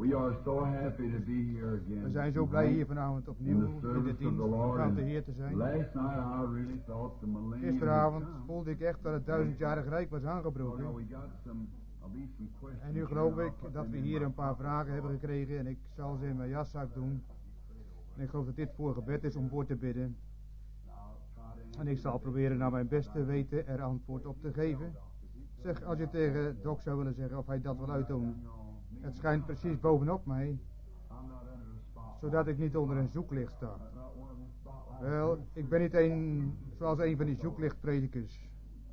We are so happy to be here again. We zijn zo blij hier vanavond opnieuw in de dienst van de Heer te zijn. Last night I really thought the millennium Gisteravond had come. voelde ik echt dat het 1000-jarig rijk was aangebroken. Well, we got some questions. En nu geloof ik dat we hier een paar vragen hebben gekregen en ik zal ze in mijn jaszak doen. En ik geloof dat dit voor gebed is om voor te bidden. En ik zal proberen naar mijn beste weten er antwoord op te geven. Zeg, als je tegen Doc zou willen zeggen of hij dat wil uitdoen. Het schijnt precies bovenop mij, zodat ik niet onder een zoeklicht sta. Wel, ik ben niet zoals een van die zoeklichtpredikers.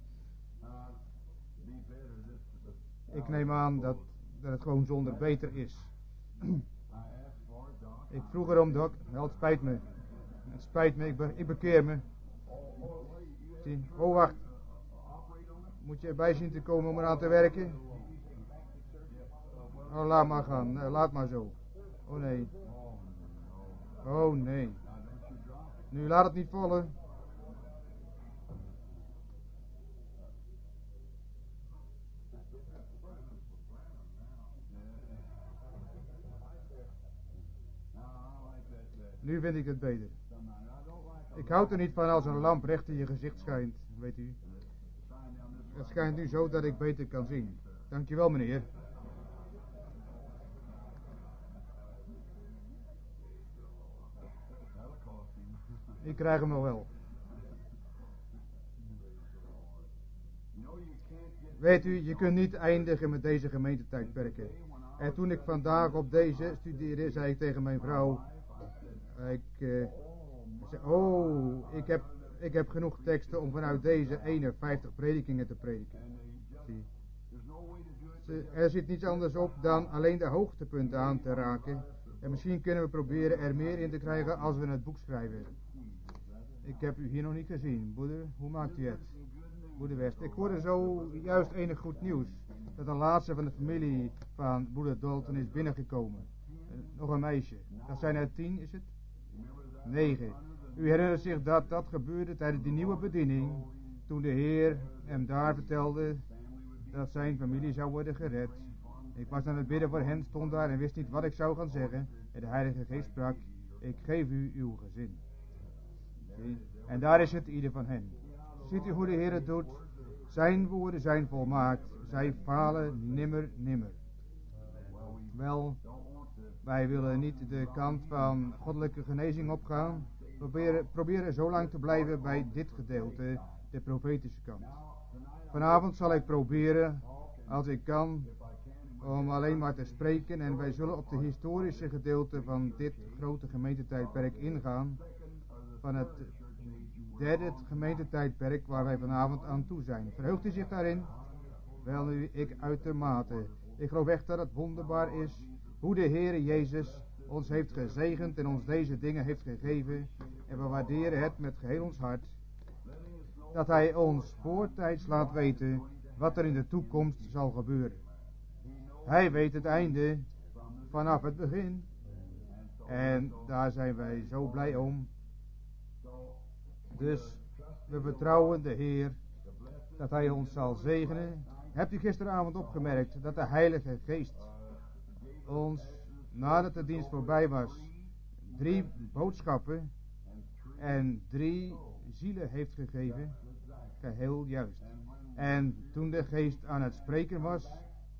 Ik neem aan dat het gewoon zonder beter is. Ik vroeg erom, Doc. Wel, het spijt me. Het spijt me, ik bekeer me. Zie, oh wacht. Moet je erbij zien te komen om eraan te werken? Oh, laat maar gaan. Laat maar zo. Oh nee. Oh nee. Nu laat het niet vallen. Nu vind ik het beter. Ik houd er niet van als een lamp recht in je gezicht schijnt, weet u. Het schijnt nu zo dat ik beter kan zien. Dankjewel, meneer. Ik krijg hem nog wel. Weet u, je kunt niet eindigen met deze gemeentetijdperken. En toen ik vandaag op deze studeerde, zei ik tegen mijn vrouw... Ik heb genoeg teksten om vanuit deze 51 predikingen te prediken. Zie. Er zit niets anders op dan alleen de hoogtepunten aan te raken. En misschien kunnen we proberen er meer in te krijgen als we het boek schrijven. Ik heb u hier nog niet gezien. Broeder, hoe maakt u het? Broeder West. Ik hoorde zojuist enig goed nieuws. Dat de laatste van de familie van broeder Dalton is binnengekomen. Nog een meisje. Dat zijn er 10, is het? 9. U herinnert zich dat dat gebeurde tijdens die nieuwe bediening. Toen de Heer hem daar vertelde dat zijn familie zou worden gered. Ik was aan het bidden voor hen, stond daar en wist niet wat ik zou gaan zeggen. En de Heilige Geest sprak, ik geef u uw gezin. Zie? En daar is het ieder van hen. Ziet u hoe de Heer het doet? Zijn woorden zijn volmaakt. Zij falen nimmer, nimmer. Wel, wij willen niet de kant van goddelijke genezing opgaan. Proberen zo lang te blijven bij dit gedeelte, de profetische kant. Vanavond zal ik proberen, als ik kan, om alleen maar te spreken. En wij zullen op de historische gedeelte van dit grote gemeentetijdperk ingaan. Van het derde gemeentetijdperk waar wij vanavond aan toe zijn. Verheugt u zich daarin? Wel nu, ik uitermate. Ik geloof echt dat het wonderbaar is hoe de Heere Jezus ons heeft gezegend en ons deze dingen heeft gegeven. En we waarderen het met geheel ons hart. Dat Hij ons voortijds laat weten wat er in de toekomst zal gebeuren. Hij weet het einde vanaf het begin. En daar zijn wij zo blij om. Dus we vertrouwen de Heer dat Hij ons zal zegenen. Hebt u gisteravond opgemerkt dat de Heilige Geest ons, nadat de dienst voorbij was, 3 boodschappen en 3 zielen heeft gegeven? Geheel juist. En toen de Geest aan het spreken was,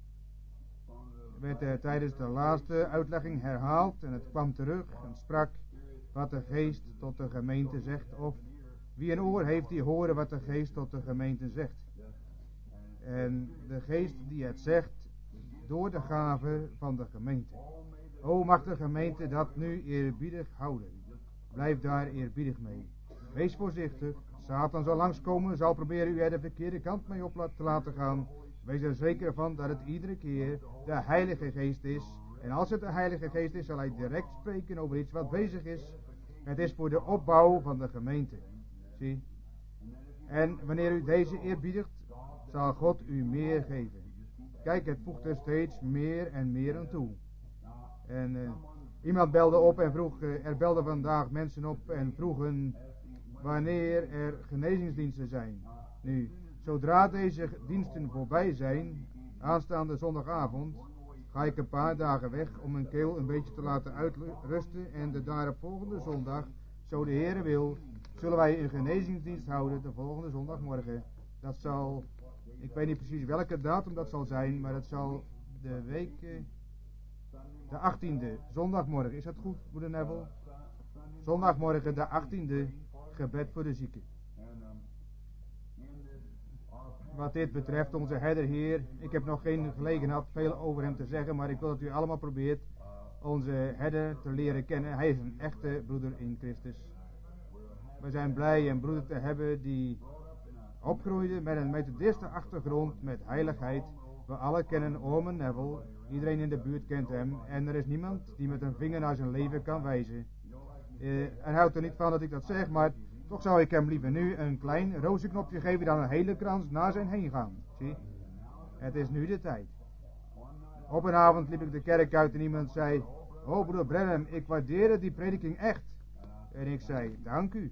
werd er tijdens de laatste uitlegging herhaald en het kwam terug en sprak wat de Geest tot de gemeente zegt, of wie een oor heeft die horen wat de Geest tot de gemeente zegt. En de Geest die het zegt door de gave van de gemeente. O, mag de gemeente dat nu eerbiedig houden. Blijf daar eerbiedig mee. Wees voorzichtig. Satan zal langskomen, zal proberen u er de verkeerde kant mee op te laten gaan. Wees er zeker van dat het iedere keer de Heilige Geest is. En als het de Heilige Geest is, zal hij direct spreken over iets wat bezig is. Het is voor de opbouw van de gemeente. Zie. En wanneer u deze eerbiedigt, zal God u meer geven. Kijk, het voegt er steeds meer en meer aan toe. En iemand belde op en vroeg, er belden vandaag mensen op en vroegen wanneer er genezingsdiensten zijn. Nu, zodra deze diensten voorbij zijn, aanstaande zondagavond, ga ik een paar dagen weg om mijn keel een beetje te laten uitrusten en de daaropvolgende zondag, zo de Heere wil, zullen wij een genezingsdienst houden de volgende zondagmorgen. Dat zal, ik weet niet precies welke datum dat zal zijn, maar het zal de week, de 18e, zondagmorgen. Is dat goed, broeder Neville? Zondagmorgen de 18e, gebed voor de zieken. Wat dit betreft, onze herder Heer, ik heb nog geen gelegenheid veel over hem te zeggen, maar ik wil dat u allemaal probeert onze herder te leren kennen. Hij is een echte broeder in Christus. We zijn blij een broeder te hebben die opgroeide met een methodiste achtergrond, met heiligheid. We alle kennen Omen Neville, iedereen in de buurt kent hem en er is niemand die met een vinger naar zijn leven kan wijzen. Hij houdt er niet van dat ik dat zeg, maar toch zou ik hem liever nu een klein rozenknopje geven dan een hele krans naar zijn heen gaan. Zie, het is nu de tijd. Op een avond liep ik de kerk uit en iemand zei, oh broeder Branham, ik waardeerde die prediking echt. En ik zei, dank u.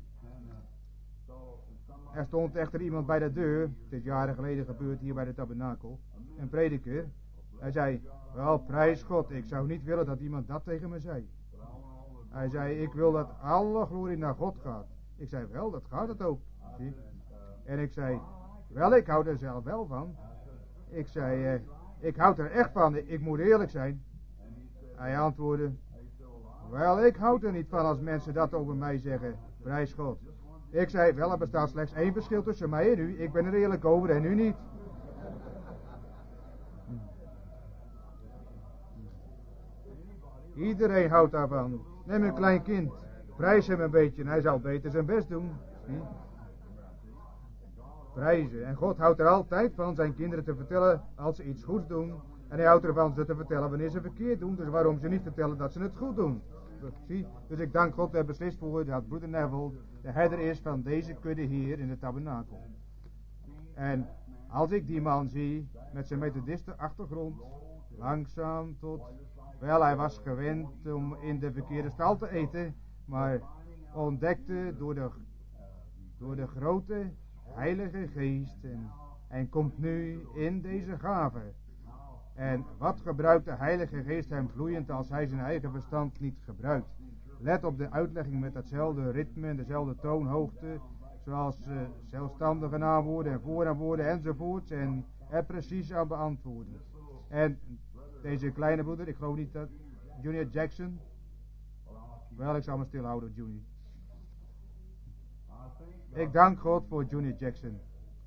Er stond echter iemand bij de deur, het is jaren geleden gebeurd hier bij de tabernakel, een prediker. Hij zei, wel prijs God, ik zou niet willen dat iemand dat tegen me zei. Hij zei, ik wil dat alle glorie naar God gaat. Ik zei, wel, dat gaat het ook. Zie? En ik zei, wel, ik hou er zelf wel van. Ik zei, ik houd er echt van, ik moet eerlijk zijn. Hij antwoordde, wel, ik houd er niet van als mensen dat over mij zeggen. Prijs God. Ik zei, wel, er bestaat slechts één verschil tussen mij en u. Ik ben er eerlijk over en u niet. Iedereen houdt daarvan. Neem een klein kind. Prijs hem een beetje en hij zal beter zijn best doen. Zie? Prijzen. En God houdt er altijd van zijn kinderen te vertellen als ze iets goeds doen. En hij houdt ervan ze te vertellen wanneer ze verkeerd doen. Dus waarom ze niet vertellen dat ze het goed doen. Zie? Dus ik dank God er beslist voor dat broeder Neville de herder is van deze kudde hier in de tabernakel. En als ik die man zie met zijn methodiste achtergrond, langzaam tot, wel, hij was gewend om in de verkeerde stal te eten, maar ontdekte door de grote heilige geest en komt nu in deze gave. En wat gebruikt de heilige geest hem vloeiend als hij zijn eigen verstand niet gebruikt? Let op de uitlegging met datzelfde ritme en dezelfde toonhoogte, zoals zelfstandige naamwoorden en voornaamwoorden enzovoorts, en er precies aan beantwoorden. En deze kleine broeder, ik geloof niet dat Junior Jackson, wel, ik zal me stilhouden, Junior. Ik dank God voor Junior Jackson.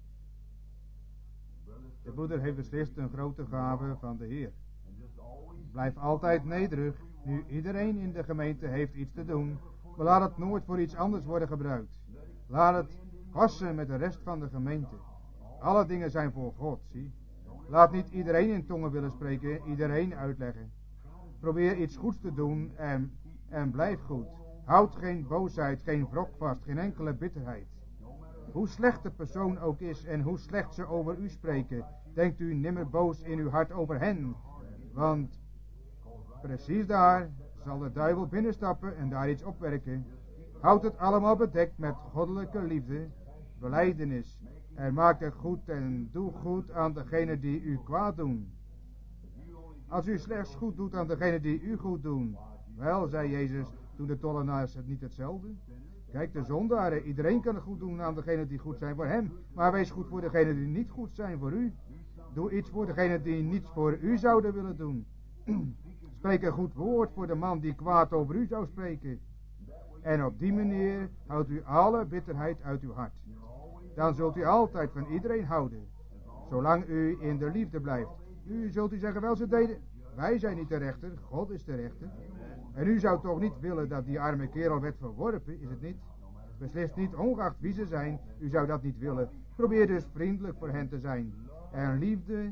De broeder heeft beslist een grote gave van de Heer. Blijf altijd nederig. Nu iedereen in de gemeente heeft iets te doen, maar laat het nooit voor iets anders worden gebruikt. Laat het passen met de rest van de gemeente. Alle dingen zijn voor God, zie. Laat niet iedereen in tongen willen spreken, iedereen uitleggen. Probeer iets goeds te doen en blijf goed. Houd geen boosheid, geen wrok vast, geen enkele bitterheid. Hoe slecht de persoon ook is en hoe slecht ze over u spreken, denkt u nimmer boos in uw hart over hen. Want precies daar zal de duivel binnenstappen en daar iets opwerken. Houd het allemaal bedekt met goddelijke liefde, belijdenis. En maak het goed en doe goed aan degene die u kwaad doen. Als u slechts goed doet aan degene die u goed doen. Wel, zei Jezus, doen de tollenaars het niet hetzelfde? Kijk, de zondaren, iedereen kan het goed doen aan degene die goed zijn voor hem. Maar wees goed voor degene die niet goed zijn voor u. Doe iets voor degene die niets voor u zouden willen doen. Spreek een goed woord voor de man die kwaad over u zou spreken. En op die manier houdt u alle bitterheid uit uw hart. Dan zult u altijd van iedereen houden. Zolang u in de liefde blijft. U zult u zeggen, wel, ze deden. Wij zijn niet de rechter, God is de rechter. En u zou toch niet willen dat die arme kerel werd verworpen, is het niet? Beslist niet, ongeacht wie ze zijn, u zou dat niet willen. Probeer dus vriendelijk voor hen te zijn. En liefde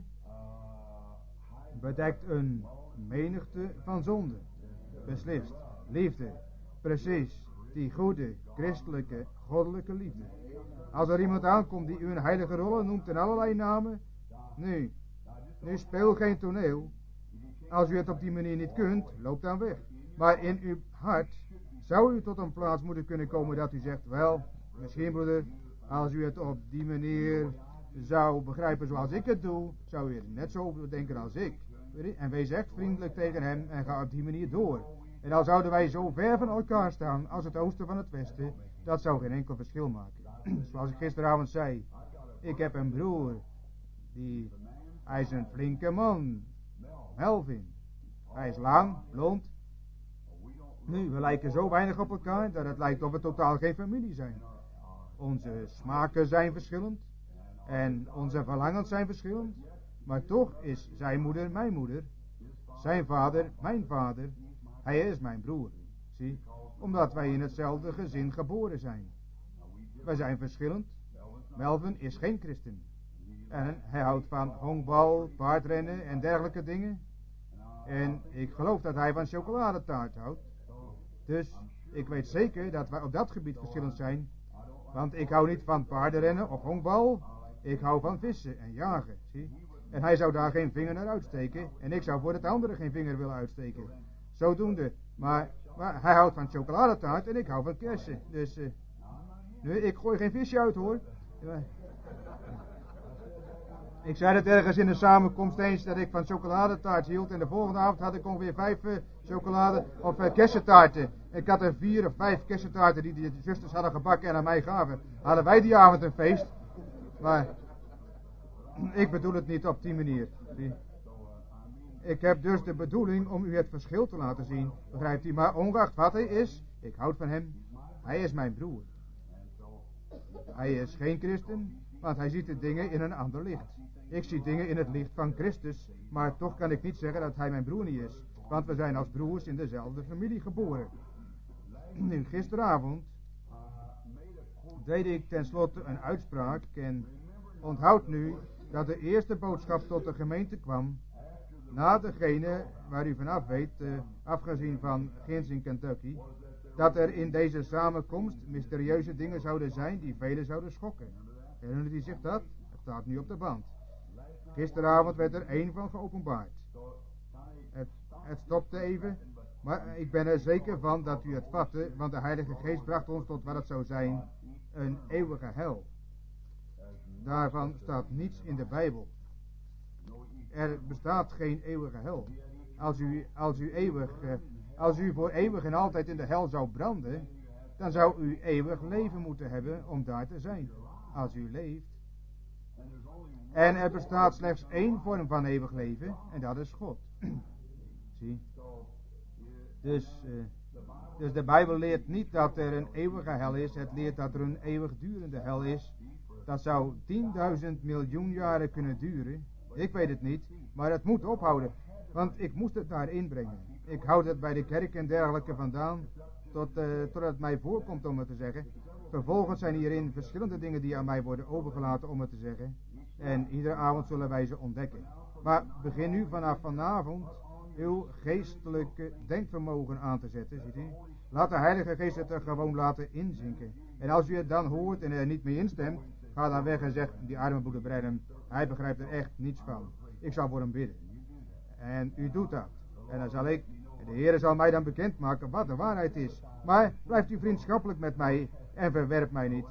bedekt een menigte van zonden. Beslist, liefde, precies, die goede, christelijke, goddelijke liefde. Als er iemand aankomt die u een heilige roller noemt en allerlei namen, nu speel geen toneel. Als u het op die manier niet kunt, loop dan weg. Maar in uw hart zou u tot een plaats moeten kunnen komen dat u zegt, wel, misschien broeder, als u het op die manier zou begrijpen zoals ik het doe, zou u er net zo over denken als ik. En wees echt vriendelijk tegen hem en ga op die manier door. En al zouden wij zo ver van elkaar staan als het oosten van het westen, dat zou geen enkel verschil maken. Zoals ik gisteravond zei, ik heb een broer, hij is een flinke man, Melvin. Hij is lang, blond. Nu, we lijken zo weinig op elkaar dat het lijkt of we totaal geen familie zijn. Onze smaken zijn verschillend en onze verlangens zijn verschillend, maar toch is zijn moeder mijn moeder, zijn vader mijn vader, hij is mijn broer. Zie, omdat wij in hetzelfde gezin geboren zijn. Wij zijn verschillend. Melvin is geen christen. En hij houdt van honkbal, paardrennen en dergelijke dingen. En ik geloof dat hij van chocoladetaart houdt. Dus ik weet zeker dat wij op dat gebied verschillend zijn. Want ik hou niet van paardenrennen of honkbal. Ik hou van vissen en jagen. Zie? En hij zou daar geen vinger naar uitsteken. En ik zou voor het andere geen vinger willen uitsteken. Zodoende. Maar hij houdt van chocoladetaart en ik hou van kersen. Dus nee, ik gooi geen visje uit hoor. Ik zei het ergens in de samenkomst eens dat ik van chocoladetaart hield. En de volgende avond had ik ongeveer 5 kersentaarten. Ik had er 4 of 5 kersentaarten die de zusters hadden gebakken en aan mij gaven. Hadden wij die avond een feest. Maar ik bedoel het niet op die manier. Ik heb dus de bedoeling om u het verschil te laten zien. Begrijpt u? Maar ongeacht wat hij is, ik houd van hem. Hij is mijn broer. Hij is geen christen, want hij ziet de dingen in een ander licht. Ik zie dingen in het licht van Christus, maar toch kan ik niet zeggen dat hij mijn broer niet is. Want we zijn als broers in dezelfde familie geboren. Nu, gisteravond deed ik tenslotte een uitspraak en onthoud nu dat de eerste boodschap tot de gemeente kwam na degene waar u vanaf weet, afgezien van ginds in Kentucky, dat er in deze samenkomst mysterieuze dingen zouden zijn die velen zouden schokken. Herinnert u zich dat? Het staat nu op de band. Gisteravond werd er 1 van geopenbaard. Het stopte even, maar ik ben er zeker van dat u het vatte, want de Heilige Geest bracht ons tot wat het zou zijn, een eeuwige hel. Daarvan staat niets in de Bijbel. Er bestaat geen eeuwige hel. Als u voor eeuwig en altijd in de hel zou branden, dan zou u eeuwig leven moeten hebben om daar te zijn. Als u leeft. En er bestaat slechts 1 vorm van eeuwig leven, en dat is God. Zie? Dus de Bijbel leert niet dat er een eeuwige hel is, het leert dat er een eeuwigdurende hel is. Dat zou 10.000 miljoen jaren kunnen duren. Ik weet het niet, maar het moet ophouden, want ik moest het daar inbrengen. Ik houd het bij de kerk en dergelijke vandaan, totdat het mij voorkomt om het te zeggen. Vervolgens zijn hierin verschillende dingen die aan mij worden overgelaten om het te zeggen. En iedere avond zullen wij ze ontdekken. Maar begin nu vanaf vanavond uw geestelijke denkvermogen aan te zetten, ziet u. Laat de Heilige Geest het er gewoon laten inzinken. En als u het dan hoort en er niet mee instemt, ga dan weg en zeg, die arme broeder Branham, hij begrijpt er echt niets van. Ik zal voor hem bidden. En u doet dat. En dan zal de Heer zal mij dan bekendmaken wat de waarheid is. Maar blijft u vriendschappelijk met mij en verwerp mij niet.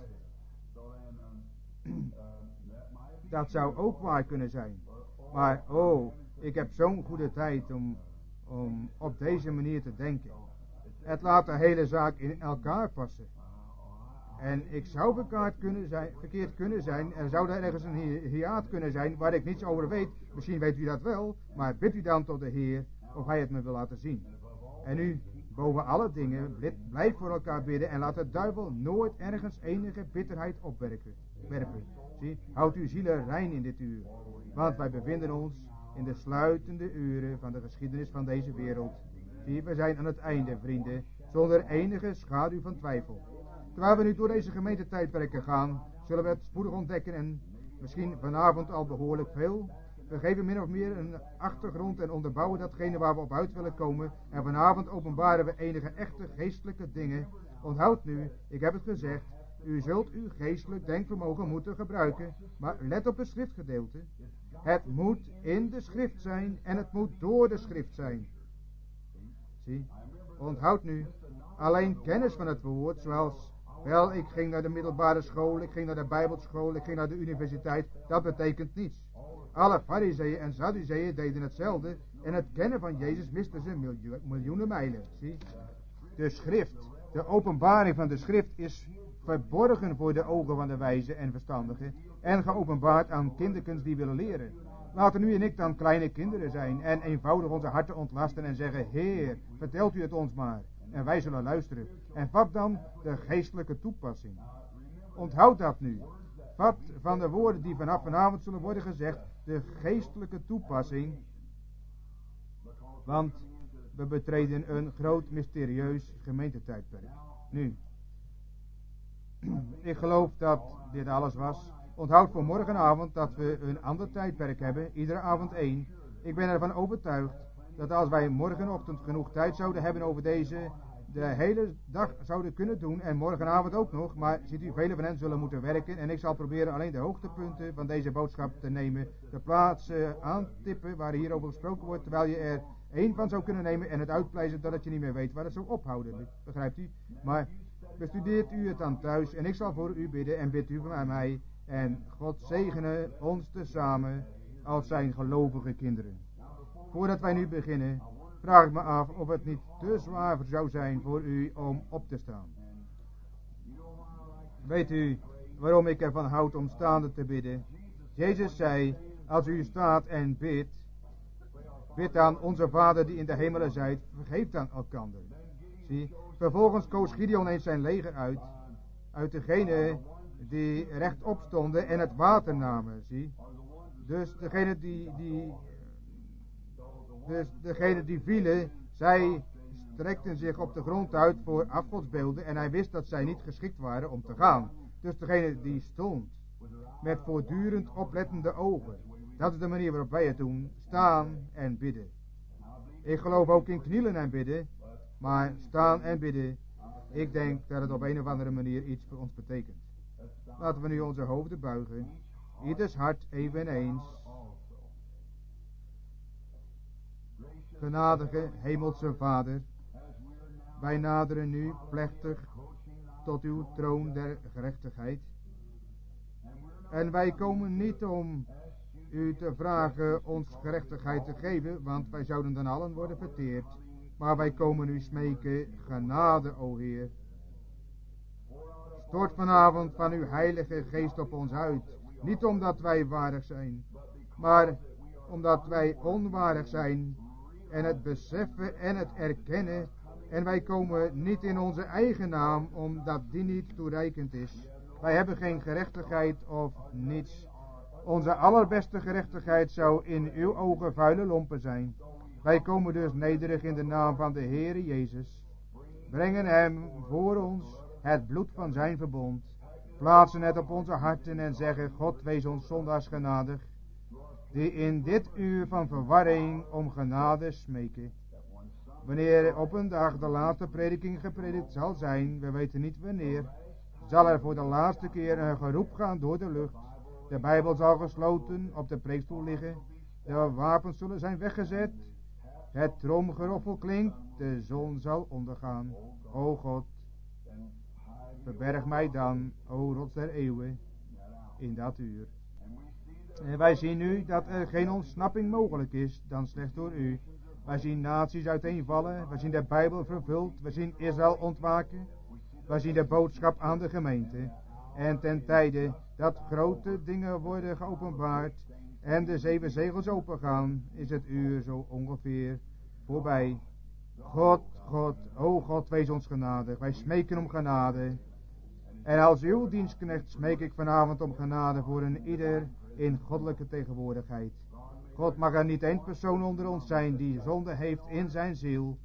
Dat zou ook waar kunnen zijn. Maar ik heb zo'n goede tijd om op deze manier te denken. Het laat de hele zaak in elkaar passen. En ik zou verkeerd kunnen zijn. Er zou er ergens een hiaat kunnen zijn waar ik niets over weet. Misschien weet u dat wel. Maar bid u dan tot de Heer of hij het me wil laten zien. En u, boven alle dingen, blijf voor elkaar bidden. En laat de duivel nooit ergens enige bitterheid opwerpen. Zie, houd uw zielen rein in dit uur. Want wij bevinden ons in de sluitende uren van de geschiedenis van deze wereld. Zie, we zijn aan het einde, vrienden. Zonder enige schaduw van twijfel. Terwijl we nu door deze gemeentetijdperken gaan, zullen we het spoedig ontdekken en misschien vanavond al behoorlijk veel. We geven min of meer een achtergrond en onderbouwen datgene waar we op uit willen komen. En vanavond openbaren we enige echte geestelijke dingen. Onthoud nu, ik heb het gezegd, u zult uw geestelijk denkvermogen moeten gebruiken. Maar let op het schriftgedeelte. Het moet in de schrift zijn en het moet door de schrift zijn. Zie, onthoud nu, alleen kennis van het woord, zoals, wel, ik ging naar de middelbare school, ik ging naar de bijbelschool, ik ging naar de universiteit, dat betekent niets. Alle fariseeën en sadduceeën deden hetzelfde en het kennen van Jezus misten ze miljoenen mijlen. Zie? De schrift, de openbaring van de schrift is verborgen voor de ogen van de wijze en verstandigen en geopenbaard aan kinderkens die willen leren. Laten u en ik dan kleine kinderen zijn en eenvoudig onze harten ontlasten en zeggen: Heer, vertelt u het ons maar en wij zullen luisteren. En vat dan de geestelijke toepassing. Onthoud dat nu. Vat van de woorden die vanavond zullen worden gezegd de geestelijke toepassing, want we betreden een groot mysterieus gemeentetijdperk. Nu, ik geloof dat dit alles was. Onthoud voor morgenavond dat we een ander tijdperk hebben, iedere avond 1. Ik ben ervan overtuigd dat als wij morgenochtend genoeg tijd zouden hebben over deze, de hele dag zouden kunnen doen en morgenavond ook nog, maar ziet u, velen van hen zullen moeten werken en ik zal proberen alleen de hoogtepunten van deze boodschap te nemen, de plaatsen aantippen waar hierover gesproken wordt, terwijl je er 1 van zou kunnen nemen en het uitpleizen dat je niet meer weet waar het zou ophouden, begrijpt u? Maar bestudeert u het dan thuis en ik zal voor u bidden en bidt u van mij en God zegene ons tezamen als zijn gelovige kinderen. Voordat wij nu beginnen, vraag ik me af of het niet te zwaar zou zijn voor u om op te staan. Weet u waarom ik ervan houd om staande te bidden? Jezus zei, als u staat en bidt, bid dan onze Vader die in de hemelen zijt, vergeef dan elkander. Zie, vervolgens koos Gideon eens zijn leger uit degene die rechtop stonden en het water namen, zie. Dus degene die vielen, zij strekten zich op de grond uit voor afgodsbeelden en hij wist dat zij niet geschikt waren om te gaan. Dus degene die stond, met voortdurend oplettende ogen, dat is de manier waarop wij het doen, staan en bidden. Ik geloof ook in knielen en bidden, maar staan en bidden, ik denk dat het op een of andere manier iets voor ons betekent. Laten we nu onze hoofden buigen, ieders hart eveneens. Genadige Hemelse Vader, wij naderen nu plechtig tot uw troon der gerechtigheid. En wij komen niet om u te vragen ons gerechtigheid te geven, want wij zouden dan allen worden verteerd. Maar wij komen u smeken, genade, o Heer. Stort vanavond van uw heilige geest op ons uit. Niet omdat wij waardig zijn, maar omdat wij onwaardig zijn en het beseffen en het erkennen. En wij komen niet in onze eigen naam, omdat die niet toereikend is. Wij hebben geen gerechtigheid of niets. Onze allerbeste gerechtigheid zou in uw ogen vuile lompen zijn. Wij komen dus nederig in de naam van de Heere Jezus. Brengen hem voor ons het bloed van zijn verbond. Plaatsen het op onze harten en zeggen, God wees ons zondaars genadig. Die in dit uur van verwarring om genade smeken. Wanneer op een dag de laatste prediking gepredikt zal zijn, we weten niet wanneer, zal er voor de laatste keer een geroep gaan door de lucht. De Bijbel zal gesloten op de preekstoel liggen. De wapens zullen zijn weggezet. Het tromgeroffel klinkt. De zon zal ondergaan. O God, verberg mij dan, o rots der eeuwen, in dat uur. En wij zien nu dat er geen ontsnapping mogelijk is dan slechts door u. Wij zien naties uiteenvallen. Wij zien de Bijbel vervuld. Wij zien Israël ontwaken. Wij zien de boodschap aan de gemeente. En ten tijde dat grote dingen worden geopenbaard en de 7 zegels opengaan, is het uur zo ongeveer voorbij. God, o God, wees ons genadig. Wij smeken om genade. En als uw dienstknecht smeek ik vanavond om genade voor een ieder in goddelijke tegenwoordigheid. God, mag er niet één persoon onder ons zijn die zonde heeft in zijn ziel,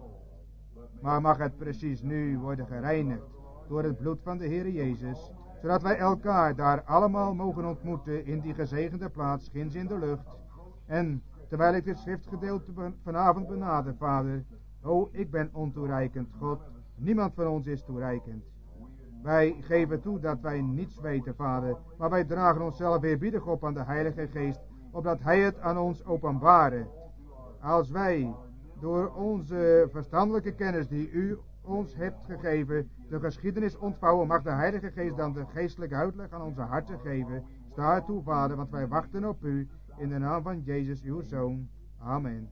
maar mag het precies nu worden gereinigd door het bloed van de Heere Jezus, zodat wij elkaar daar allemaal mogen ontmoeten in die gezegende plaats, ginds in de lucht. En terwijl ik dit schriftgedeelte vanavond benader, Vader, o, ik ben ontoereikend, God, niemand van ons is toereikend. Wij geven toe dat wij niets weten, Vader, maar wij dragen onszelf eerbiedig op aan de Heilige Geest, opdat Hij het aan ons openbare. Als wij door onze verstandelijke kennis die u ons hebt gegeven, de geschiedenis ontvouwen, mag de Heilige Geest dan de geestelijke uitleg aan onze harten geven. Sta ertoe, Vader, want wij wachten op u in de naam van Jezus, uw Zoon. Amen.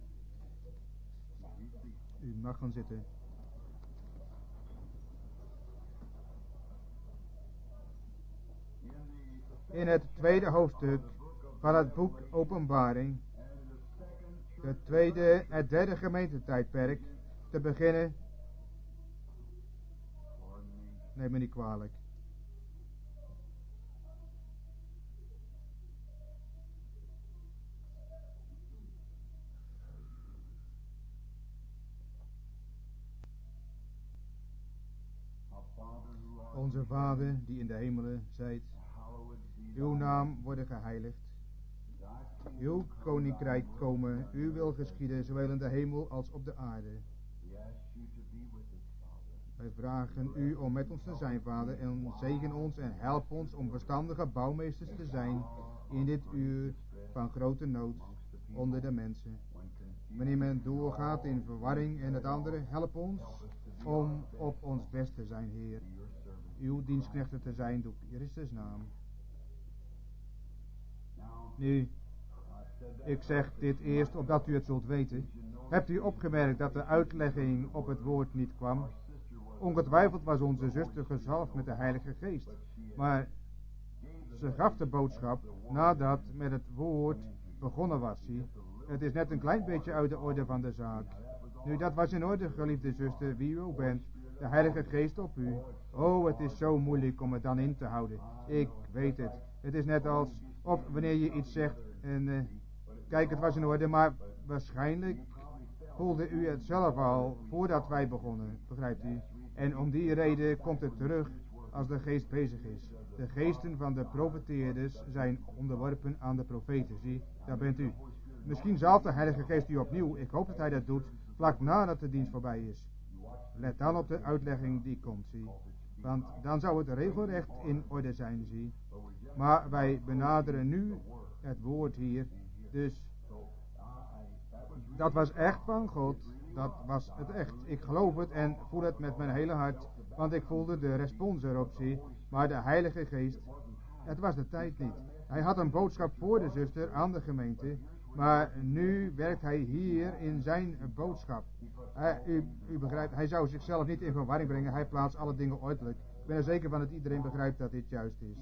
U mag gaan zitten. In het tweede hoofdstuk van het boek Openbaring, het derde gemeentetijdperk, te beginnen. Neem me niet kwalijk. Onze Vader, die in de hemelen zijt, uw naam worden geheiligd. Uw koninkrijk komen, uw wil geschieden, zowel in de hemel als op de aarde. Wij vragen u om met ons te zijn, Vader, en zegen ons en help ons om verstandige bouwmeesters te zijn in dit uur van grote nood onder de mensen. Wanneer men doorgaat in verwarring en het andere, help ons om op ons best te zijn, Heer. Uw dienstknechten te zijn, door Christus' naam. Nu, ik zeg dit eerst opdat u het zult weten. Hebt u opgemerkt dat de uitlegging op het woord niet kwam? Ongetwijfeld was onze zuster gezalfd met de Heilige Geest. Maar ze gaf de boodschap nadat met het woord begonnen was. Zie. Het is net een klein beetje uit de orde van de zaak. Nu, dat was in orde, geliefde zuster, wie u ook bent. De Heilige Geest op u. Oh, het is zo moeilijk om het dan in te houden. Ik weet het. Het is net als of wanneer je iets zegt en kijk, het was in orde, maar waarschijnlijk voelde u het zelf al voordat wij begonnen, begrijpt u? En om die reden komt het terug als de geest bezig is. De geesten van de profeteerders zijn onderworpen aan de profeten, zie, daar bent u. Misschien zalft de Heilige Geest u opnieuw, ik hoop dat hij dat doet, vlak nadat de dienst voorbij is. Let dan op de uitlegging die komt, zie. Want dan zou het regelrecht in orde zijn, zie. Maar wij benaderen nu het woord hier, dus dat was echt van God, dat was het echt. Ik geloof het en voel het met mijn hele hart, want ik voelde de respons erop, zie. Maar de Heilige Geest, het was de tijd niet. Hij had een boodschap voor de zuster aan de gemeente, maar nu werkt hij hier in zijn boodschap. U begrijpt, hij zou zichzelf niet in verwarring brengen, hij plaatst alle dingen ordelijk. Ik ben er zeker van dat iedereen begrijpt dat dit juist is.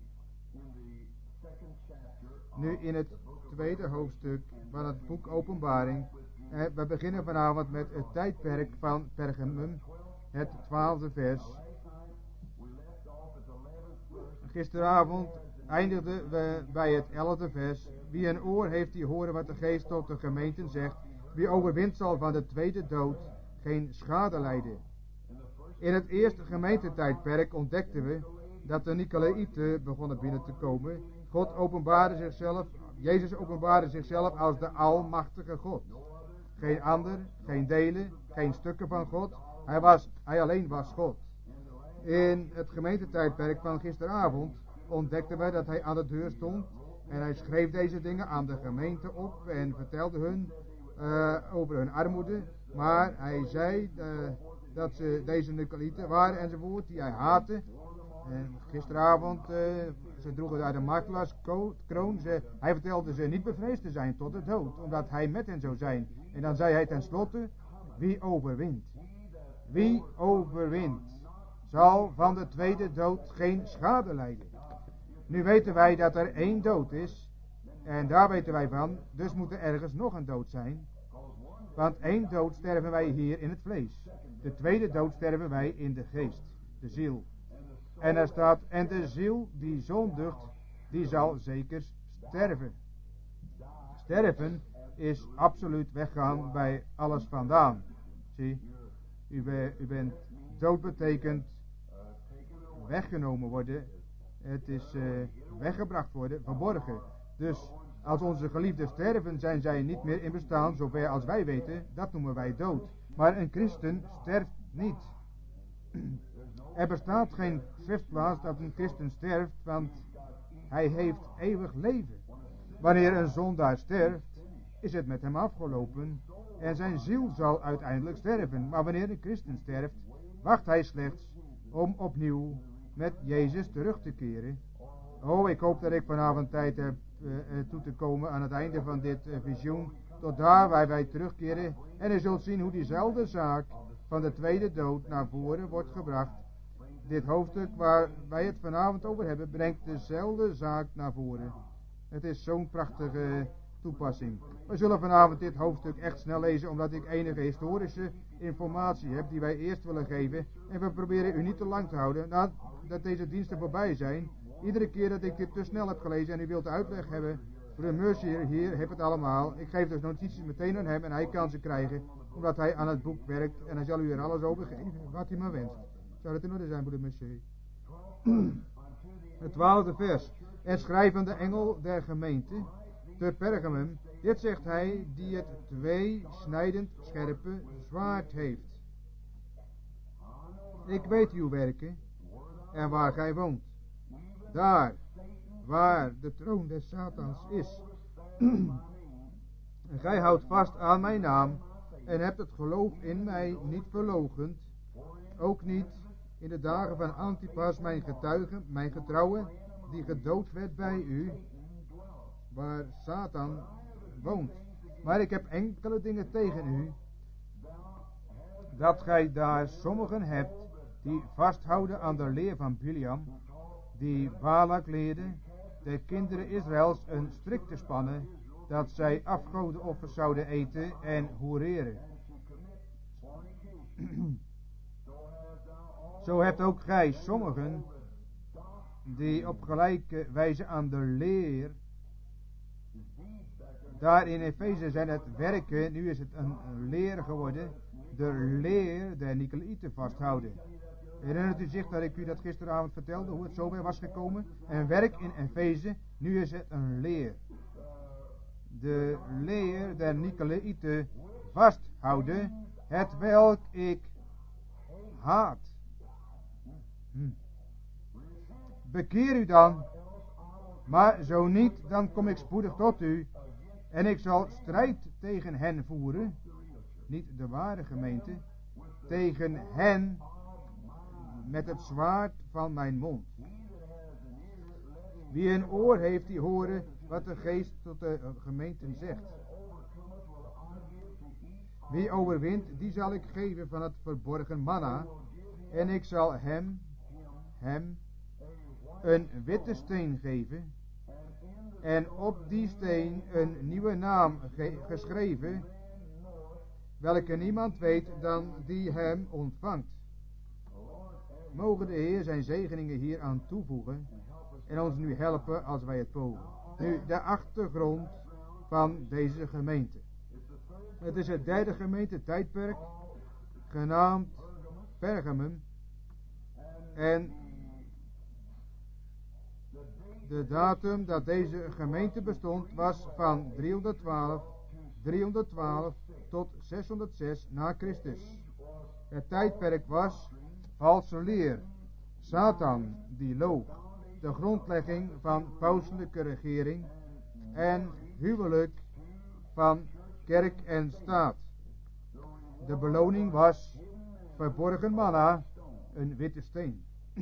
Nu in het tweede hoofdstuk van het boek Openbaring. We beginnen vanavond met het tijdperk van Pergamum, het 12e vers. Gisteravond eindigden we bij het 11e vers. Wie een oor heeft, die horen wat de geest tot de gemeenten zegt. Wie overwint zal van de tweede dood geen schade lijden. In het eerste gemeentetijdperk ontdekten we dat de Nicolaïten begonnen binnen te komen. God openbaarde zichzelf, Jezus openbaarde zichzelf als de almachtige God. Geen ander, geen delen, geen stukken van God. Hij alleen was God. In het gemeentetijdperk van gisteravond ontdekten wij dat hij aan de deur stond. En hij schreef deze dingen aan de gemeente op en vertelde hun over hun armoede. Maar hij zei dat ze deze Nicolaïten waren enzovoort, die hij haatte. En gisteravond, ze droegen daar de martelaarskroon. Hij vertelde ze niet bevreesd te zijn tot de dood, omdat hij met hen zou zijn. En dan zei hij tenslotte, wie overwint? Wie overwint, zal van de tweede dood geen schade lijden. Nu weten wij dat er één dood is, en daar weten wij van, dus moet er ergens nog een dood zijn. Want één dood sterven wij hier in het vlees. De tweede dood sterven wij in de geest, de ziel. En er staat, en de ziel die zondigt, die zal zeker sterven. Sterven is absoluut weggaan bij alles vandaan. Zie, u bent dood betekent weggenomen worden. Het is weggebracht worden, verborgen. Dus als onze geliefden sterven, zijn zij niet meer in bestaan, zover als wij weten. Dat noemen wij dood. Maar een christen sterft niet. Er bestaat geen schriftplaats dat een christen sterft, want hij heeft eeuwig leven. Wanneer een zondaar sterft, is het met hem afgelopen en zijn ziel zal uiteindelijk sterven. Maar wanneer een christen sterft, wacht hij slechts om opnieuw met Jezus terug te keren. Oh, ik hoop dat ik vanavond tijd heb toe te komen aan het einde van dit visioen, tot daar waar wij terugkeren. En u zult zien hoe diezelfde zaak van de tweede dood naar voren wordt gebracht. Dit hoofdstuk waar wij het vanavond over hebben, brengt dezelfde zaak naar voren. Het is zo'n prachtige toepassing. We zullen vanavond dit hoofdstuk echt snel lezen, omdat ik enige historische informatie heb die wij eerst willen geven. En we proberen u niet te lang te houden, nadat deze diensten voorbij zijn. Iedere keer dat ik dit te snel heb gelezen en u wilt de uitleg hebben, broeder Mercier hier heeft het allemaal. Ik geef dus notities meteen aan hem en hij kan ze krijgen, omdat hij aan het boek werkt. En hij zal u er alles over geven, wat hij maar wenst. Zou dat in orde zijn, broeder Mercier? Het 12e vers. En schrijf aan de engel der gemeente te Pergamum. Dit zegt hij die het tweesnijdend scherpe zwaard heeft. Ik weet uw werken en waar gij woont. Daar waar de troon des Satans is. En gij houdt vast aan mijn naam en hebt het geloof in mij niet verloochend. Ook niet in de dagen van Antipas, mijn getuige, mijn getrouwe, die gedood werd bij u, waar Satan woont. Maar ik heb enkele dingen tegen u, dat gij daar sommigen hebt, die vasthouden aan de leer van Biliam, die Balak leerde, de kinderen Israëls een strik te spannen, dat zij afgodenoffers zouden eten en hoereren. Zo hebt ook gij sommigen, die op gelijke wijze aan de leer, daar in Efeze zijn het werken, nu is het een leer geworden, de leer der Nicolaïten vasthouden. Herinnert u zich dat ik u dat gisteravond vertelde, hoe het zover was gekomen? Een werk in Efeze, nu is het een leer. De leer der Nicolaïten vasthouden, het welk ik haat. Bekeer u dan, maar zo niet, dan kom ik spoedig tot u en ik zal strijd tegen hen voeren, niet de ware gemeente, tegen hen met het zwaard van mijn mond. Wie een oor heeft, die horen wat de geest tot de gemeenten zegt. Wie overwint, die zal ik geven van het verborgen manna, en ik zal hem een witte steen geven, en op die steen een nieuwe naam geschreven, welke niemand weet dan die hem ontvangt. Mogen de Heer zijn zegeningen hier aan toevoegen en ons nu helpen als wij het pogen. Nu de achtergrond van deze gemeente. Het is het derde gemeentetijdperk, genaamd Pergamum, en de datum dat deze gemeente bestond was van 312 tot 606 na Christus. Het tijdperk was valse leer, Satan die loog, de grondlegging van pauselijke regering en huwelijk van kerk en staat. De beloning was verborgen manna, een witte steen.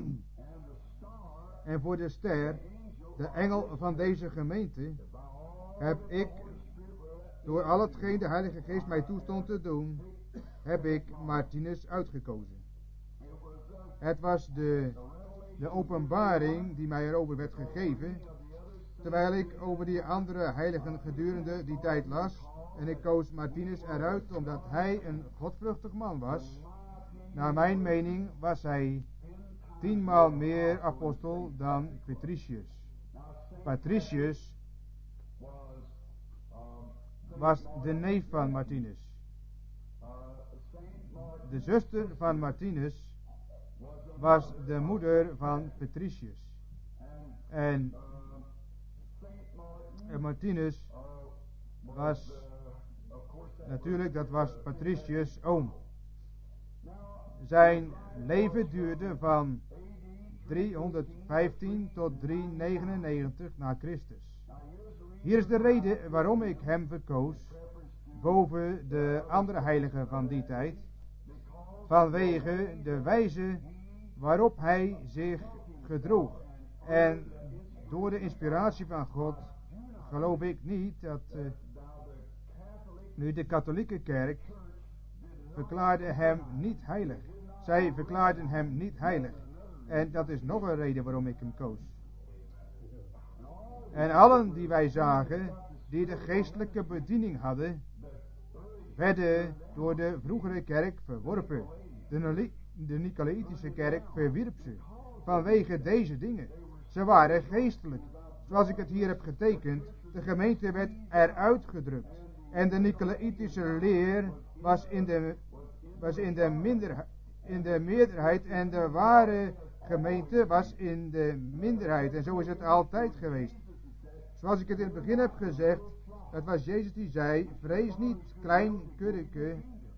En voor de ster, de engel van deze gemeente, heb ik, door al hetgeen de Heilige Geest mij toestond te doen, heb ik Martinus uitgekozen. Het was de openbaring die mij erover werd gegeven, terwijl ik over die andere heiligen gedurende die tijd las, en ik koos Martinus eruit omdat hij een godvruchtig man was. Naar mijn mening was hij 10-maal meer apostel dan Patricius. Patricius was de neef van Martinus. De zuster van Martinus was de moeder van Patricius. En Martinus was, natuurlijk, dat was Patricius' oom. Zijn leven duurde van 315 tot 399 na Christus. Hier is de reden waarom ik hem verkoos boven de andere heiligen van die tijd. Vanwege de wijze waarop hij zich gedroeg. En door de inspiratie van God geloof ik niet dat nu de katholieke kerk verklaarde hem niet heilig. Zij verklaarden hem niet heilig. En dat is nog een reden waarom ik hem koos. En allen die wij zagen, die de geestelijke bediening hadden, werden door de vroegere kerk verworpen. De Nicolaïtische kerk verwierp ze. Vanwege deze dingen. Ze waren geestelijk. Zoals ik het hier heb getekend, de gemeente werd eruit gedrukt. En de Nicolaïtische leer was in de meerderheid en de ware gemeente was in de minderheid. En zo is het altijd geweest. Zoals ik het in het begin heb gezegd, het was Jezus die zei, vrees niet, klein kuddeke.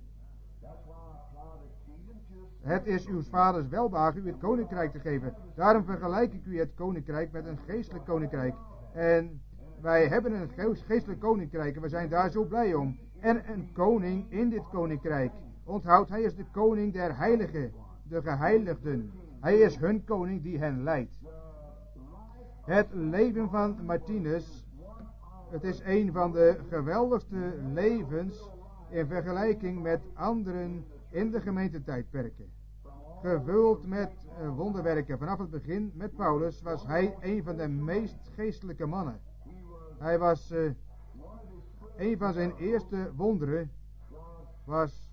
Het is uw vaders welbehagen u het koninkrijk te geven. Daarom vergelijk ik u het koninkrijk met een geestelijk koninkrijk. En wij hebben een geestelijk koninkrijk en we zijn daar zo blij om. En een koning in dit koninkrijk. Onthoud, hij is de koning der heiligen, de geheiligden. Hij is hun koning die hen leidt. Het leven van Martinus, het is een van de geweldigste levens in vergelijking met anderen in de gemeentetijdperken. Gevuld met wonderwerken. Vanaf het begin met Paulus was hij een van de meest geestelijke mannen. Hij was een van zijn eerste wonderen was,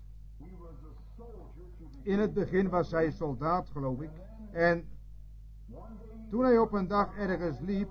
in het begin was hij soldaat, geloof ik. En toen hij op een dag ergens liep,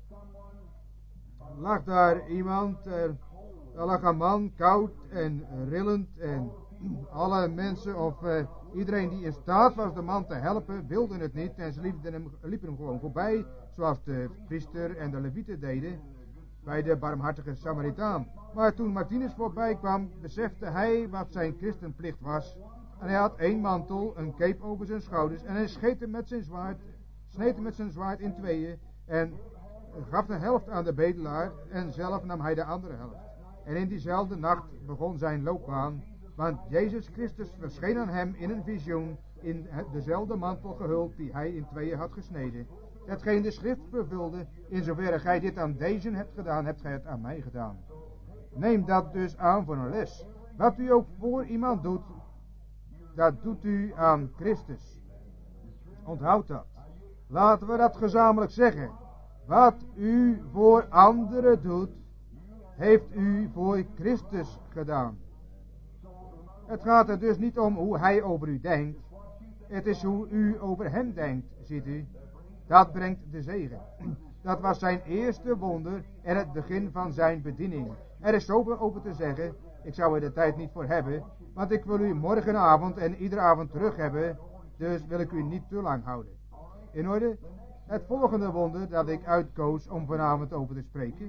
lag daar iemand, er lag een man, koud en rillend, en alle mensen of iedereen die in staat was de man te helpen, wilden het niet en ze liepen hem gewoon voorbij, zoals de priester en de levieten deden bij de barmhartige Samaritaan. Maar toen Martinus voorbij kwam, besefte hij wat zijn christenplicht was. En hij had 1 mantel, een cape over zijn schouders en hij sneed hem met zijn zwaard in tweeën en gaf de helft aan de bedelaar en zelf nam hij de andere helft. En in diezelfde nacht begon zijn loopbaan, want Jezus Christus verscheen aan hem in een visioen in dezelfde mantel gehuld die hij in tweeën had gesneden. Hetgeen de schrift vervulde, in zoverre gij dit aan deze hebt gedaan, hebt gij het aan mij gedaan. Neem dat dus aan voor een les. Wat u ook voor iemand doet, dat doet u aan Christus. Onthoud dat. Laten we dat gezamenlijk zeggen. Wat u voor anderen doet, heeft u voor Christus gedaan. Het gaat er dus niet om hoe hij over u denkt. Het is hoe u over hem denkt, ziet u. Dat brengt de zegen. Dat was zijn eerste wonder en het begin van zijn bediening. Er is zoveel over te zeggen. Ik zou er de tijd niet voor hebben. Want ik wil u morgenavond en iedere avond terug hebben. Dus wil ik u niet te lang houden. In orde? Het volgende wonder dat ik uitkoos om vanavond over te spreken.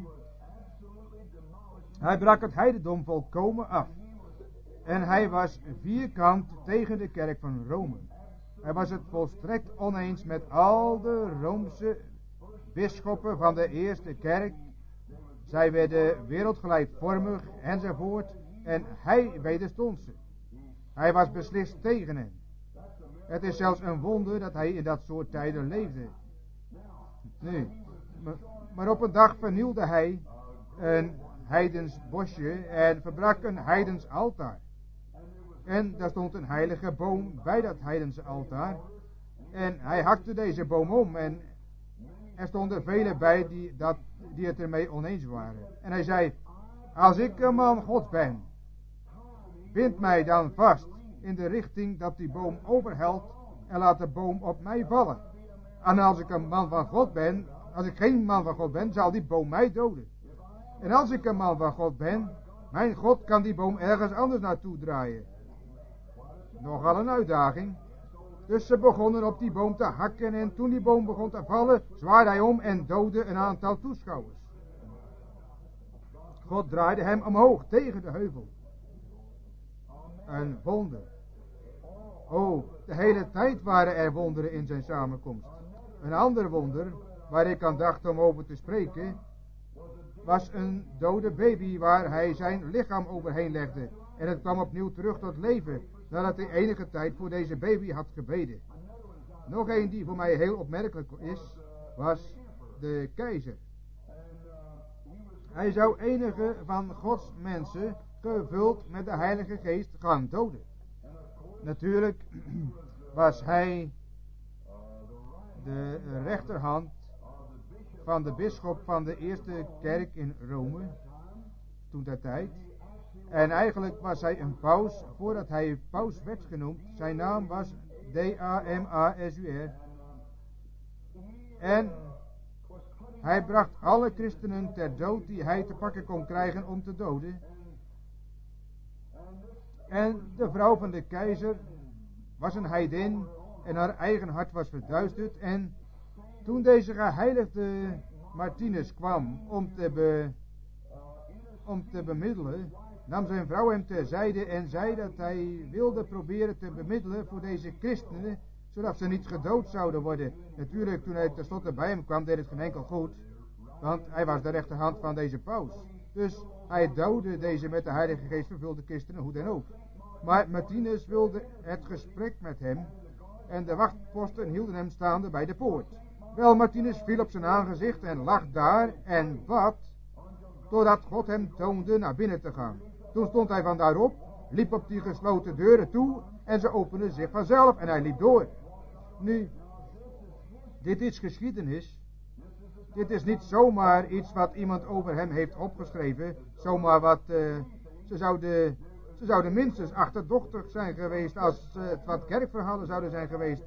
Hij brak het heidendom volkomen af. En hij was vierkant tegen de kerk van Rome. Hij was het volstrekt oneens met al de Roomse bisschoppen van de eerste kerk. Zij werden wereldgelijkvormig enzovoort. En hij wederstond ze. Hij was beslist tegen hen. Het is zelfs een wonder dat hij in dat soort tijden leefde. Nu, maar op een dag vernielde hij een heidens bosje en verbrak een heidens altaar. En daar stond een heilige boom bij dat heidense altaar. En hij hakte deze boom om en er stonden velen bij die het ermee oneens waren. En hij zei, als ik een man Gods ben, bind mij dan vast in de richting dat die boom overhelt en laat de boom op mij vallen. En als ik een man van God ben, als ik geen man van God ben, zal die boom mij doden. En als ik een man van God ben, mijn God kan die boom ergens anders naartoe draaien. Nogal een uitdaging. Dus ze begonnen op die boom te hakken en toen die boom begon te vallen, zwaaide hij om en doodde een aantal toeschouwers. God draaide hem omhoog tegen de heuvel. Een wonder. Oh, de hele tijd waren er wonderen in zijn samenkomst. Een ander wonder, waar ik aan dacht om over te spreken, was een dode baby waar hij zijn lichaam overheen legde. En het kwam opnieuw terug tot leven, nadat hij enige tijd voor deze baby had gebeden. Nog een die voor mij heel opmerkelijk is, was de keizer. hij zou enige van Gods mensen, gevuld met de Heilige Geest, gaan doden. Natuurlijk was hij de rechterhand van de bisschop van de eerste kerk in Rome, toen der tijd. En eigenlijk was hij een paus, voordat hij paus werd genoemd. Zijn naam was Damasur. En hij bracht alle christenen ter dood die hij te pakken kon krijgen om te doden. En de vrouw van de keizer was een heidin en haar eigen hart was verduisterd. En toen deze geheiligde Martinus kwam om te bemiddelen, nam zijn vrouw hem terzijde en zei dat hij wilde proberen te bemiddelen voor deze christenen, zodat ze niet gedood zouden worden. Natuurlijk, toen hij tenslotte bij hem kwam, deed het geen enkel goed, want hij was de rechterhand van deze paus. Dus hij doodde deze met de Heilige Geest vervulde christenen, hoe dan ook. Maar Martinus wilde het gesprek met hem en de wachtposten hielden hem staande bij de poort. Wel, Martinus viel op zijn aangezicht en lag daar en bad, totdat God hem toonde naar binnen te gaan. Toen stond hij van daarop, liep op die gesloten deuren toe en ze openden zich vanzelf en hij liep door. Nu, dit is geschiedenis. Dit is niet zomaar iets wat iemand over hem heeft opgeschreven. Zomaar wat, ze zouden minstens achterdochtig zijn geweest als het wat kerkverhalen zouden zijn geweest.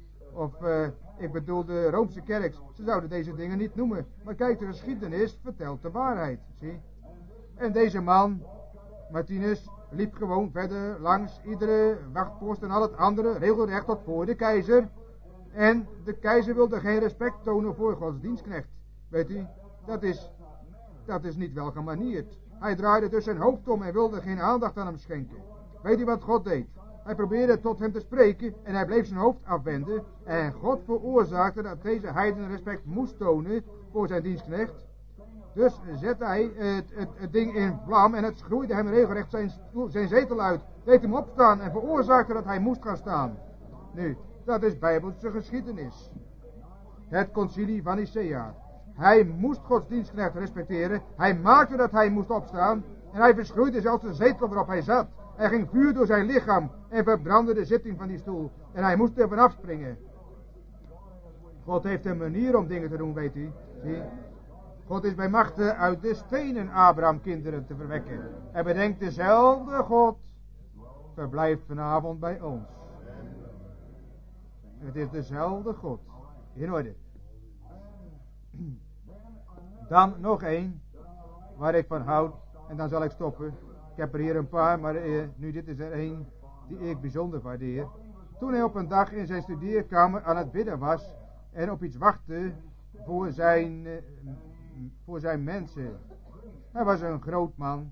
Ik bedoel de Roomse kerk. Ze zouden deze dingen niet noemen. Maar kijk, de geschiedenis vertelt de waarheid. Zie? En deze man, Martinus, liep gewoon verder langs iedere wachtpost en al het andere, regelrecht tot voor de keizer. En de keizer wilde geen respect tonen voor Gods dienstknecht. Weet u, dat is niet wel gemanierd. Hij draaide dus zijn hoofd om en wilde geen aandacht aan hem schenken. Weet u wat God deed? Hij probeerde tot hem te spreken en hij bleef zijn hoofd afwenden. En God veroorzaakte dat deze heiden respect moest tonen voor zijn dienstknecht. Dus zette hij het ding in vlam en het schroeide hem regelrecht zijn zetel uit. Deed hem opstaan en veroorzaakte dat hij moest gaan staan. Nu, dat is Bijbelse geschiedenis. Het concilie van Nicea. Hij moest Gods dienstknecht respecteren. Hij maakte dat hij moest opstaan. En hij verschroeide zelfs de zetel waarop hij zat. Er ging vuur door zijn lichaam en verbrandde de zitting van die stoel. En hij moest er vanaf springen. God heeft een manier om dingen te doen, weet u. Zie? God is bij machte uit de stenen Abraham kinderen te verwekken. En bedenkt, dezelfde God verblijft vanavond bij ons. Het is dezelfde God. In orde. Dan nog één, waar ik van houd, en dan zal ik stoppen. Ik heb er hier een paar, maar nu dit is er één die ik bijzonder waardeer. Toen hij op een dag in zijn studeerkamer aan het bidden was en op iets wachtte voor zijn mensen. Hij was een groot man.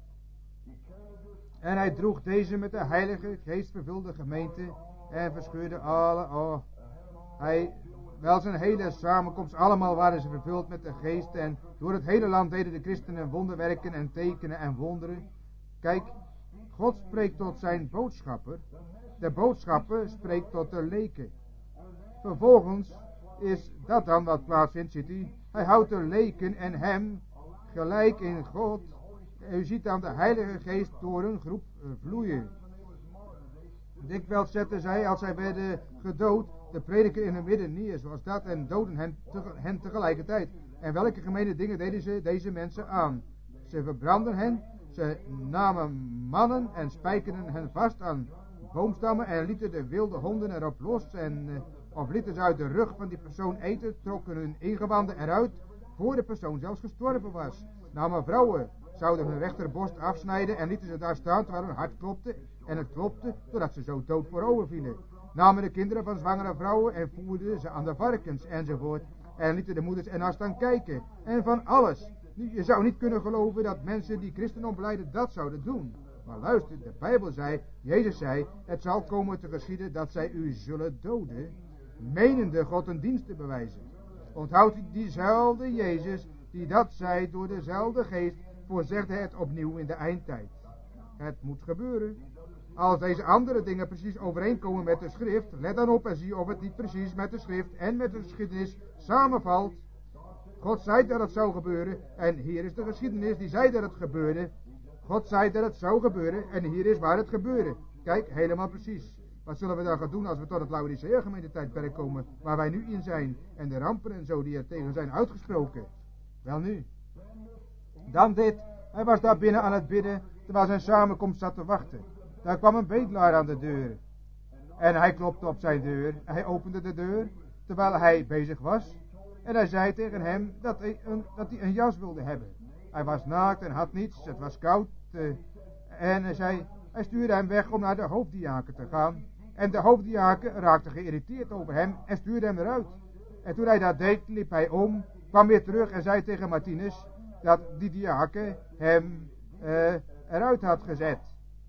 En hij droeg deze met de Heilige Geest vervulde gemeente en verscheurde alle, wel zijn hele samenkomst, allemaal waren ze vervuld met de geest en door het hele land deden de christenen wonderwerken en tekenen en wonderen. Kijk, God spreekt tot zijn boodschapper, de boodschapper spreekt tot de leken. Vervolgens is dat dan wat plaatsvindt, ziet u. Hij houdt de leken en hem gelijk in God. U ziet dan de Heilige Geest door een groep vloeien. Dikwijls zetten zij, als zij werden gedood, de prediker in hun midden neer, zoals dat, en doden hen tegelijkertijd. En welke gemene dingen deden ze deze mensen aan? Ze verbrandden hen, ze namen mannen en spijkerden hen vast aan boomstammen en lieten de wilde honden erop los of lieten ze uit de rug van die persoon eten, trokken hun ingewanden eruit, voor de persoon zelfs gestorven was. Namen vrouwen, zouden hun rechterborst afsnijden en lieten ze daar staan terwijl hun hart klopte. En het klopte, totdat ze zo dood voorover vielen. Namen de kinderen van zwangere vrouwen en voerden ze aan de varkens enzovoort. En lieten de moeders ernaar staan kijken. En van alles. Je zou niet kunnen geloven dat mensen die christendom belijden dat zouden doen. Maar luister, de Bijbel zei, Jezus zei, het zal komen te geschieden dat zij u zullen doden, menende God een dienst te bewijzen. Onthoudt u diezelfde Jezus, die dat zei door dezelfde geest, voorzegde het opnieuw in de eindtijd. Het moet gebeuren. Als deze andere dingen precies overeenkomen met de schrift, let dan op en zie of het niet precies met de schrift en met de geschiedenis samenvalt. God zei dat het zou gebeuren. En hier is de geschiedenis die zei dat het gebeurde. God zei dat het zou gebeuren. En hier is waar het gebeurde. Kijk, helemaal precies. Wat zullen we dan gaan doen als we tot het Laodicea gemeentetijdperk komen, waar wij nu in zijn, en de rampen en zo die er tegen zijn uitgesproken? Wel nu. Dan dit. Hij was daar binnen aan het bidden, terwijl zijn samenkomst zat te wachten. Daar kwam een bedelaar aan de deur. En hij klopte op zijn deur. Hij opende de deur, terwijl hij bezig was. En hij zei tegen hem dat hij een jas wilde hebben. Hij was naakt en had niets, het was koud. En hij stuurde hem weg om naar de hoofddiaken te gaan. En de hoofddiaken raakte geïrriteerd over hem en stuurde hem eruit. En toen hij dat deed, liep hij om, kwam weer terug en zei tegen Martinus dat die diaken hem eruit had gezet.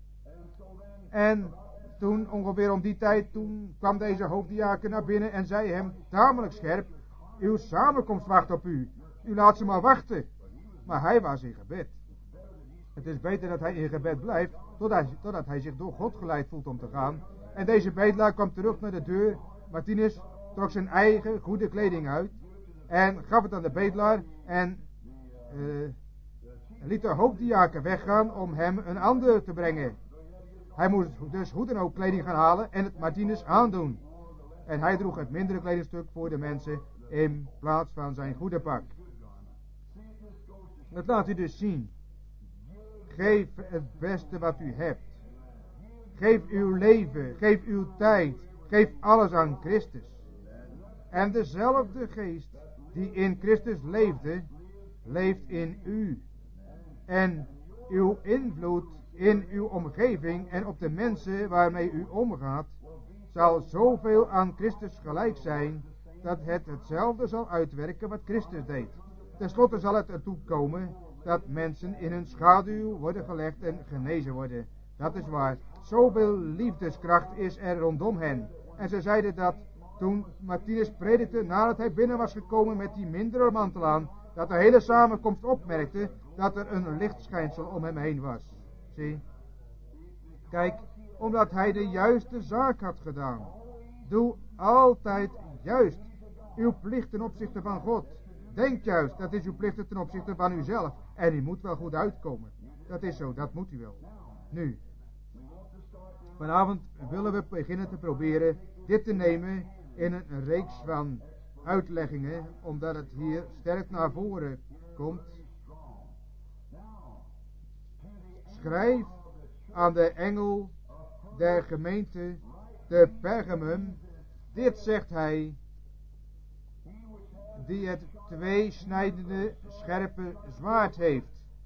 En toen, ongeveer om die tijd, toen kwam deze hoofddiaken naar binnen en zei hem tamelijk scherp: uw samenkomst wacht op u. U laat ze maar wachten. Maar hij was in gebed. Het is beter dat hij in gebed blijft, totdat hij zich door God geleid voelt om te gaan. En deze bedelaar kwam terug naar de deur. Martinus trok zijn eigen goede kleding uit en gaf het aan de bedelaar en liet de hoofddiaken weggaan om hem een ander te brengen. Hij moest dus hoe dan ook kleding gaan halen en het Martinus aandoen. En hij droeg het mindere kledingstuk voor de mensen in plaats van zijn goede pak. Dat laat u dus zien. Geef het beste wat u hebt. Geef uw leven, geef uw tijd, geef alles aan Christus. En dezelfde geest die in Christus leefde, leeft in u. En uw invloed in uw omgeving en op de mensen waarmee u omgaat, zal zoveel aan Christus gelijk zijn, dat het hetzelfde zal uitwerken wat Christus deed. Ten slotte zal het ertoe komen dat mensen in hun schaduw worden gelegd en genezen worden. Dat is waar. Zoveel liefdeskracht is er rondom hen. En ze zeiden dat toen Martinus predikte, nadat hij binnen was gekomen met die mindere mantel aan, dat de hele samenkomst opmerkte dat er een lichtschijnsel om hem heen was. Zie. Kijk, omdat hij de juiste zaak had gedaan. Doe altijd juist uw plicht ten opzichte van God. Denk juist, dat is uw plicht ten opzichte van uzelf. En u moet wel goed uitkomen. Dat is zo, dat moet u wel. Nu, vanavond willen we beginnen te proberen dit te nemen in een reeks van uitleggingen, omdat het hier sterk naar voren komt. Schrijf aan de engel der gemeente te Pergamum, dit zegt hij, die het tweesnijdende scherpe zwaard heeft.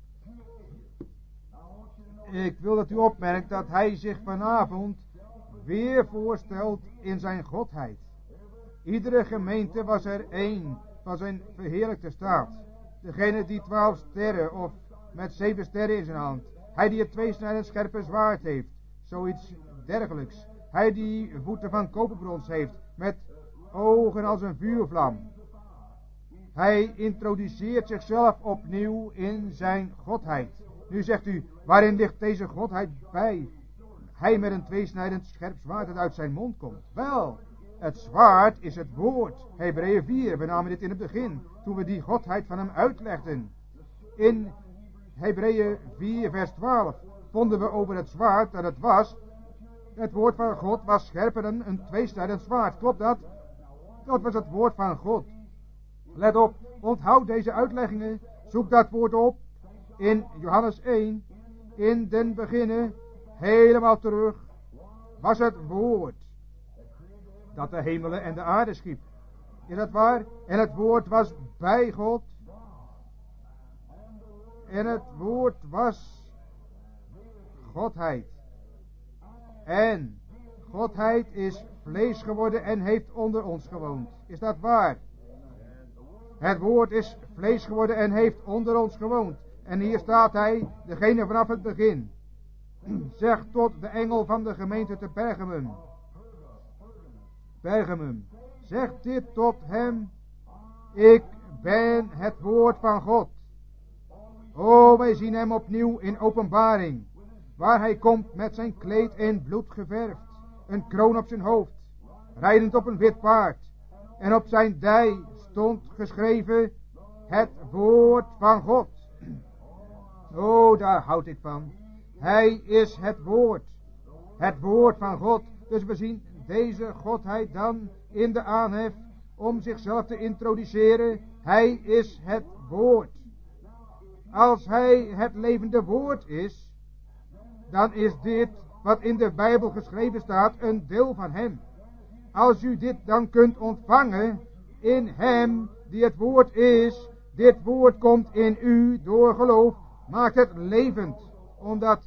Ik wil dat u opmerkt dat hij zich vanavond weer voorstelt in zijn godheid. Iedere gemeente was er één van zijn verheerlijkte staat. Degene die 12 sterren of met 7 sterren in zijn hand. Hij die het tweesnijdend scherpe zwaard heeft. Zoiets dergelijks. Hij die voeten van koperbrons heeft met ogen als een vuurvlam. Hij introduceert zichzelf opnieuw in zijn godheid. Nu zegt u, waarin ligt deze godheid bij? Hij met een tweesnijdend scherp zwaard dat uit zijn mond komt. Wel, het zwaard is het woord. Hebreeën 4, we namen dit in het begin, toen we die godheid van hem uitlegden. In Hebreeën 4 vers 12 vonden we over het zwaard dat het woord van God was scherper dan een tweesnijdend zwaard. Klopt dat? Dat was het woord van God. Let op, onthoud deze uitleggingen, zoek dat woord op in Johannes 1, in den beginne, helemaal terug, was het woord dat de hemelen en de aarde schiep. Is dat waar? En het woord was bij God. En het woord was Godheid. En Godheid is vlees geworden en heeft onder ons gewoond. Is dat waar? Het woord is vlees geworden en heeft onder ons gewoond. En hier staat hij, degene vanaf het begin. Zeg tot de engel van de gemeente te Pergamum. Pergamum. Zeg dit tot hem. Ik ben het woord van God. O, wij zien hem opnieuw in Openbaring. Waar hij komt met zijn kleed in bloed geverfd. Een kroon op zijn hoofd. Rijdend op een wit paard. En op zijn dij stond geschreven: het woord van God. Oh, daar houd ik van. Hij is het woord. Het woord van God. Dus we zien deze Godheid dan in de aanhef om zichzelf te introduceren. Hij is het woord. Als hij het levende woord is, dan is dit wat in de Bijbel geschreven staat een deel van hem. Als u dit dan kunt ontvangen in hem die het woord is, dit woord komt in u door geloof, maakt het levend. Omdat,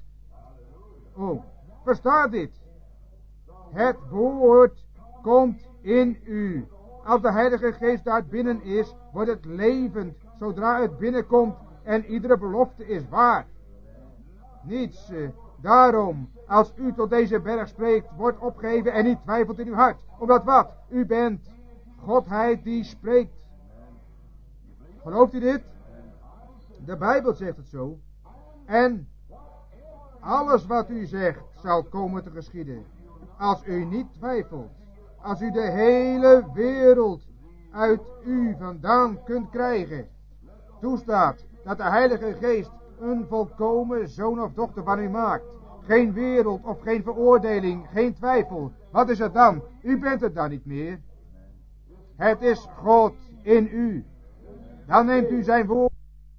versta dit. Het woord komt in u. Als de Heilige Geest daar binnen is, wordt het levend zodra het binnenkomt en iedere belofte is waar. Niets. Daarom, als u tot deze berg spreekt, wordt opgeheven en niet twijfelt in uw hart. Omdat wat? U bent Godheid die spreekt. Gelooft u dit? De Bijbel zegt het zo. En alles wat u zegt zal komen te geschieden. Als u niet twijfelt. Als u de hele wereld uit u vandaan kunt krijgen. Toestaat dat de Heilige Geest een volkomen zoon of dochter van u maakt. Geen wereld of geen veroordeling, geen twijfel. Wat is het dan? U bent het dan niet meer. Het is God in u. Dan neemt u zijn woord.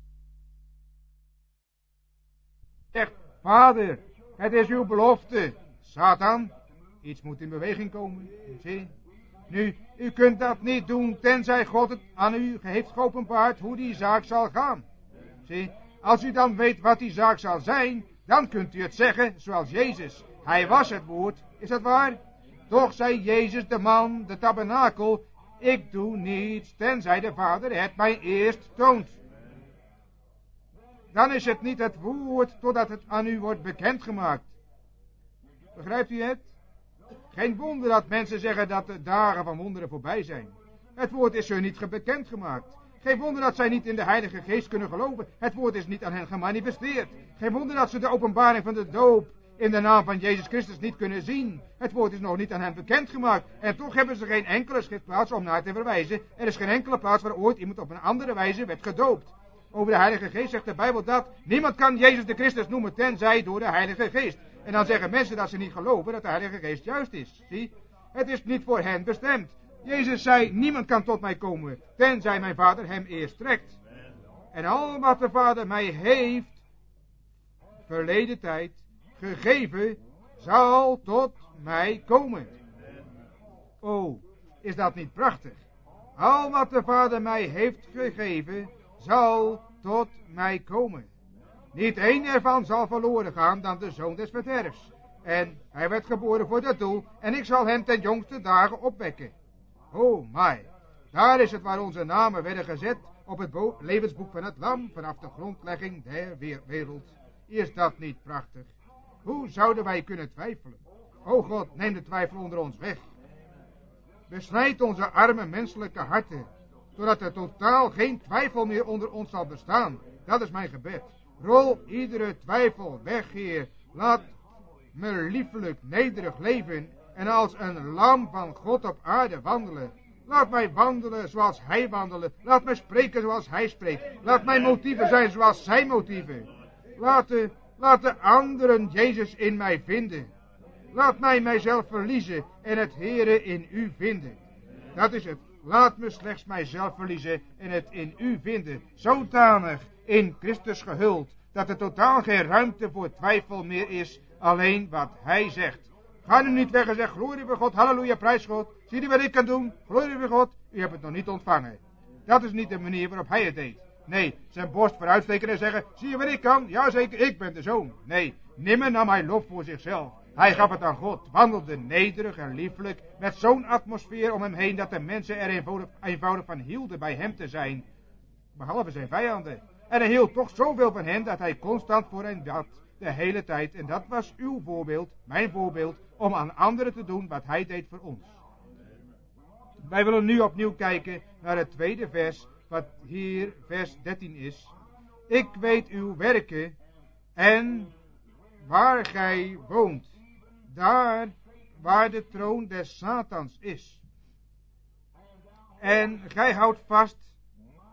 Zegt, Vader, het is uw belofte. Satan, iets moet in beweging komen. Zie. Nu, u kunt dat niet doen, tenzij God het aan u heeft geopenbaard hoe die zaak zal gaan. Zie, als u dan weet wat die zaak zal zijn, dan kunt u het zeggen zoals Jezus. Hij was het woord, is dat waar? Toch zei Jezus, de man, de tabernakel, ik doe niets, tenzij de Vader het mij eerst toont. Dan is het niet het woord, totdat het aan u wordt bekendgemaakt. Begrijpt u het? Geen wonder dat mensen zeggen dat de dagen van wonderen voorbij zijn. Het woord is hun niet bekendgemaakt. Geen wonder dat zij niet in de Heilige Geest kunnen geloven. Het woord is niet aan hen gemanifesteerd. Geen wonder dat ze de openbaring van de doop in de naam van Jezus Christus niet kunnen zien. Het woord is nog niet aan hen bekendgemaakt. En toch hebben ze geen enkele schriftplaats om naar te verwijzen. Er is geen enkele plaats waar ooit iemand op een andere wijze werd gedoopt. Over de Heilige Geest zegt de Bijbel dat niemand kan Jezus de Christus noemen tenzij door de Heilige Geest. En dan zeggen mensen dat ze niet geloven dat de Heilige Geest juist is. Zie, het is niet voor hen bestemd. Jezus zei, niemand kan tot mij komen, tenzij mijn Vader hem eerst trekt. En al wat de Vader mij heeft, verleden tijd, gegeven, zal tot mij komen. Oh, is dat niet prachtig? Al wat de Vader mij heeft gegeven, zal tot mij komen. Niet één ervan zal verloren gaan dan de zoon des verderfs. En hij werd geboren voor dat doel, en ik zal hem ten jongste dagen opwekken. Oh my, daar is het waar onze namen werden gezet op het levensboek van het lam vanaf de grondlegging der wereld. Is dat niet prachtig? Hoe zouden wij kunnen twijfelen? O God, neem de twijfel onder ons weg. Besnijd onze arme menselijke harten, zodat er totaal geen twijfel meer onder ons zal bestaan. Dat is mijn gebed. Rol iedere twijfel weg, Heer. Laat me liefelijk nederig leven en als een lam van God op aarde wandelen. Laat mij wandelen zoals Hij wandelde. Laat mij spreken zoals Hij spreekt. Laat mijn motieven zijn zoals zijn motieven. Laat de anderen Jezus in mij vinden. Laat mij mijzelf verliezen en het Heere in u vinden. Dat is het. Laat me slechts mijzelf verliezen en het in u vinden. Zodanig in Christus gehuld, dat er totaal geen ruimte voor twijfel meer is, alleen wat Hij zegt. Ga nu niet weg en zeg, glorie bij God, halleluja, prijs God. Zie je wat ik kan doen? Glorie bij God, u hebt het nog niet ontvangen. Dat is niet de manier waarop Hij het deed. Nee, zijn borst vooruitsteken en zeggen, zie je wat ik kan? Jazeker, ik ben de zoon. Nee, nimmer nam hij lof voor zichzelf. Hij gaf het aan God, wandelde nederig en lieflijk, met zo'n atmosfeer om hem heen, dat de mensen er eenvoudig van hielden bij hem te zijn, behalve zijn vijanden. En hij hield toch zoveel van hen, dat hij constant voor hen bad, de hele tijd. En dat was uw voorbeeld, mijn voorbeeld, om aan anderen te doen wat hij deed voor ons. Wij willen nu opnieuw kijken naar het tweede vers, wat hier vers 13 is. Ik weet uw werken en waar gij woont, daar waar de troon des Satans is. En gij houdt vast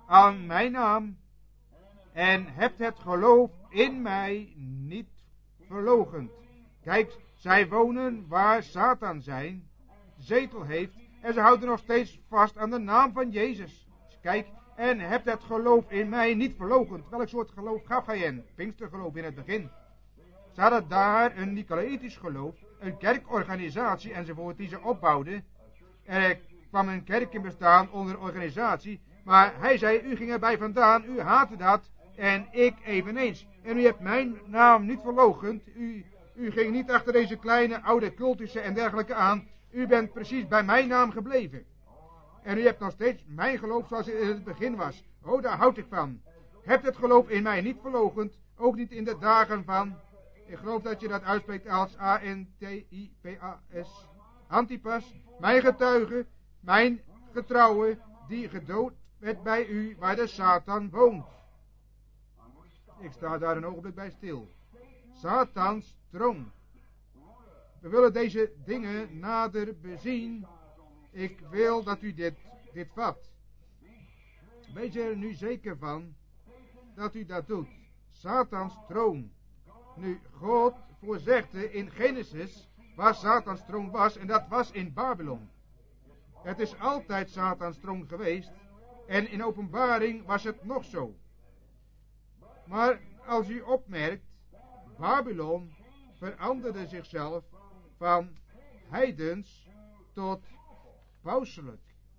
aan mijn naam en hebt het geloof in mij niet verloochend. Kijk, zij wonen waar Satan zijn zetel heeft en ze houden nog steeds vast aan de naam van Jezus. Kijk, en hebt het geloof in mij niet verloochend. Welk soort geloof gaf hij hen? Pinkstergeloof in het begin. Ze hadden daar een Nicolaïtisch geloof, een kerkorganisatie enzovoort die ze opbouwden. Er kwam een kerk in bestaan onder organisatie, maar hij zei, u ging erbij vandaan, u haatte dat en ik eveneens. En u hebt mijn naam niet verloochend, u ging niet achter deze kleine oude cultische en dergelijke aan, u bent precies bij mijn naam gebleven. En u hebt nog steeds mijn geloof zoals het in het begin was. Oh, daar houd ik van. Hebt het geloof in mij niet verloochend, ook niet in de dagen van... Ik geloof dat je dat uitspreekt als Antipas. Antipas, mijn getuige, mijn getrouwe, die gedood werd bij u waar de Satan woont. Ik sta daar een ogenblik bij stil. Satans troon. We willen deze dingen nader bezien. Ik wil dat u dit vat. Wees er nu zeker van dat u dat doet. Satans troon. Nu, God voorzegde in Genesis waar Satans troon was, en dat was in Babylon. Het is altijd Satans troon geweest, en in Openbaring was het nog zo. Maar als u opmerkt, Babylon veranderde zichzelf van heidens tot pauselijk.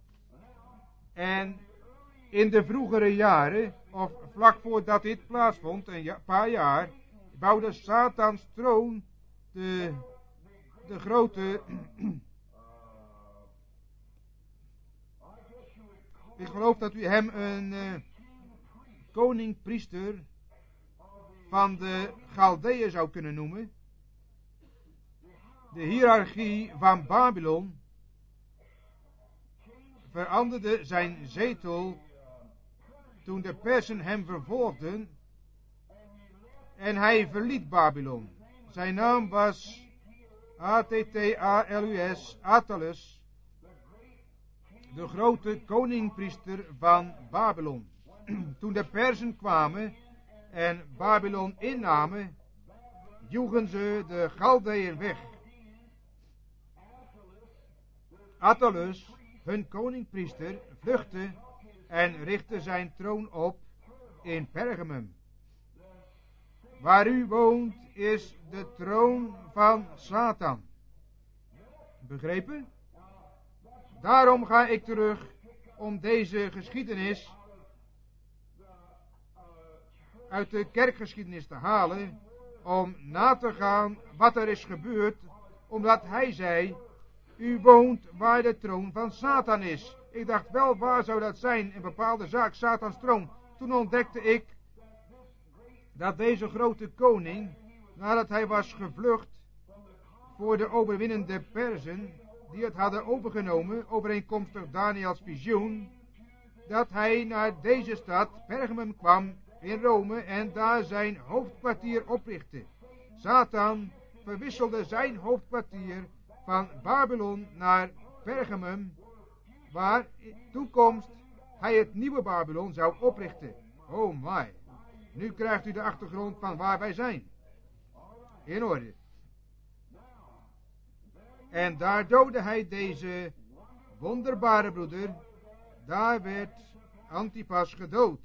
En in de vroegere jaren, of vlak voordat dit plaatsvond, een paar jaar, bouwde Satans troon de grote... Ik geloof dat u hem een koning-priester van de Galdeeën zou kunnen noemen. De hiërarchie van Babylon veranderde zijn zetel toen de Persen hem vervolgden en hij verliet Babylon. Zijn naam was Attalus, Attalus, de grote koningpriester van Babylon. Toen de Persen kwamen en Babylon innamen, joegen ze de Galdeeën weg. Attalus, hun koningpriester, vluchtte en richtte zijn troon op in Pergamum. Waar u woont is de troon van Satan. Begrepen? Daarom ga ik terug om deze geschiedenis uit de kerkgeschiedenis te halen, om na te gaan wat er is gebeurd, omdat hij zei, u woont waar de troon van Satan is. Ik dacht wel, waar zou dat zijn, een bepaalde zaak, Satans troon. Toen ontdekte ik dat deze grote koning, nadat hij was gevlucht voor de overwinnende Persen, die het hadden overgenomen, overeenkomstig Daniels visioen, dat hij naar deze stad, Pergamum, kwam in Rome en daar zijn hoofdkwartier oprichtte. Satan verwisselde zijn hoofdkwartier van Babylon naar Pergamum, waar in toekomst hij het nieuwe Babylon zou oprichten. Oh my, nu krijgt u de achtergrond van waar wij zijn. In orde. En daar doodde hij deze wonderbare broeder. Daar werd Antipas gedood.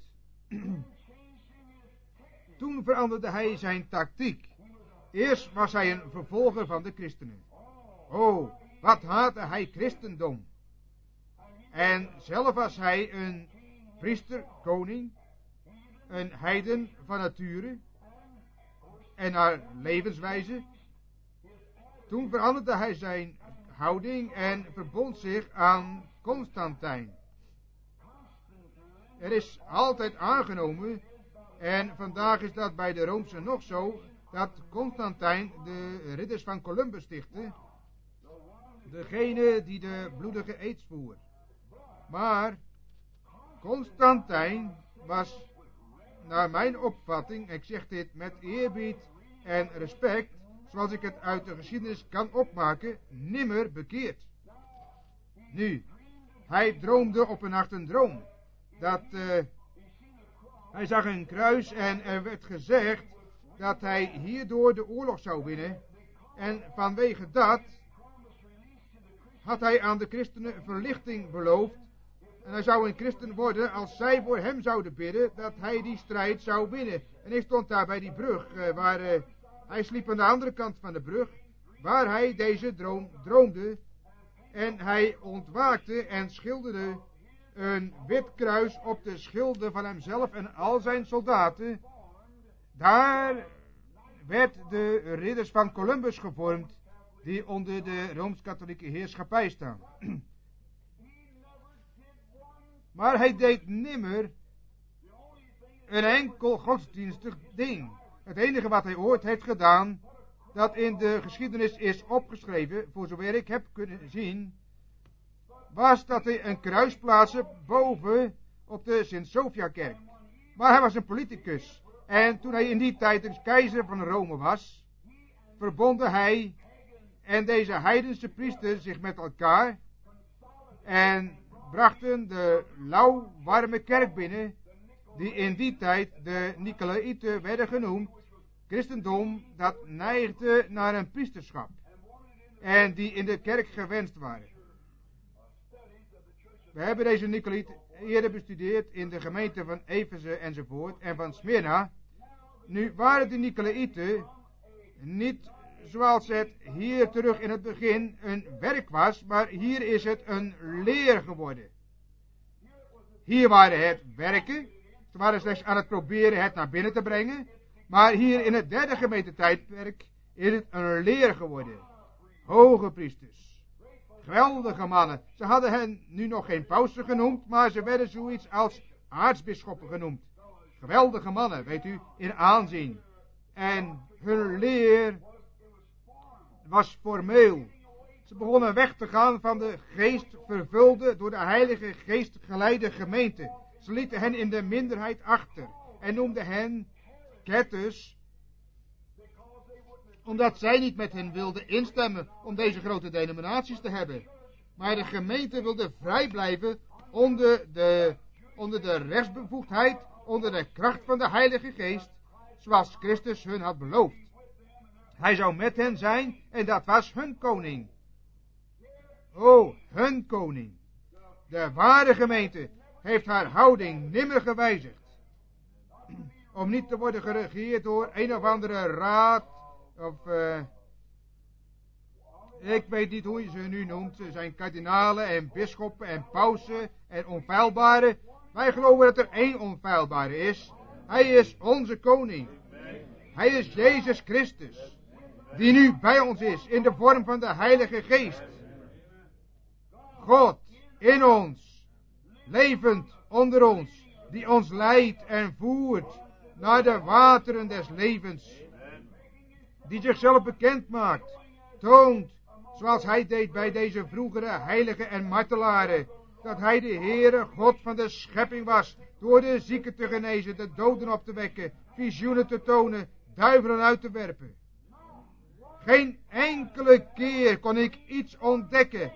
Toen veranderde hij zijn tactiek. Eerst was hij een vervolger van de christenen. Oh, wat haatte hij christendom. En zelf was hij een priester, koning, een heiden van nature en naar levenswijze. Toen veranderde hij zijn houding en verbond zich aan Constantijn. Er is altijd aangenomen, en vandaag is dat bij de Roomse nog zo, dat Constantijn de ridders van Columbus stichtte, degene die de bloedige eed zwoer. Maar Constantijn was, naar mijn opvatting, ik zeg dit met eerbied en respect, zoals ik het uit de geschiedenis kan opmaken, nimmer bekeerd. Nu, hij droomde op een nacht een droom. dat hij zag een kruis en er werd gezegd dat hij hierdoor de oorlog zou winnen. En vanwege dat had hij aan de christenen verlichting beloofd. En hij zou een christen worden als zij voor hem zouden bidden, dat hij die strijd zou winnen. En ik stond daar bij die brug, waar hij sliep aan de andere kant van de brug, waar hij deze droom droomde. En hij ontwaakte en schilderde een wit kruis op de schilden van hemzelf en al zijn soldaten. Daar werd de ridders van Columbus gevormd, die onder de Rooms-Katholieke heerschappij staan. Maar hij deed nimmer een enkel godsdienstig ding. Het enige wat hij ooit heeft gedaan, dat in de geschiedenis is opgeschreven, voor zover ik heb kunnen zien, was dat hij een kruis plaatste boven op de Sint-Sofia-kerk. Maar hij was een politicus. En toen hij in die tijd de keizer van Rome was, verbonden hij en deze heidense priesters zich met elkaar en brachten de lauwwarme kerk binnen, die in die tijd de Nicolaïten werden genoemd. Christendom dat neigde naar een priesterschap en die in de kerk gewenst waren. We hebben deze Nicolaïten eerder bestudeerd in de gemeente van Efeze enzovoort en van Smyrna. Nu waren de Nicolaïten niet zoals het hier terug in het begin een werk was, maar hier is het een leer geworden. Hier waren het werken, ze waren slechts aan het proberen het naar binnen te brengen, maar hier in het derde gemeentetijdperk is het een leer geworden. Hoge priesters, geweldige mannen, ze hadden hen nu nog geen pausen genoemd, maar ze werden zoiets als aartsbisschoppen genoemd. Geweldige mannen, weet u, in aanzien. En hun leer was formeel. Ze begonnen weg te gaan van de geest vervulde, door de Heilige Geest geleide gemeente. Ze lieten hen in de minderheid achter en noemden hen ketters, omdat zij niet met hen wilden instemmen om deze grote denominaties te hebben. Maar de gemeente wilde vrij blijven onder de rechtsbevoegdheid, onder de kracht van de Heilige Geest, zoals Christus hun had beloofd. Hij zou met hen zijn en dat was hun koning. O, hun koning. De ware gemeente heeft haar houding nimmer gewijzigd. Om niet te worden geregeerd door een of andere raad, of ik weet niet hoe je ze nu noemt. Ze zijn kardinalen en bisschoppen en pausen en onfeilbare. Wij geloven dat er één onfeilbare is. Hij is onze koning. Hij is Jezus Christus, die nu bij ons is in de vorm van de Heilige Geest. God in ons, levend onder ons, die ons leidt en voert naar de wateren des levens. Die zichzelf bekend maakt, toont, zoals hij deed bij deze vroegere heiligen en martelaren, dat hij de Heere God van de schepping was, door de zieken te genezen, de doden op te wekken, visioenen te tonen, duivelen uit te werpen. Geen enkele keer kon ik iets ontdekken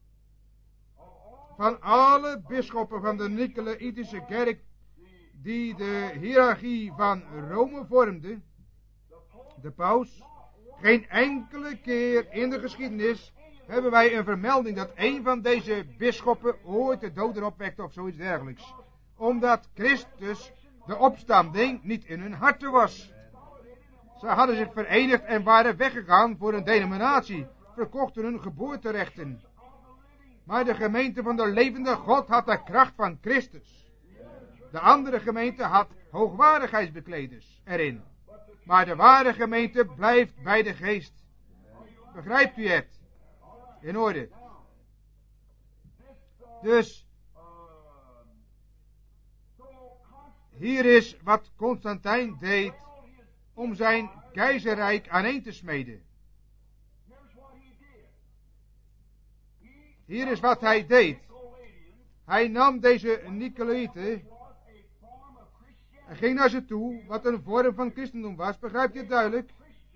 van alle bisschoppen van de Nicolaïtische kerk die de hiërarchie van Rome vormden, de paus. Geen enkele keer in de geschiedenis hebben wij een vermelding dat een van deze bisschoppen ooit de doden opwekte of zoiets dergelijks. Omdat Christus de opstanding niet in hun harten was. Ze hadden zich verenigd en waren weggegaan voor een denominatie, verkochten hun geboorterechten. Maar de gemeente van de levende God had de kracht van Christus. De andere gemeente had hoogwaardigheidsbekleders erin. Maar de ware gemeente blijft bij de geest. Begrijpt u het? In orde. Dus hier is wat Constantijn deed om zijn keizerrijk aaneen te smeden. Hier is wat hij deed. Hij nam deze Nicolaïten en ging naar ze toe, wat een vorm van christendom was. Begrijpt u het duidelijk?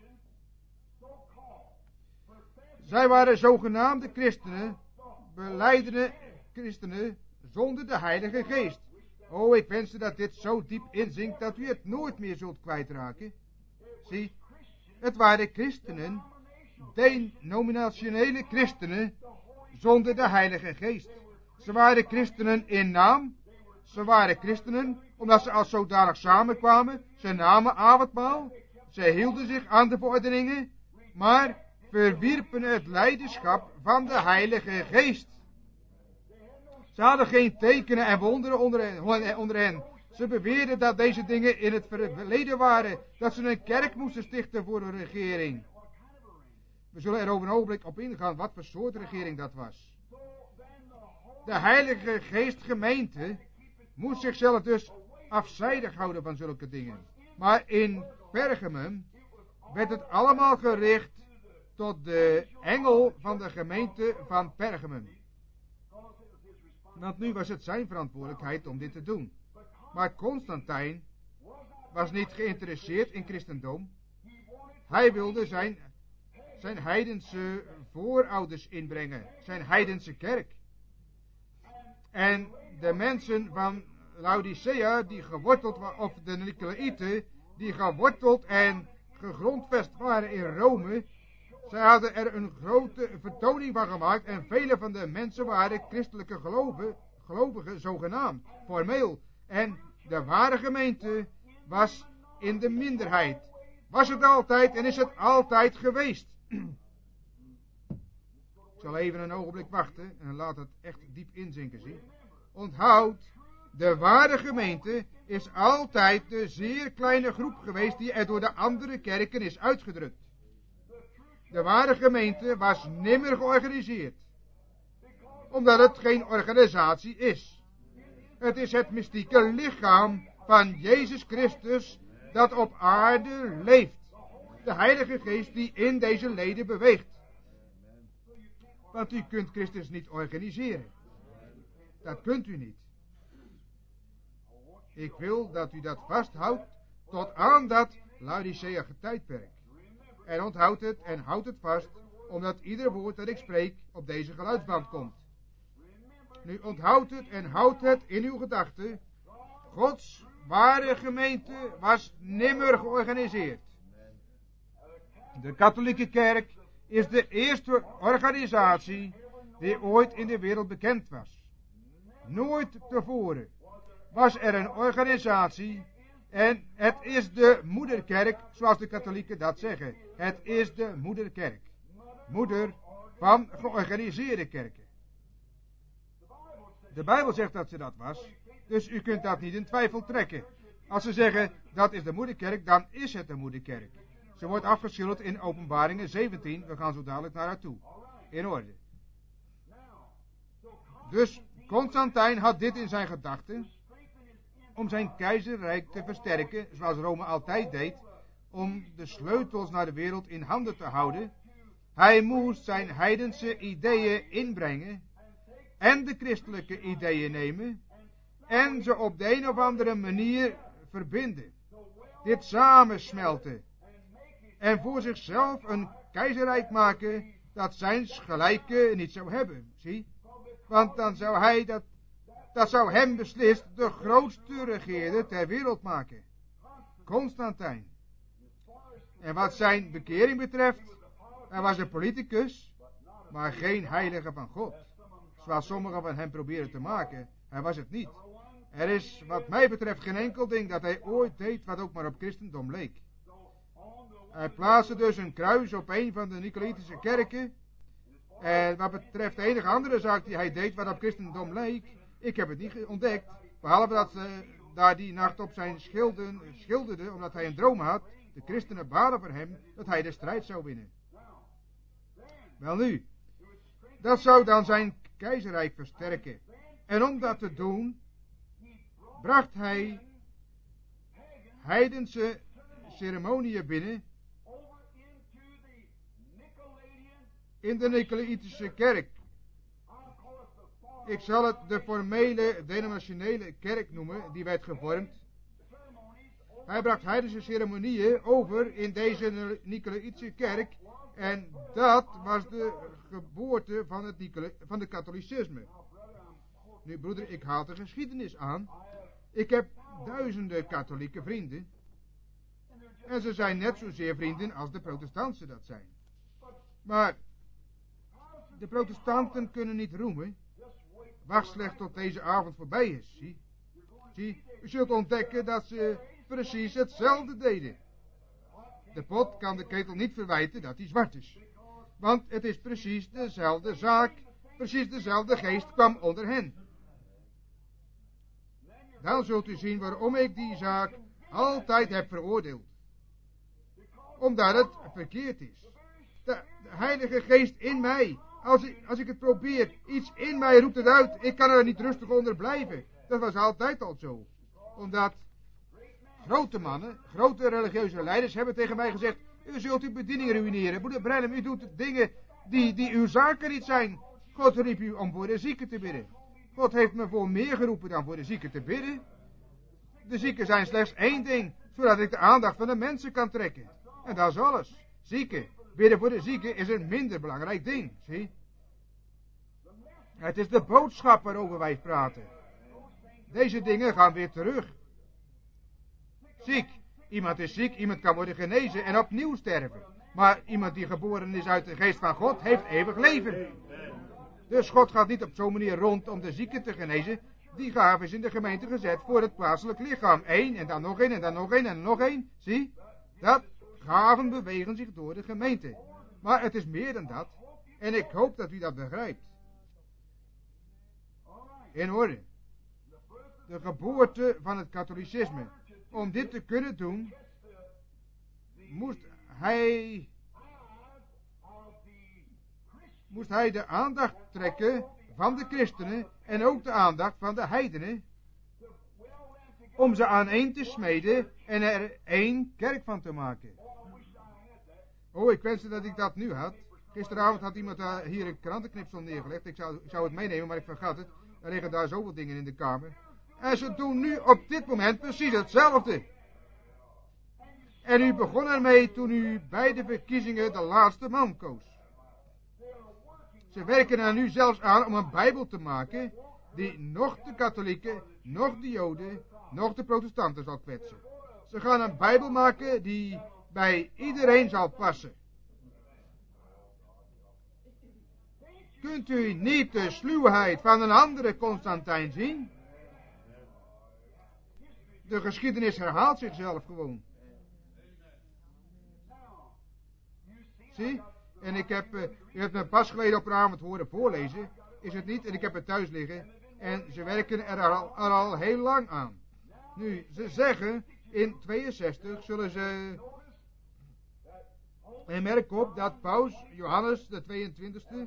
Zij waren zogenaamde christenen, belijdende christenen, zonder de Heilige Geest. Oh, ik wenste dat dit zo diep inzinkt dat u het nooit meer zult kwijtraken. Zie, het waren christenen, denominationele christenen, zonder de Heilige Geest. Ze waren christenen in naam. Ze waren christenen omdat ze als zodanig samenkwamen. Ze namen avondmaal. Ze hielden zich aan de verordeningen, maar verwierpen het leiderschap van de Heilige Geest. Ze hadden geen tekenen en wonderen onder hen. Ze beweerden dat deze dingen in het verleden waren, dat ze een kerk moesten stichten voor een regering. We zullen er over een ogenblik op ingaan wat voor soort regering dat was. De Heilige Geest gemeente moest zichzelf dus afzijdig houden van zulke dingen. Maar in Pergamum werd het allemaal gericht tot de engel van de gemeente van Pergamum. Want nu was het zijn verantwoordelijkheid om dit te doen. Maar Constantijn was niet geïnteresseerd in christendom. Hij wilde zijn heidense voorouders inbrengen. Zijn heidense kerk. En de mensen van Laodicea, die geworteld waren, of de Nicolaïten, die geworteld en gegrondvest waren in Rome, zij hadden er een grote vertoning van gemaakt en vele van de mensen waren christelijke gelovigen zogenaamd, formeel. En de ware gemeente was in de minderheid. Was het altijd en is het altijd geweest. Ik zal even een ogenblik wachten en laat het echt diep inzinken, zie. Onthoud, de ware gemeente is altijd de zeer kleine groep geweest die er door de andere kerken is uitgedrukt. De ware gemeente was nimmer georganiseerd, omdat het geen organisatie is. Het is het mystieke lichaam van Jezus Christus dat op aarde leeft. De Heilige Geest die in deze leden beweegt. Want u kunt Christus niet organiseren. Dat kunt u niet. Ik wil dat u dat vasthoudt tot aan dat Laodicea tijdperk. En onthoud het en houd het vast, omdat ieder woord dat ik spreek op deze geluidsband komt. Nu onthoud het en houd het in uw gedachten. Gods ware gemeente was nimmer georganiseerd. De katholieke kerk is de eerste organisatie die ooit in de wereld bekend was. Nooit tevoren was er een organisatie en het is de moederkerk, zoals de katholieken dat zeggen. Het is de moederkerk. Moeder van georganiseerde kerken. De Bijbel zegt dat ze dat was, dus u kunt dat niet in twijfel trekken. Als ze zeggen dat is de moederkerk, dan is het de moederkerk. Ze wordt afgeschilderd in Openbaringen 17, we gaan zo dadelijk naar haar toe. In orde. Dus Constantijn had dit in zijn gedachten, om zijn keizerrijk te versterken, zoals Rome altijd deed, om de sleutels naar de wereld in handen te houden. Hij moest zijn heidense ideeën inbrengen en de christelijke ideeën nemen en ze op de een of andere manier verbinden. Dit samensmelten en voor zichzelf een keizerrijk maken dat zijns gelijke niet zou hebben. Zie? Want dan zou hij dat zou hem beslist de grootste regeerder ter wereld maken. Constantijn. En wat zijn bekering betreft, hij was een politicus, maar geen heilige van God. Zoals sommigen van hem proberen te maken. Hij was het niet. Er is wat mij betreft geen enkel ding dat hij ooit deed wat ook maar op christendom leek. Hij plaatste dus een kruis op een van de Nicolaïtische kerken. En wat betreft de enige andere zaak die hij deed wat op christendom leek, ik heb het niet ontdekt. Behalve dat daar die nacht op zijn schilderde, omdat hij een droom had. De christenen baden voor hem dat hij de strijd zou winnen. Welnu, dat zou dan zijn keizerrijk versterken. En om dat te doen, bracht hij heidense ceremonieën binnen in de Nicolaïtische kerk. Ik zal het de formele denominationele kerk noemen, die werd gevormd. Hij bracht heidense ceremonieën over in deze Nicolaïtische kerk. En dat was de geboorte van het katholicisme. Nu broeder, ik haal de geschiedenis aan. Ik heb duizenden katholieke vrienden. En ze zijn net zozeer vrienden als de protestanten dat zijn. Maar de protestanten kunnen niet roemen. Wacht slechts tot deze avond voorbij is, zie. U zult ontdekken dat ze precies hetzelfde deden. De pot kan de ketel niet verwijten dat hij zwart is. Want het is precies dezelfde zaak, precies dezelfde geest kwam onder hen. Dan zult u zien waarom ik die zaak altijd heb veroordeeld. Omdat het verkeerd is. De Heilige Geest in mij. Als ik het probeer, iets in mij roept het uit. Ik kan er niet rustig onder blijven. Dat was altijd al zo. Omdat grote mannen, grote religieuze leiders hebben tegen mij gezegd: u zult uw bediening ruïneren. Broeder Branham, u doet dingen die uw zaken niet zijn. God riep u om voor de zieken te bidden. God heeft me voor meer geroepen dan voor de zieken te bidden. De zieken zijn slechts één ding, zodat ik de aandacht van de mensen kan trekken. En dat is alles. Zieken. Bidden voor de zieken is een minder belangrijk ding, zie. Het is de boodschap waarover wij praten. Deze dingen gaan weer terug. Ziek. Iemand is ziek, iemand kan worden genezen en opnieuw sterven. Maar iemand die geboren is uit de geest van God, heeft eeuwig leven. Dus God gaat niet op zo'n manier rond om de zieken te genezen. Die gave is in de gemeente gezet voor het plaatselijk lichaam. Eén en dan nog één en dan nog één en nog één. Zie, dat gaven bewegen zich door de gemeente. Maar het is meer dan dat. En ik hoop dat u dat begrijpt. In orde. De geboorte van het katholicisme. Om dit te kunnen doen, moest hij de aandacht trekken van de christenen en ook de aandacht van de heidenen, om ze aaneen te smeden en er één kerk van te maken. Oh, ik wenste dat ik dat nu had. Gisteravond had iemand hier een krantenknipsel neergelegd. Ik zou het meenemen, maar ik vergat het. Er liggen daar zoveel dingen in de kamer. En ze doen nu op dit moment precies hetzelfde. En u begon ermee toen u bij de verkiezingen de laatste man koos. Ze werken er nu zelfs aan om een Bijbel te maken die nog de katholieken, nog de joden, nog de protestanten zal kwetsen. Ze gaan een Bijbel maken die bij iedereen zal passen. Kunt u niet de sluwheid van een andere Constantijn zien? De geschiedenis herhaalt zichzelf gewoon. Zie? En ik heb, u hebt me pas geleden op een avond horen voorlezen, is het niet? En ik heb het thuis liggen. En ze werken er al heel lang aan. Nu, ze zeggen, in 62 zullen ze... En merk op dat paus Johannes de 22e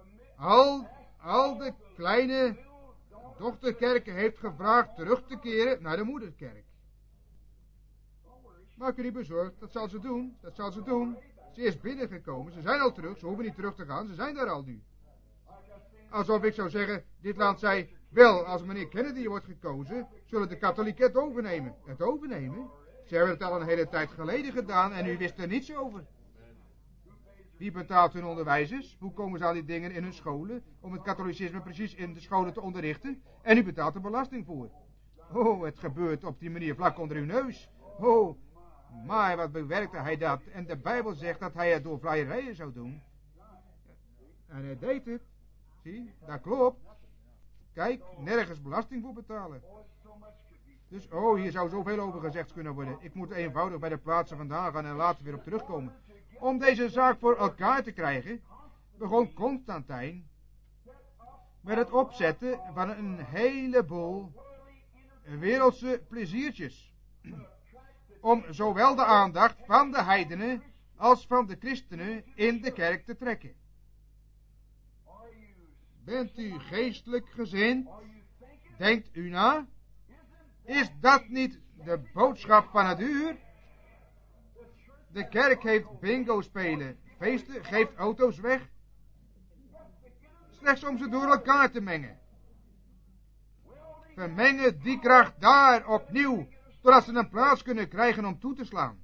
al de kleine dochterkerken heeft gevraagd terug te keren naar de moederkerk. Maak u niet bezorgd, dat zal ze doen, dat zal ze doen. Ze is binnengekomen, ze zijn al terug, ze hoeven niet terug te gaan, ze zijn daar al nu. Alsof ik zou zeggen, dit land zei, wel, als meneer Kennedy wordt gekozen, zullen de katholieken het overnemen. Het overnemen? Ze hebben het al een hele tijd geleden gedaan en u wist er niets over. Wie betaalt hun onderwijzers? Hoe komen ze aan die dingen in hun scholen? Om het katholicisme precies in de scholen te onderrichten? En u betaalt er belasting voor. Oh, het gebeurt op die manier vlak onder uw neus. Oh, maar wat bewerkte hij dat? En de Bijbel zegt dat hij het door vleierijen zou doen. En hij deed het. Zie, dat klopt. Kijk, nergens belasting voor betalen. Dus, oh, hier zou zoveel over gezegd kunnen worden. Ik moet eenvoudig bij de plaatsen vandaan gaan en later weer op terugkomen. Om deze zaak voor elkaar te krijgen, begon Constantijn met het opzetten van een heleboel wereldse pleziertjes. Om zowel de aandacht van de heidenen als van de christenen in de kerk te trekken. Bent u geestelijk gezind? Denkt u na? Is dat niet de boodschap van het uur? De kerk heeft bingo spelen, feesten, geeft auto's weg. Slechts om ze door elkaar te mengen. Vermengen die kracht daar opnieuw, zodat ze een plaats kunnen krijgen om toe te slaan.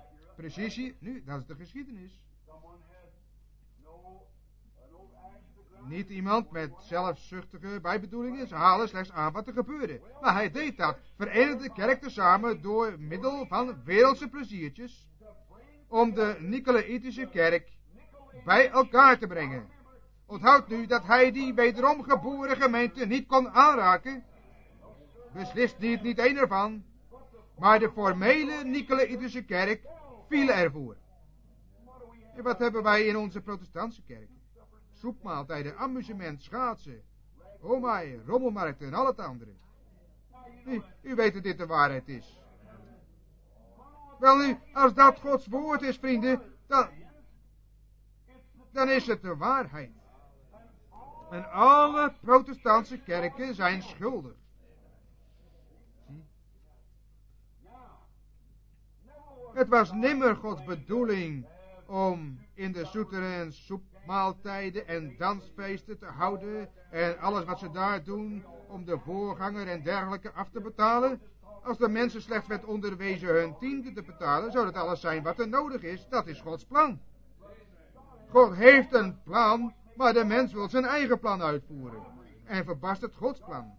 Precies hier, nu, dat is de geschiedenis. niet iemand met zelfzuchtige bijbedoelingen. Ze halen slechts aan wat er gebeurde. Maar hij deed dat, verenigde de kerk tezamen door middel van wereldse pleziertjes, om de Nicolaïtische kerk bij elkaar te brengen. Onthoud nu dat hij die wederom geboren gemeente niet kon aanraken. Beslist niet één ervan. Maar de formele Nicolaïtische kerk viel ervoor. En wat hebben wij in onze protestantse kerken? Soepmaaltijden, amusement, schaatsen, omaaien, rommelmarkten en al het andere. U weet dat dit de waarheid is. Wel nu, als dat Gods woord is, vrienden, dan is het de waarheid. En alle protestantse kerken zijn schuldig. Het was nimmer Gods bedoeling om in de souterrain soepmaaltijden en dansfeesten te houden en alles wat ze daar doen om de voorganger en dergelijke af te betalen. Als de mensen slechts werd onderwezen hun tiende te betalen, zou dat alles zijn wat er nodig is. Dat is Gods plan. God heeft een plan, maar de mens wil zijn eigen plan uitvoeren en verbarst het Gods plan.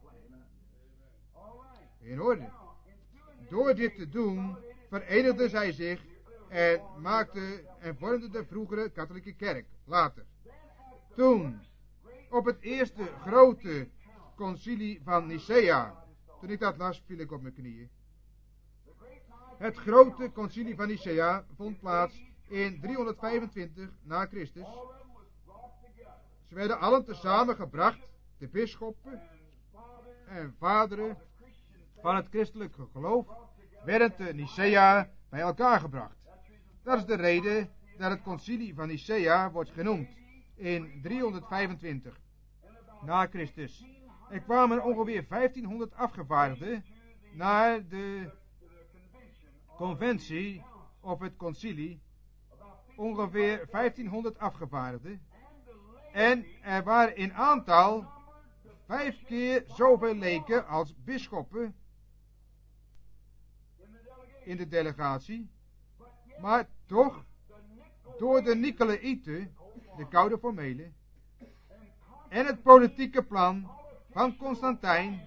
In orde. Door dit te doen verenigden zij zich en vormden de vroegere katholieke kerk. Later. Toen, op het eerste grote concilie van Nicea, toen ik dat las, viel ik op mijn knieën. Het grote concilie van Nicea vond plaats in 325 na Christus. Ze werden allen tezamen gebracht, de bisschoppen en vaderen van het christelijke geloof, werden te Nicea bij elkaar gebracht. Dat is de reden dat het concilie van Nicea wordt genoemd in 325 na Christus. Er kwamen ongeveer 1500 afgevaardigden naar de conventie of het concilie. Ongeveer 1500 afgevaardigden. En er waren in aantal 5 keer zoveel leken als bisschoppen in de delegatie. Maar toch, door de Nicolaïten, de koude formele, en het politieke plan van Constantijn,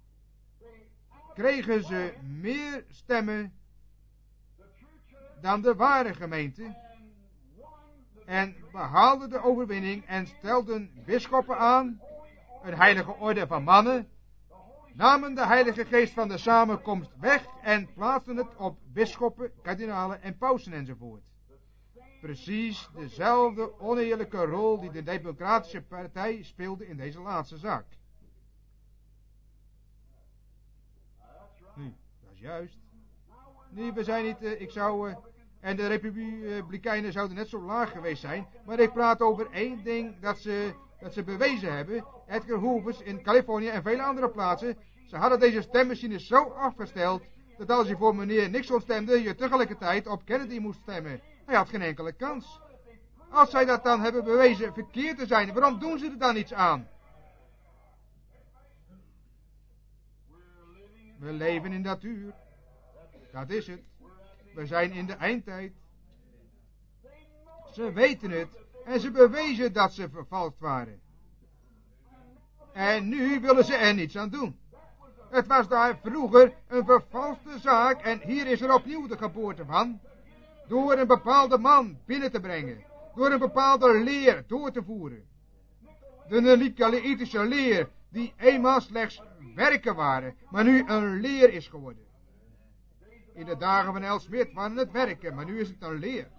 kregen ze meer stemmen dan de ware gemeente en behaalden de overwinning en stelden bisschoppen aan, een heilige orde van mannen, namen de heilige geest van de samenkomst weg en plaatsten het op bisschoppen, kardinalen en pausen enzovoort. Precies dezelfde oneerlijke rol die de Democratische Partij speelde in deze laatste zaak. Nu, dat is juist. Nee, we zijn niet, en de Republikeinen zouden net zo laag geweest zijn, maar ik praat over één ding dat ze bewezen hebben. Edgar Hoover in Californië en vele andere plaatsen, ze hadden deze stemmachines zo afgesteld, dat als je voor meneer Nixon stemde, je tegelijkertijd op Kennedy moest stemmen. Hij had geen enkele kans. Als zij dat dan hebben bewezen verkeerd te zijn, waarom doen ze er dan iets aan? We leven in dat uur. Dat is het. We zijn in de eindtijd. Ze weten het en ze bewezen dat ze vervalst waren. En nu willen ze er niets aan doen. Het was daar vroeger een vervalste zaak en hier is er opnieuw de geboorte van. Door een bepaalde man binnen te brengen. Door een bepaalde leer door te voeren. De Nicolaïtische leer die eenmaal slechts werken waren, maar nu een leer is geworden. In de dagen van El Smith waren het werken, maar nu is het een leer.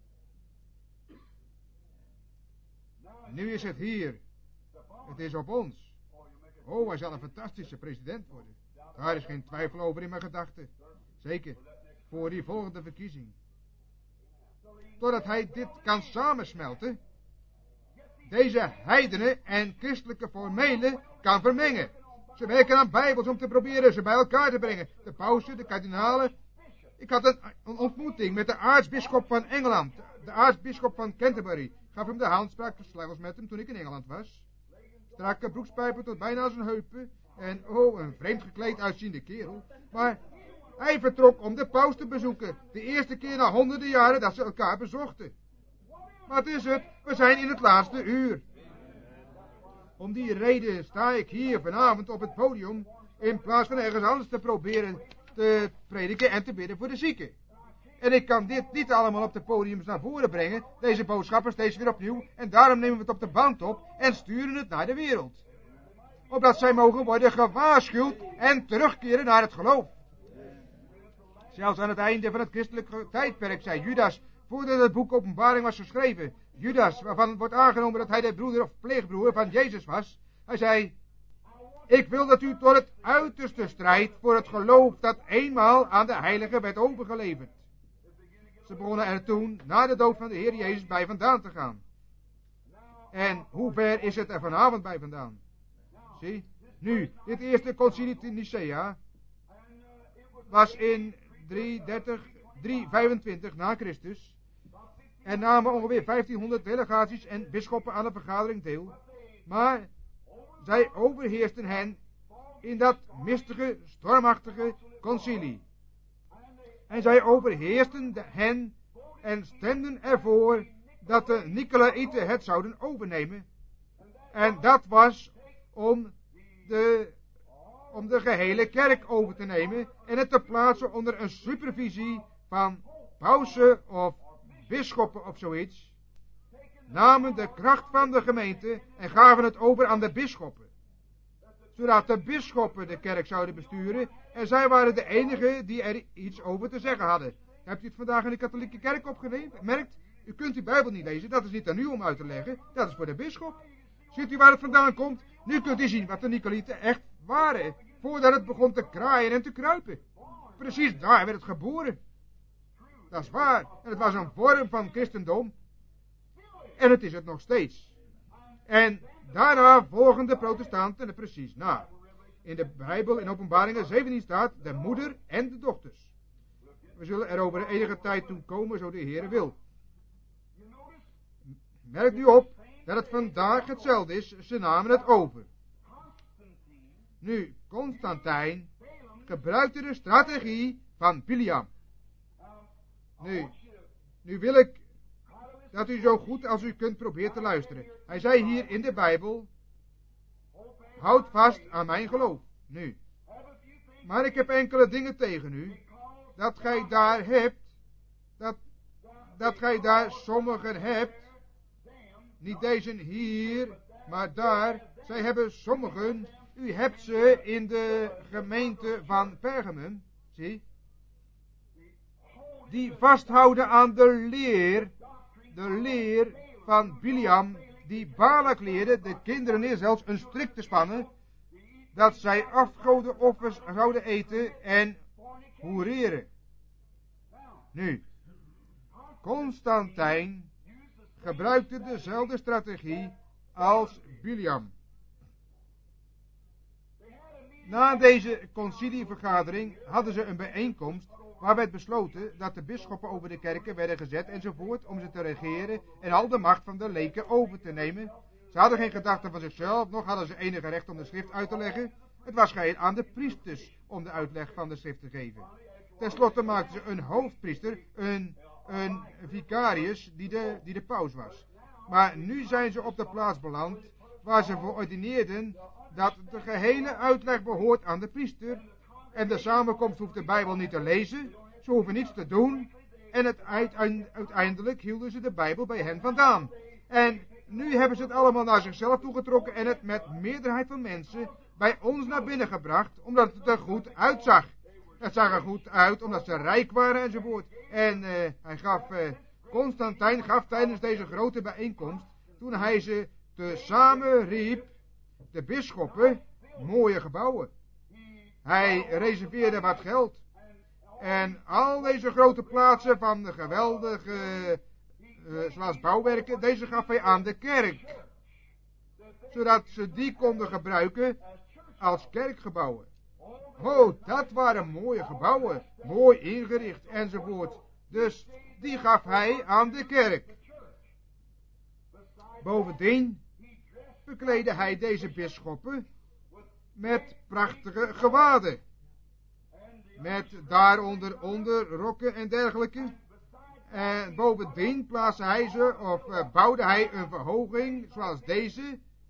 Nu is het hier. Het is op ons. Oh, hij zal een fantastische president worden. Daar is geen twijfel over in mijn gedachten. Zeker, voor die volgende verkiezing. Totdat hij dit kan samensmelten, deze heidenen en christelijke formelen kan vermengen. Ze werken aan bijbels om te proberen ze bij elkaar te brengen. De pausen, de kardinalen. Ik had een ontmoeting met de aartsbisschop van Engeland. De aartsbisschop van Canterbury. Gaf hem de hand, sprak verslechts met hem toen ik in Engeland was. Strakke broekspijpen tot bijna zijn heupen. En een vreemd gekleed uitziende kerel. Maar hij vertrok om de paus te bezoeken. De eerste keer na honderden jaren dat ze elkaar bezochten. Wat is het? We zijn in het laatste uur. Om die reden sta ik hier vanavond op het podium, in plaats van ergens anders te proberen te prediken en te bidden voor de zieken. En ik kan dit niet allemaal op de podiums naar voren brengen, deze boodschappen steeds weer opnieuw, en daarom nemen we het op de band op en sturen het naar de wereld. Opdat zij mogen worden gewaarschuwd en terugkeren naar het geloof. Zelfs aan het einde van het christelijke tijdperk zei Judas, voordat het boek Openbaring was geschreven, Judas, waarvan wordt aangenomen dat hij de broeder of pleegbroer van Jezus was, hij zei, ik wil dat u tot het uiterste strijdt voor het geloof dat eenmaal aan de heiligen werd overgeleverd. Ze begonnen er toen, na de dood van de Heer Jezus, bij vandaan te gaan. En hoe ver is het er vanavond bij vandaan? Zie, nu, dit eerste concilie te Nicea was in 325 na Christus. Er namen ongeveer 1500 delegaties en bisschoppen aan de vergadering deel. Maar zij overheersten hen in dat mistige, stormachtige concilie. En zij overheersten hen en stemden ervoor dat de Nicolaïten het zouden overnemen. En dat was om de gehele kerk over te nemen en het te plaatsen onder een supervisie van pausen of bisschoppen of zoiets. Namen de kracht van de gemeente en gaven het over aan de bisschoppen. Zodat de bisschoppen de kerk zouden besturen en zij waren de enigen die er iets over te zeggen hadden. Hebt u het vandaag in de katholieke kerk opgeneemd? Merkt, u kunt die Bijbel niet lezen, dat is niet aan u om uit te leggen, dat is voor de bisschop. Ziet u waar het vandaan komt? Nu kunt u zien wat de Nicolaïten echt waren, voordat het begon te kraaien en te kruipen. Precies daar werd het geboren. Dat is waar, en het was een vorm van christendom, en het is het nog steeds. En daarna volgen de protestanten er precies na. In de Bijbel in Openbaringen 17 staat de moeder en de dochters. We zullen er over enige tijd toe komen, zo de Heer wil. Merk nu op dat het vandaag hetzelfde is, ze namen het over. Nu, Constantijn gebruikte de strategie van Biliam. Nu wil ik dat u zo goed als u kunt probeert te luisteren. Hij zei hier in de Bijbel, houd vast aan mijn geloof. Nu, maar ik heb enkele dingen tegen u, dat gij daar hebt, dat gij daar sommigen hebt, niet deze hier, maar daar, zij hebben sommigen, u hebt ze in de gemeente van Pergamum, zie, die vasthouden aan de leer van Biliam, die Balak leerde de kinderen neer zelfs een strik te spannen, dat zij afgodenoffers zouden eten en hoereren. Nu, Constantijn gebruikte dezelfde strategie als Biliam. Na deze concilievergadering hadden ze een bijeenkomst waar werd besloten dat de bisschoppen over de kerken werden gezet enzovoort om ze te regeren en al de macht van de leken over te nemen. Ze hadden geen gedachten van zichzelf, nog hadden ze enige recht om de schrift uit te leggen. Het was geheel aan de priesters om de uitleg van de schrift te geven. Ten slotte maakten ze een hoofdpriester, een vicarius die de paus was. Maar nu zijn ze op de plaats beland waar ze verordineerden dat de gehele uitleg behoort aan de priester. En de samenkomst hoeft de Bijbel niet te lezen, ze hoeven niets te doen. En uiteindelijk hielden ze de Bijbel bij hen vandaan. En nu hebben ze het allemaal naar zichzelf toegetrokken en het met meerderheid van mensen bij ons naar binnen gebracht, omdat het er goed uitzag. Het zag er goed uit, omdat ze rijk waren enzovoort. En Constantijn gaf tijdens deze grote bijeenkomst, toen hij ze tezamen riep, de bisschoppen, mooie gebouwen. Hij reserveerde wat geld. En al deze grote plaatsen van de geweldige, zoals bouwwerken, deze gaf hij aan de kerk. Zodat ze die konden gebruiken als kerkgebouwen. Oh, dat waren mooie gebouwen, mooi ingericht enzovoort. Dus die gaf hij aan de kerk. Bovendien bekleedde hij deze bisschoppen met prachtige gewaden. Met daaronder onderrokken en dergelijke. En bovendien plaatste hij ze, of bouwde hij een verhoging zoals deze.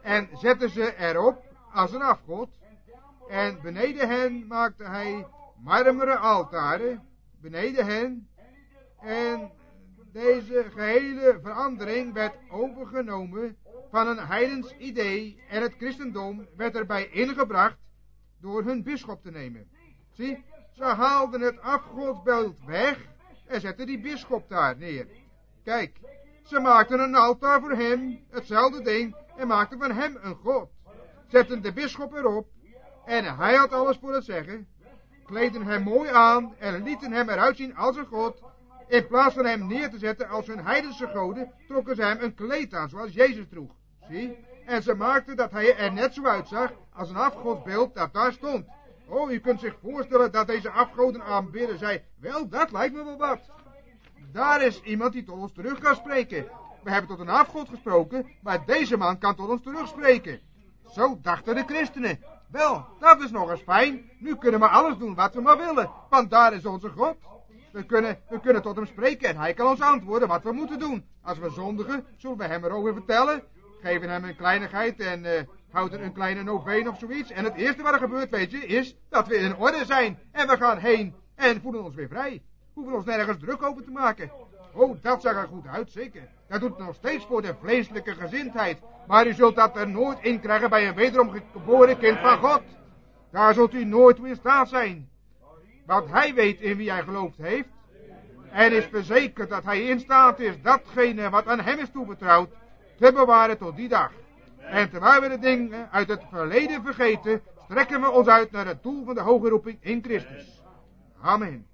en zette ze erop als een afgod. En beneden hen maakte hij marmeren altaren, beneden hen. En deze gehele verandering werd overgenomen van een heidens idee en het christendom werd erbij ingebracht door hun bisschop te nemen. Zie, ze haalden het afgodsbeeld weg en zetten die bisschop daar neer. Kijk, ze maakten een altaar voor hem, hetzelfde ding, en maakten van hem een god. Zetten de bisschop erop en hij had alles voor het zeggen, kleedden hem mooi aan en lieten hem eruit zien als een god. In plaats van hem neer te zetten als hun heidense goden, trokken ze hem een kleed aan, zoals Jezus droeg. Zie? En ze maakten dat hij er net zo uitzag als een afgodsbeeld dat daar stond. Oh, u kunt zich voorstellen dat deze afgoden aanbidden zei, wel, dat lijkt me wel wat. Daar is iemand die tot ons terug kan spreken. We hebben tot een afgod gesproken, maar deze man kan tot ons terugspreken. Zo dachten de christenen. Wel, dat is nog eens fijn. Nu kunnen we alles doen wat we maar willen, want daar is onze God. We kunnen tot hem spreken en hij kan ons antwoorden wat we moeten doen. Als we zondigen, zullen we hem erover vertellen. Geven hem een kleinigheid en houden een kleine noveen of zoiets. En het eerste wat er gebeurt, weet je, is dat we in orde zijn. En we gaan heen en voelen ons weer vrij. Hoeven ons nergens druk over te maken. Oh, dat zag er goed uit, zeker. Dat doet nog steeds voor de vleeselijke gezindheid. Maar u zult dat er nooit in krijgen bij een wederom geboren kind van God. Daar zult u nooit toe in staat zijn. Want hij weet in wie hij geloofd heeft. En is verzekerd dat hij in staat is datgene wat aan hem is toevertrouwd te bewaren tot die dag. En terwijl we de dingen uit het verleden vergeten, strekken we ons uit naar het doel van de hoge roeping in Christus. Amen.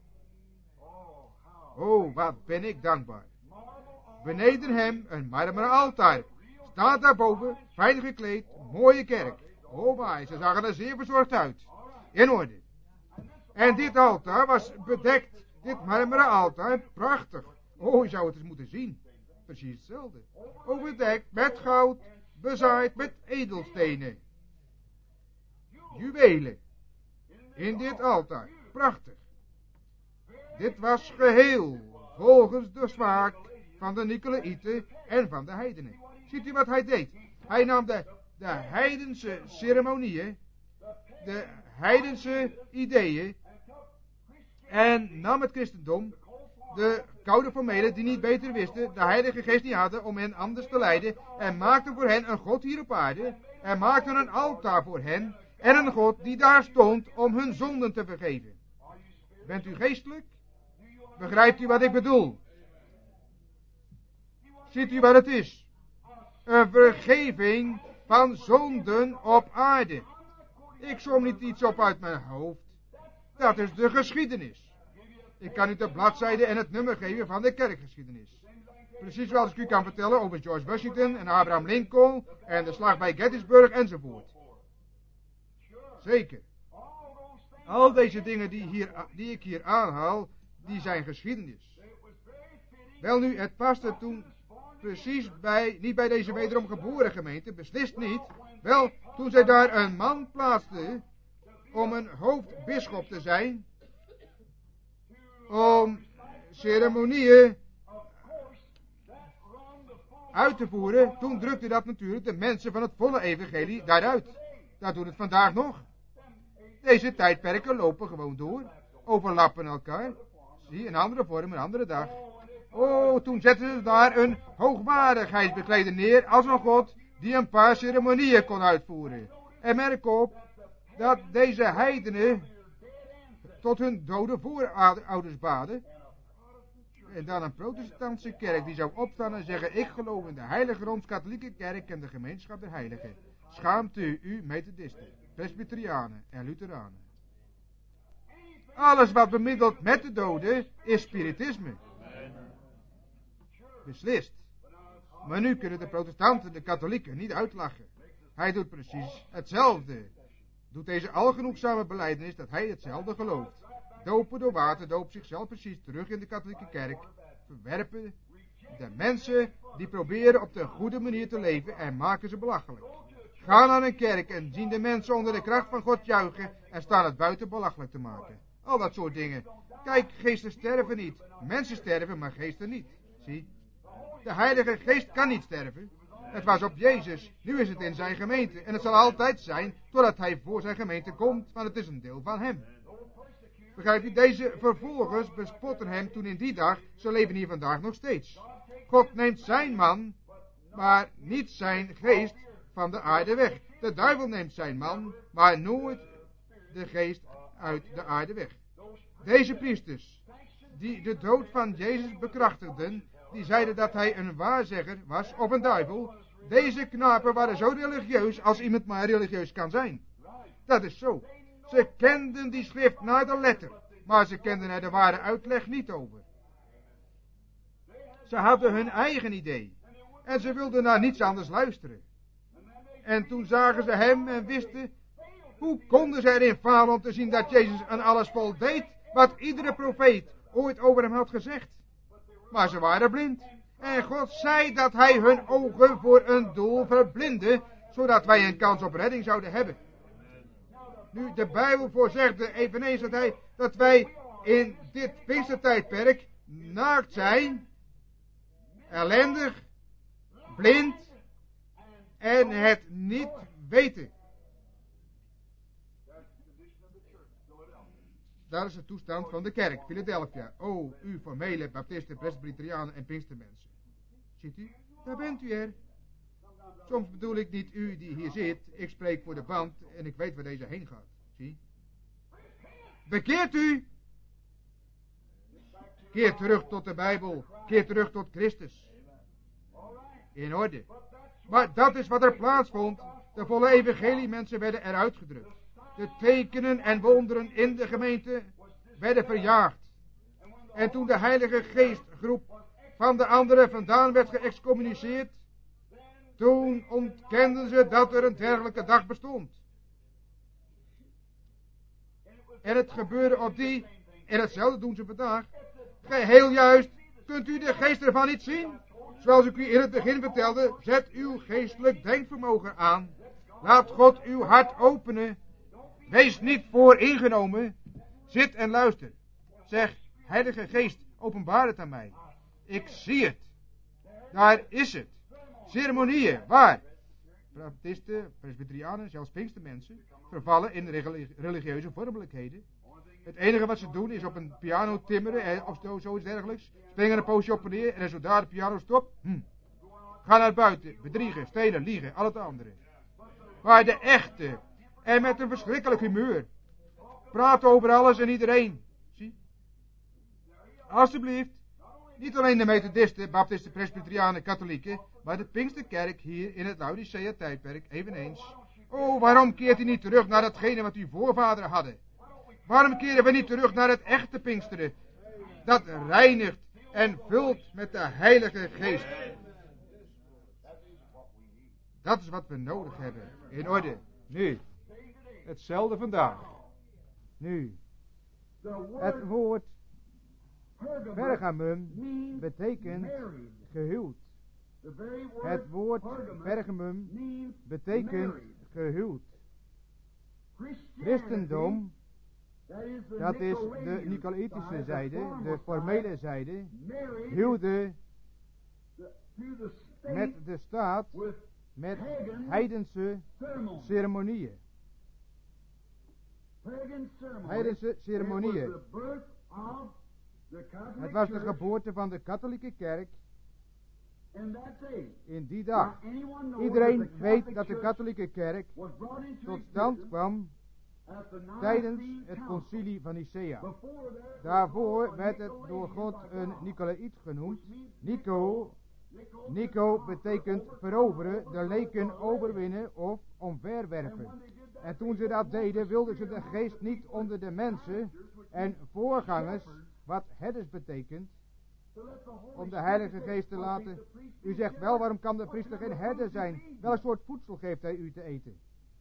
Oh, wat ben ik dankbaar. Beneden hem een marmeren altaar. Staat daarboven, fijn gekleed, mooie kerk. Oh my, ze zagen er zeer verzorgd uit. In orde. En dit altaar was bedekt, dit marmeren altaar, prachtig. Oh, je zou het eens moeten zien. Precies hetzelfde. Overdekt met goud, bezaaid met edelstenen. Juwelen. In dit altaar, prachtig. Dit was geheel volgens de smaak van de Nicolaïten en van de heidenen. Ziet u wat hij deed? Hij nam de heidense ceremonieën, de heidense ideeën en nam het christendom, de koude formelen die niet beter wisten, de heilige geest niet hadden om hen anders te leiden, en maakte voor hen een God hier op aarde, en maakte een altaar voor hen, en een God die daar stond om hun zonden te vergeven. Bent u geestelijk? Begrijpt u wat ik bedoel? Ziet u wat het is? Een vergeving van zonden op aarde. Ik som niet iets op uit mijn hoofd. Dat is de geschiedenis. Ik kan u de bladzijde en het nummer geven van de kerkgeschiedenis. Precies zoals ik u kan vertellen over George Washington en Abraham Lincoln en de slag bij Gettysburg enzovoort. Zeker. Al deze dingen die ik hier aanhaal, die zijn geschiedenis. Welnu, het paste toen precies niet bij deze wederom geboren gemeente, beslist niet. Wel, toen zij daar een man plaatste om een hoofdbisschop te zijn, om ceremonieën uit te voeren, toen drukte dat natuurlijk de mensen van het volle evangelie daaruit. Dat doet het vandaag nog. Deze tijdperken lopen gewoon door, overlappen elkaar. Zie, een andere vorm, een andere dag. Oh, toen zetten ze daar een hoogwaardigheidsbekleder neer als een god die een paar ceremonieën kon uitvoeren. En merk op dat deze heidenen tot hun dode voorouders baden. En dan een protestantse kerk die zou opstaan en zeggen, ik geloof in de heilige Rooms-Katholieke kerk en de gemeenschap der heiligen. Schaamt u methodisten, presbyterianen en lutheranen. Alles wat bemiddelt met de doden is spiritisme. Beslist. Maar nu kunnen de protestanten de katholieken niet uitlachen. Hij doet precies hetzelfde. Doet deze algenoegzame belijdenis dat hij hetzelfde gelooft. Dopen door water doopt zichzelf precies terug in de katholieke kerk. Verwerpen de mensen die proberen op de goede manier te leven en maken ze belachelijk. Ga naar een kerk en zien de mensen onder de kracht van God juichen en staan het buiten belachelijk te maken. Al dat soort dingen. Kijk, geesten sterven niet. Mensen sterven, maar geesten niet. Zie? De Heilige Geest kan niet sterven. Het was op Jezus. Nu is het in zijn gemeente. En het zal altijd zijn totdat hij voor zijn gemeente komt. Want het is een deel van hem. Begrijpt u? Deze vervolgers bespotten hem toen in die dag. Ze leven hier vandaag nog steeds. God neemt zijn man, maar niet zijn geest van de aarde weg. De duivel neemt zijn man, maar nooit de geest uit de aarde weg. Deze priesters, die de dood van Jezus bekrachtigden, die zeiden dat hij een waarzegger was of een duivel. Deze knapen waren zo religieus als iemand maar religieus kan zijn. Dat is zo. Ze kenden die schrift naar de letter, maar ze kenden er de ware uitleg niet over. Ze hadden hun eigen idee en ze wilden naar niets anders luisteren. En toen zagen ze hem en wisten, hoe konden ze erin falen om te zien dat Jezus aan alles voldeed wat iedere profeet ooit over hem had gezegd. Maar ze waren blind. En God zei dat hij hun ogen voor een doel verblindde, zodat wij een kans op redding zouden hebben. Nu, de Bijbel voorzegde eveneens dat wij in dit Pinkstertijdperk naakt zijn, ellendig, blind en het niet weten. Dat is de toestand van de kerk, Philadelphia. O, u formele baptisten, presbyterianen en pinkstermensen. Ziet u, daar bent u er. Soms bedoel ik niet u die hier zit. Ik spreek voor de band en ik weet waar deze heen gaat. Zie. Bekeert u. Keer terug tot de Bijbel. Keer terug tot Christus. In orde. Maar dat is wat er plaatsvond. De volle evangeliemensen werden eruit gedrukt. De tekenen en wonderen in de gemeente werden verjaagd. En toen de Heilige Geestgroep van de anderen vandaan werd geëxcommuniceerd, toen ontkenden ze dat er een dergelijke dag bestond. En het gebeurde op die, en hetzelfde doen ze vandaag, geheel juist. Kunt u de geest ervan niet zien? Zoals ik u in het begin vertelde, zet uw geestelijk denkvermogen aan. Laat God uw hart openen. Wees niet vooringenomen. Zit en luister. Zeg, Heilige Geest, openbaar het aan mij. Ik zie het. Daar is het. Ceremonieën, waar? Baptisten, presbyterianen, zelfs pinkstermensen, vervallen in religieuze vormelijkheden. Het enige wat ze doen is op een piano timmeren of zoiets dergelijks. Springen een poosje op en neer en zodra de piano stopt, ga naar buiten, bedriegen, stelen, liegen, al het andere. Maar de echte, en met een verschrikkelijk humeur, praten over alles en iedereen. Zie? Alsjeblieft, niet alleen de methodisten, baptisten, presbyterianen, katholieken, maar de Pinksterkerk hier in het Laodicea-tijdperk eveneens. Oh, waarom keert u niet terug naar datgene wat uw voorvaderen hadden? Waarom keren we niet terug naar het echte Pinksteren, dat reinigt en vult met de Heilige Geest? Dat is wat we nodig hebben. In orde. Nu. Hetzelfde vandaag. Nu. Het woord Pergamum betekent gehuwd. Het woord Pergamum betekent gehuwd. Christendom, dat is de Nicolaïtische zijde, de formele zijde, huwde met de staat, met heidense ceremonieën. Heidense ceremonieën. Het was de geboorte van de katholieke kerk in die dag. Iedereen weet dat de katholieke kerk tot stand kwam tijdens het concilie van Nicea. Daarvoor werd het door God een Nicolaït genoemd. Nico betekent veroveren, de leken overwinnen of omverwerpen. En toen ze dat deden, wilden ze de geest niet onder de mensen en voorgangers, wat herders betekent, om de Heilige Geest te laten. U zegt wel, waarom kan de priester geen herder zijn? Welk soort voedsel geeft hij u te eten?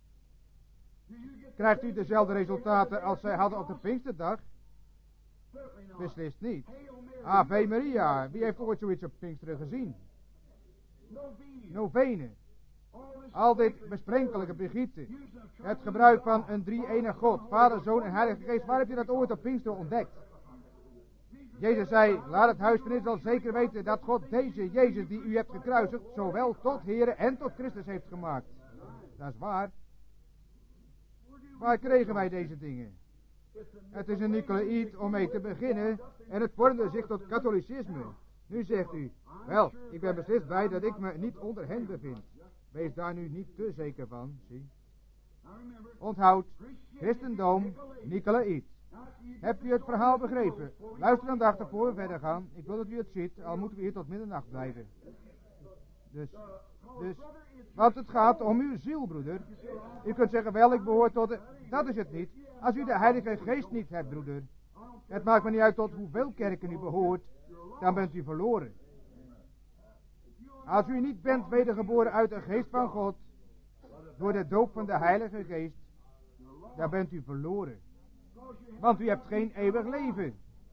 Krijgt u dezelfde resultaten als zij hadden op de Pinksterdag? Beslist niet. Ave Maria, wie heeft ooit zoiets op Pinksteren gezien? Novene. Al dit besprenkelijke begieten. Het gebruik van een drie-enige God, Vader, Zoon en Heilige Geest. Waar heb je dat ooit op Pinksteren ontdekt? Jezus zei, laat het huis van Israël zeker weten dat God deze Jezus die u hebt gekruisigd, zowel tot Here en tot Christus heeft gemaakt. Dat is waar. Waar kregen wij deze dingen? Het is een Nicolaït om mee te beginnen en het vormde zich tot katholicisme. Nu zegt u, wel, ik ben beslist blij dat ik me niet onder hen bevind. Wees daar nu niet te zeker van, zie. Onthoud, christendom, Nicolaït. Hebt u het verhaal begrepen? Luister aandachtig voor we verder gaan. Ik wil dat u het ziet, al moeten we hier tot middernacht blijven. Dus, want het gaat om uw ziel, broeder. U kunt zeggen, wel, ik behoor tot de... Dat is het niet. Als u de Heilige Geest niet hebt, broeder. Het maakt me niet uit tot hoeveel kerken u behoort. Dan bent u verloren. Als u niet bent wedergeboren uit de geest van God, door de doop van de Heilige Geest, dan bent u verloren. Want u hebt geen eeuwig leven.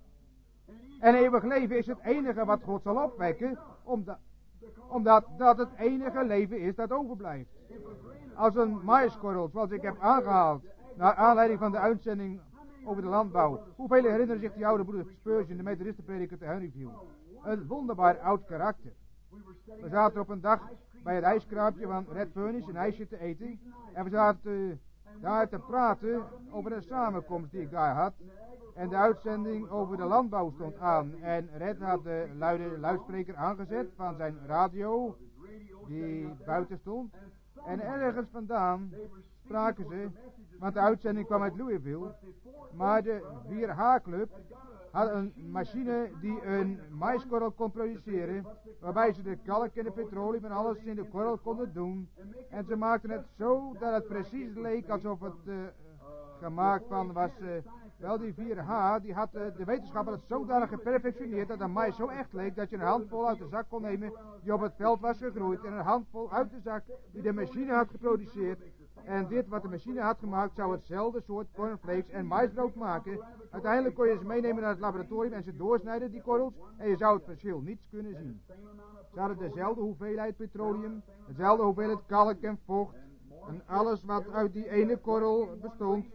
En eeuwig leven is het enige wat God zal opwekken, omdat dat het enige leven is dat overblijft. Als een maïskorrel, zoals ik heb aangehaald, naar aanleiding van de uitzending over de landbouw. Hoeveel herinneren zich die oude broeder Spurgeon, de methodistenprediker te Henryville? Een wonderbaar oud karakter. We zaten op een dag bij het ijskraampje van Red Furnace een ijsje te eten. En we zaten daar te praten over een samenkomst die ik daar had. En de uitzending over de landbouw stond aan. En Red had de luidspreker aangezet van zijn radio, die buiten stond. En ergens vandaan spraken ze, want de uitzending kwam uit Louisville. Maar de 4H-club had een machine die een maïskorrel kon produceren, waarbij ze de kalk en de petroleum en alles in de korrel konden doen. En ze maakten het zo dat het precies leek alsof het gemaakt van was. Wel, die 4H, die had de wetenschapper het zodanig geperfectioneerd dat de mais zo echt leek dat je een handvol uit de zak kon nemen die op het veld was gegroeid en een handvol uit de zak die de machine had geproduceerd. En dit wat de machine had gemaakt zou hetzelfde soort cornflakes en maïsbrood maken. Uiteindelijk kon je ze meenemen naar het laboratorium en ze doorsnijden, die korrels, en je zou het verschil niets kunnen zien. Ze hadden dezelfde hoeveelheid petroleum, dezelfde hoeveelheid kalk en vocht en alles wat uit die ene korrel bestond.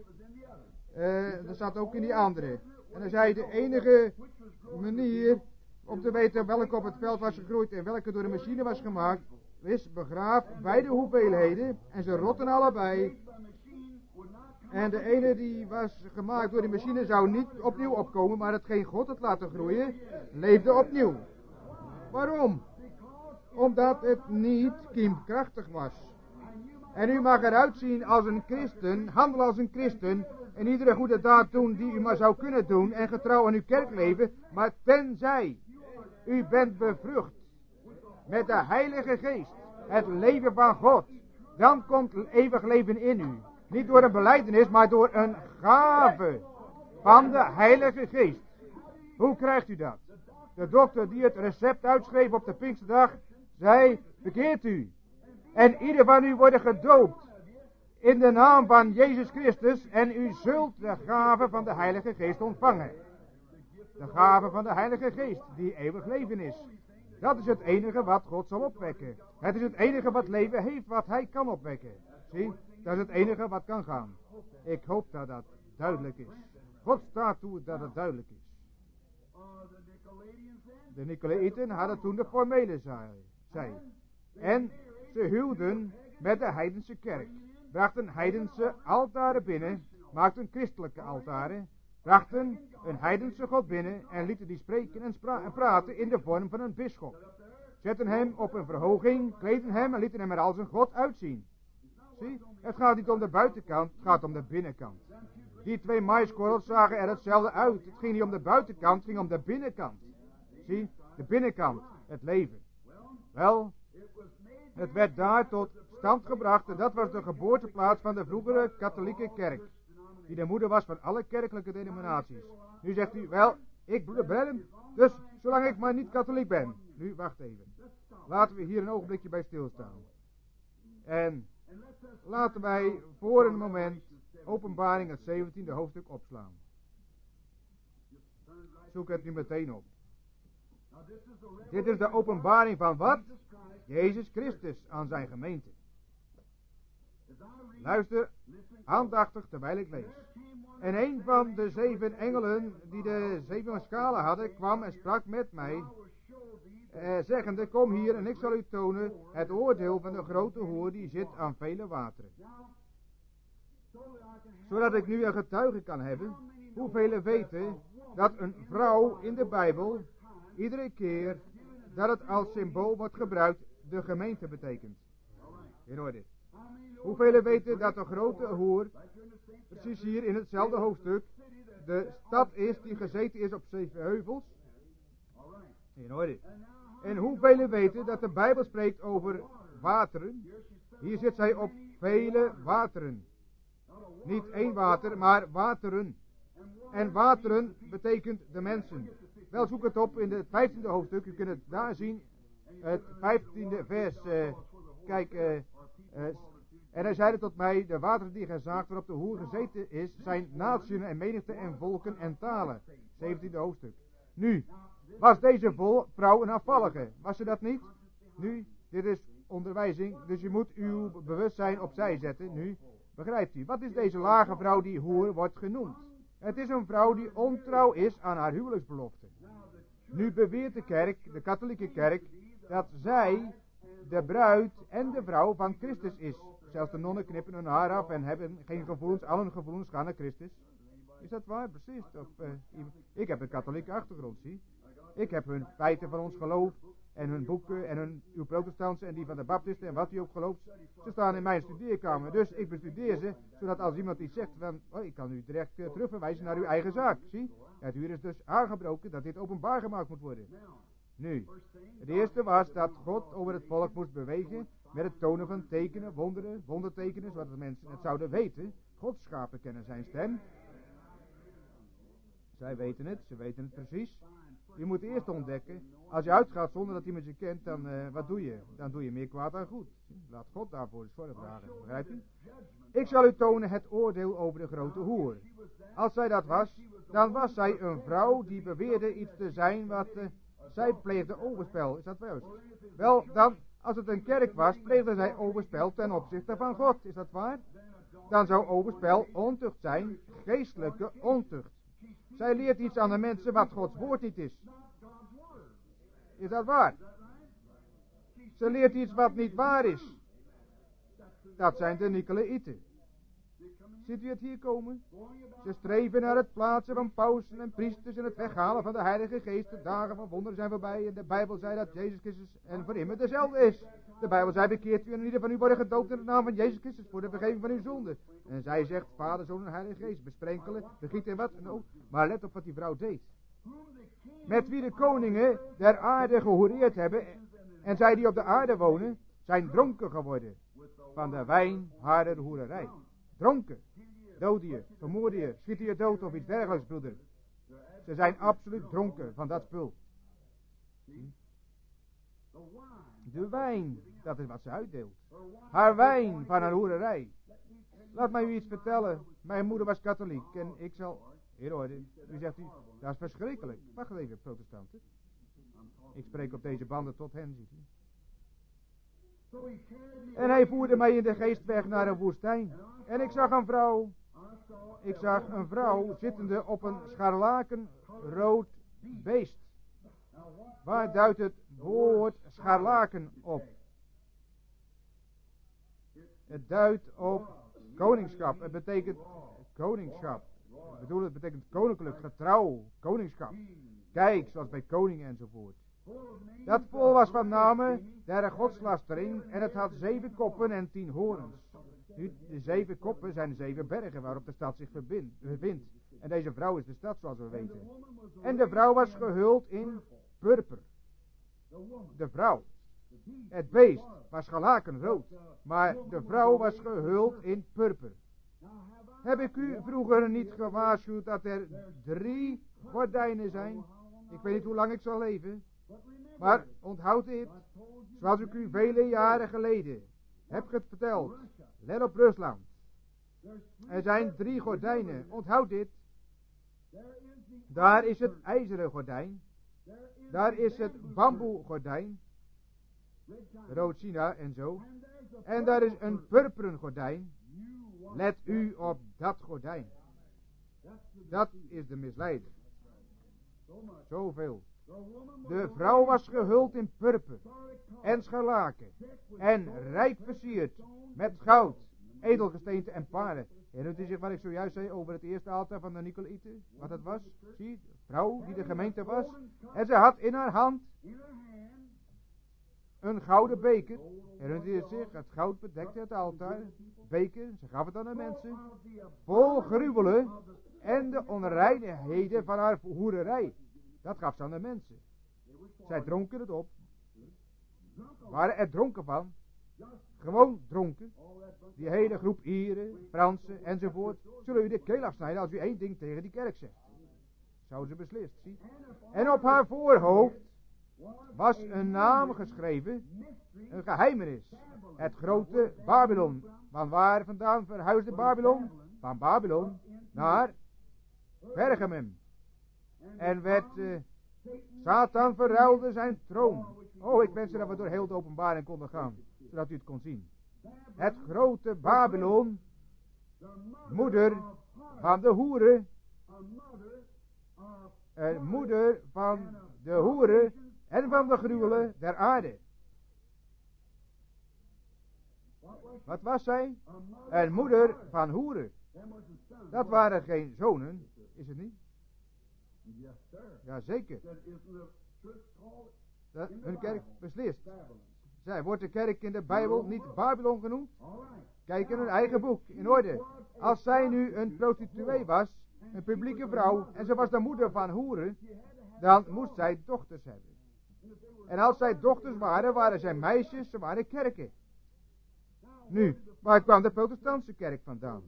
Dat zat ook in die andere. En dan zei de enige manier om te weten welke op het veld was gegroeid en welke door de machine was gemaakt, is begraaf beide hoeveelheden en ze rotten allebei. En de ene die was gemaakt door de machine zou niet opnieuw opkomen, maar hetgeen God had laten groeien, leefde opnieuw. Waarom? Omdat het niet kiemkrachtig was. En u mag eruit zien als een christen, handelen als een christen, en iedere goede daad doen die u maar zou kunnen doen, en getrouw aan uw kerkleven, maar tenzij u bent bevrucht met de Heilige Geest, het leven van God, dan komt eeuwig leven in u. Niet door een belijdenis, maar door een gave van de Heilige Geest. Hoe krijgt u dat? De dokter die het recept uitschreef op de Pinksterdag, zei, bekeert u. En ieder van u wordt gedoopt in de naam van Jezus Christus en u zult de gave van de Heilige Geest ontvangen. De gave van de Heilige Geest, die eeuwig leven is. Dat is het enige wat God zal opwekken. Het is het enige wat leven heeft, wat Hij kan opwekken. Zie, dat is het enige wat kan gaan. Ik hoop dat dat duidelijk is. God staat toe dat het duidelijk is. De Nicolaïten hadden toen de formele zij. En ze huwden met de heidense kerk. Brachten heidense altaren binnen, maakten christelijke altaren, brachten een heidense God binnen en lieten die spreken en praten in de vorm van een bisschop. Zetten hem op een verhoging, kleden hem en lieten hem er als een God uitzien. Zie, het gaat niet om de buitenkant, het gaat om de binnenkant. Die twee maïskorrels zagen er hetzelfde uit. Het ging niet om de buitenkant, het ging om de binnenkant. Zie, de binnenkant, het leven. Wel, het werd daar tot stand gebracht en dat was de geboorteplaats van de vroegere katholieke kerk, die de moeder was van alle kerkelijke denominaties. Nu zegt u, wel, ik broeder Branham, dus zolang ik maar niet katholiek ben. Nu, wacht even. Laten we hier een ogenblikje bij stilstaan. En laten wij voor een moment Openbaring het 17e hoofdstuk opslaan. Zoek het nu meteen op. Dit is de openbaring van wat? Jezus Christus aan zijn gemeente. Luister aandachtig terwijl ik lees. En een van de 7 engelen die de 7 schalen hadden, kwam en sprak met mij, zeggende, kom hier en ik zal u tonen het oordeel van de grote hoer die zit aan vele wateren. Zodat ik nu een getuige kan hebben, hoeveel weten dat een vrouw in de Bijbel, iedere keer dat het als symbool wordt gebruikt, de gemeente betekent. In orde. Hoeveel weten dat de grote hoer, precies hier in hetzelfde hoofdstuk, de stad is die gezeten is op 7 heuvels? In orde. En hoeveel weten dat de Bijbel spreekt over wateren? Hier zit zij op vele wateren. Niet 1 water, maar wateren. En wateren betekent de mensen. Wel, zoek het op in het 15e hoofdstuk. U kunt het daar zien. Het 15e vers. En hij zeide tot mij, de wateren die gij zaagt waarop de hoer gezeten is, zijn naties en menigte en volken en talen. 17e hoofdstuk. Nu, was deze vrouw een afvallige? Was ze dat niet? Nu, dit is onderwijzing, dus je moet uw bewustzijn opzij zetten. Nu, begrijpt u, wat is deze lage vrouw die hoer wordt genoemd? Het is een vrouw die ontrouw is aan haar huwelijksbelofte. Nu beweert de kerk, de katholieke kerk, dat zij de bruid en de vrouw van Christus is. Zelfs de nonnen knippen hun haar af en hebben geen gevoelens, al hun gevoelens gaan naar Christus. Is dat waar? Precies. Ik heb een katholieke achtergrond, zie. Ik heb hun feiten van ons geloof en hun boeken en uw protestantse en die van de baptisten en wat u ook gelooft. Ze staan in mijn studeerkamer, dus ik bestudeer ze, zodat als iemand iets zegt van, ik kan u direct terugverwijzen naar uw eigen zaak, zie. Het uur is dus aangebroken dat dit openbaar gemaakt moet worden. Nu, het eerste was dat God over het volk moest bewegen met het tonen van tekenen, wonderen, wondertekenen, zodat de mensen het zouden weten. Gods schapen kennen zijn stem. Zij weten het, ze weten het precies. Je moet eerst ontdekken, als je uitgaat zonder dat iemand je kent, dan wat doe je? Dan doe je meer kwaad dan goed. Laat God daarvoor eens zorg dragen, begrijpt u? Ik zal u tonen het oordeel over de grote hoer. Als zij dat was, dan was zij een vrouw die beweerde iets te zijn wat zij pleegde overspel. Is dat juist? Wel, dan, als het een kerk was, pleegde zij overspel ten opzichte van God. Is dat waar? Dan zou overspel ontucht zijn, geestelijke ontucht. Zij leert iets aan de mensen wat Gods woord niet is. Is dat waar? Ze leert iets wat niet waar is. Dat zijn de Nicolaïten. Ziet u het hier komen? Ze streven naar het plaatsen van pausen en priesters en het weghalen van de Heilige Geest. De dagen van wonderen zijn voorbij en de Bijbel zei dat Jezus Christus en voor immer dezelfde is. De Bijbel zei, bekeert u en ieder van u worden gedoopt in de naam van Jezus Christus voor de vergeving van uw zonden. En zij zegt, Vader, Zoon en Heilige Geest, besprenkelen, begieten en wat dan ook. Maar let op wat die vrouw deed. Met wie de koningen der aarde gehoereerd hebben en zij die op de aarde wonen, zijn dronken geworden van de wijn harer hoererij. Dronken. Dood je, vermoord je, schiet je dood of iets dergelijks, broeder. Ze zijn absoluut dronken van dat spul. De wijn, dat is wat ze uitdeelt. Haar wijn van haar hoererij. Laat mij u iets vertellen. Mijn moeder was katholiek en ik zal... Heer orde, u zegt u, dat is verschrikkelijk. Wacht even, protestanten. Ik spreek op deze banden tot hen, ziet u. En hij voerde mij in de geest weg naar een woestijn. En ik zag een vrouw zittende op een scharlakenrood beest. Waar duidt het woord scharlaken op? Het duidt op koningschap. Het betekent koningschap. Ik bedoel, het betekent koninklijk, getrouw, koningschap. Kijk, zoals bij koningen enzovoort. Dat vol was van namen der godslastering en het had 7 koppen en 10 horens. Nu, de 7 koppen zijn de 7 bergen waarop de stad zich bevindt. En deze vrouw is de stad, zoals we weten. En de vrouw was gehuld in purper. De vrouw. Het beest was scharlakenrood, maar de vrouw was gehuld in purper. Heb ik u vroeger niet gewaarschuwd dat er 3 gordijnen zijn? Ik weet niet hoe lang ik zal leven. Maar onthoud dit, zoals ik u vele jaren geleden heb verteld. Let op Rusland. Er zijn 3 gordijnen. Onthoud dit. Daar is het ijzeren gordijn. Daar is het bamboe gordijn. rood China en zo. En daar is een purperen gordijn. Let u op dat gordijn. Dat is de misleider. Zoveel. De vrouw was gehuld in purper en scharlaken en rijk versierd met goud, edelgesteente en parelen. Herinnert u zich wat ik zojuist zei over het eerste altaar van de Nicolaïten? Wat het was? Zie, de vrouw die de gemeente was. En ze had in haar hand een gouden beker. Herinnert u zich? Het goud bedekte het altaar. Beker, ze gaf het aan de mensen. Vol gruwelen en de onreinheden van haar hoererij. Dat gaf ze aan de mensen. Zij dronken het op. Waren er dronken van. Gewoon dronken. Die hele groep Ieren, Fransen enzovoort. Zullen u de keel afsnijden als u één ding tegen die kerk zegt. Zou ze beslist, zie. En op haar voorhoofd was een naam geschreven. Een geheimenis. Het grote Babylon. Van waar vandaan verhuisde Babylon? Van Babylon naar Pergamum. En werd Satan verruilde zijn troon. Oh, ik wens dat we door heel de openbaring konden gaan, zodat u het kon zien. Het grote Babylon, moeder van de hoeren, moeder van de hoeren en van de gruwelen der aarde. Wat was zij? Een moeder van hoeren. Dat waren geen zonen, is het niet? Jazeker. Dat hun kerk beslist. Zij wordt de kerk in de Bijbel niet Babylon genoemd? Kijk in hun eigen boek, in orde. Als zij nu een prostituee was, een publieke vrouw, en ze was de moeder van hoeren, dan moest zij dochters hebben. En als zij dochters waren, waren zij meisjes, ze waren kerken. Nu, waar kwam de protestantse kerk vandaan?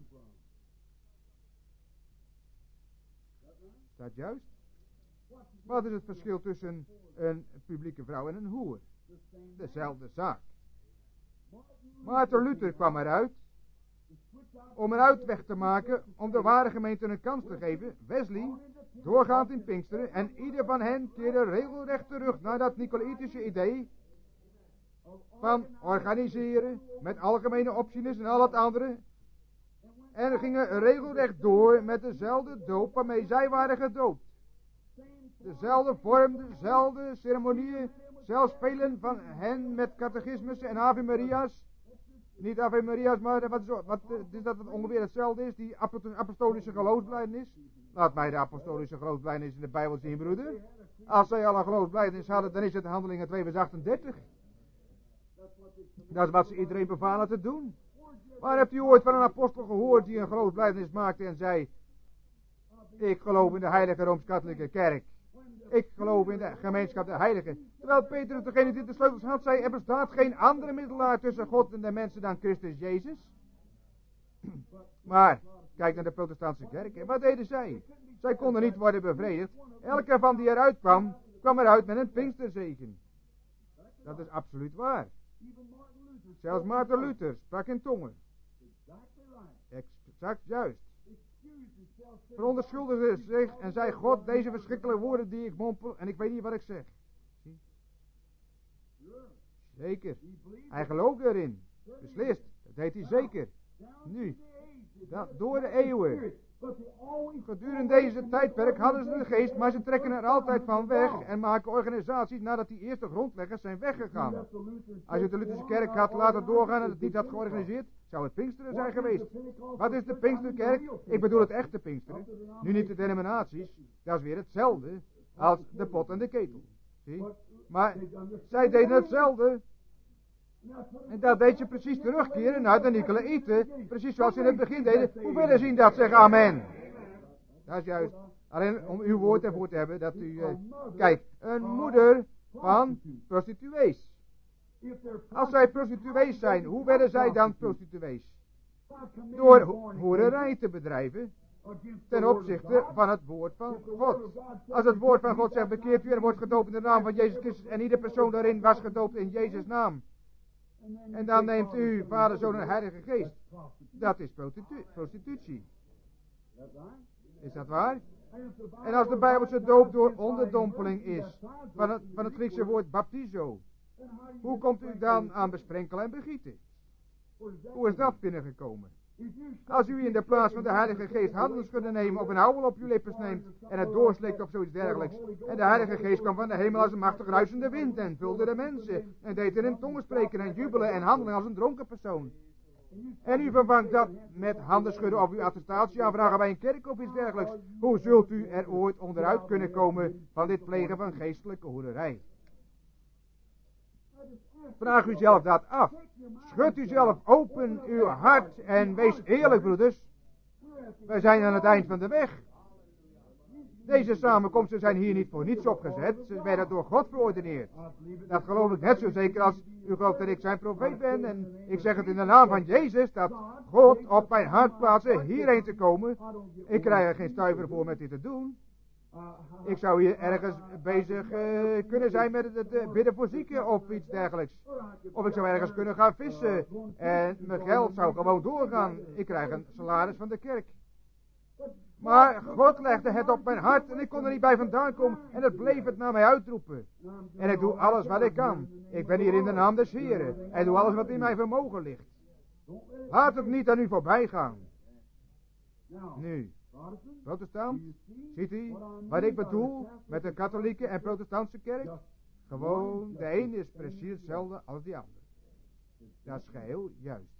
Is dat juist? Wat is het verschil tussen een publieke vrouw en een hoer? Dezelfde zaak. Maarten Luther kwam eruit om een uitweg te maken, om de ware gemeente een kans te geven. Wesley, doorgaand in Pinksteren, en ieder van hen keerde regelrecht terug naar dat Nicolaïtische idee van organiseren met algemene opties en al het andere. En gingen regelrecht door met dezelfde doop waarmee zij waren gedoopt. Dezelfde vorm, dezelfde ceremonieën, zelfs velen van hen met catechismus en Ave Maria's. Niet Ave Maria's, maar wat is dat ongeveer hetzelfde is, die apostolische geloofsbelijdenis. Laat mij de apostolische geloofsbelijdenis in de Bijbel zien, broeder. Als zij al een geloofsbelijdenis hadden, dan is het Handelingen 2 vers 38. Dat is wat ze iedereen bevalen te doen. Maar hebt u ooit van een apostel gehoord die een geloofsbelijdenis maakte en zei: ik geloof in de heilige Rooms-Katholieke kerk. Ik geloof in de gemeenschap der heiligen. Terwijl Petrus, degene die de sleutels had, zei: er bestaat geen andere middelaar tussen God en de mensen dan Christus Jezus. Maar, kijk naar de protestantse kerk. En wat deden zij? Zij konden niet worden bevredigd. Elke van die eruit kwam, kwam eruit met een Pinksterzegen. Dat is absoluut waar. Zelfs Maarten Luther sprak in tongen. Exact juist. Verontschuldigde zich en zei: God, deze verschrikkelijke woorden die ik mompel, en ik weet niet wat ik zeg. Zie? Zeker. Hij geloofde erin. Beslist. Dat deed hij zeker. Nu. Door de eeuwen. Gedurende deze tijdperk hadden ze de geest, maar ze trekken er altijd van weg en maken organisaties nadat die eerste grondleggers zijn weggegaan. Als je de Lutherse kerk had laten doorgaan en het niet had georganiseerd, zou het Pinksteren zijn geweest. Wat is de Pinksterkerk? Ik bedoel het echte Pinksteren. Nu niet de denominaties. Dat is weer hetzelfde als de pot en de ketel. Zie? Maar zij deden hetzelfde. En dat deed je precies terugkeren naar de Nicolaïten. Precies zoals ze in het begin deden. Hoe willen zien dat? Zeg amen. Dat is juist. Alleen om uw woord ervoor te hebben. Dat u, kijk, een moeder van prostituees. Als zij prostituees zijn, hoe werden zij dan prostituees? Door hoererij te bedrijven. Ten opzichte van het woord van God. Als het woord van God zegt: bekeert u en wordt gedoopt in de naam van Jezus Christus. En ieder persoon daarin was gedoopt in Jezus' naam. En dan neemt u Vader, Zoon en Heilige Geest. Dat is prostitutie. Is dat waar? En als de Bijbelse doop door onderdompeling is, van het Griekse woord baptizo, Hoe komt u dan aan besprenkelen en begieten? Hoe is dat binnengekomen? Als u in de plaats van de Heilige Geest handelsschudden neemt of een ouwel op uw lippen neemt en het doorslikt of zoiets dergelijks. En de Heilige Geest kwam van de hemel als een machtig ruisende wind en vulde de mensen en deed hen in tongen spreken en jubelen en handelen als een dronken persoon. En u vervangt dat met handen schudden of uw attestatie aanvragen bij een kerk of iets dergelijks. Hoe zult u er ooit onderuit kunnen komen van dit plegen van geestelijke hoererij? Vraag u zelf dat af. Schud u zelf open uw hart en wees eerlijk, broeders. Wij zijn aan het eind van de weg. Deze samenkomsten zijn hier niet voor niets opgezet. Ze werden door God verordeneerd. Dat geloof ik net zo zeker als u gelooft dat ik zijn profeet ben. En ik zeg het in de naam van Jezus, dat God op mijn hart plaatste hierheen te komen. Ik krijg er geen stuiver voor met dit te doen. Ik zou hier ergens bezig kunnen zijn met het bidden voor zieken of iets dergelijks. Of ik zou ergens kunnen gaan vissen. En mijn geld zou gewoon doorgaan. Ik krijg een salaris van de kerk. Maar God legde het op mijn hart en ik kon er niet bij vandaan komen. En het bleef het naar mij uitroepen. En ik doe alles wat ik kan. Ik ben hier in de naam des Heren. En doe alles wat in mijn vermogen ligt. Laat het niet aan u voorbij gaan. Nu, protestant, ziet u wat ik bedoel met de katholieke en protestantse kerk? Gewoon, de een is precies hetzelfde als die ander. Dat is geheel juist.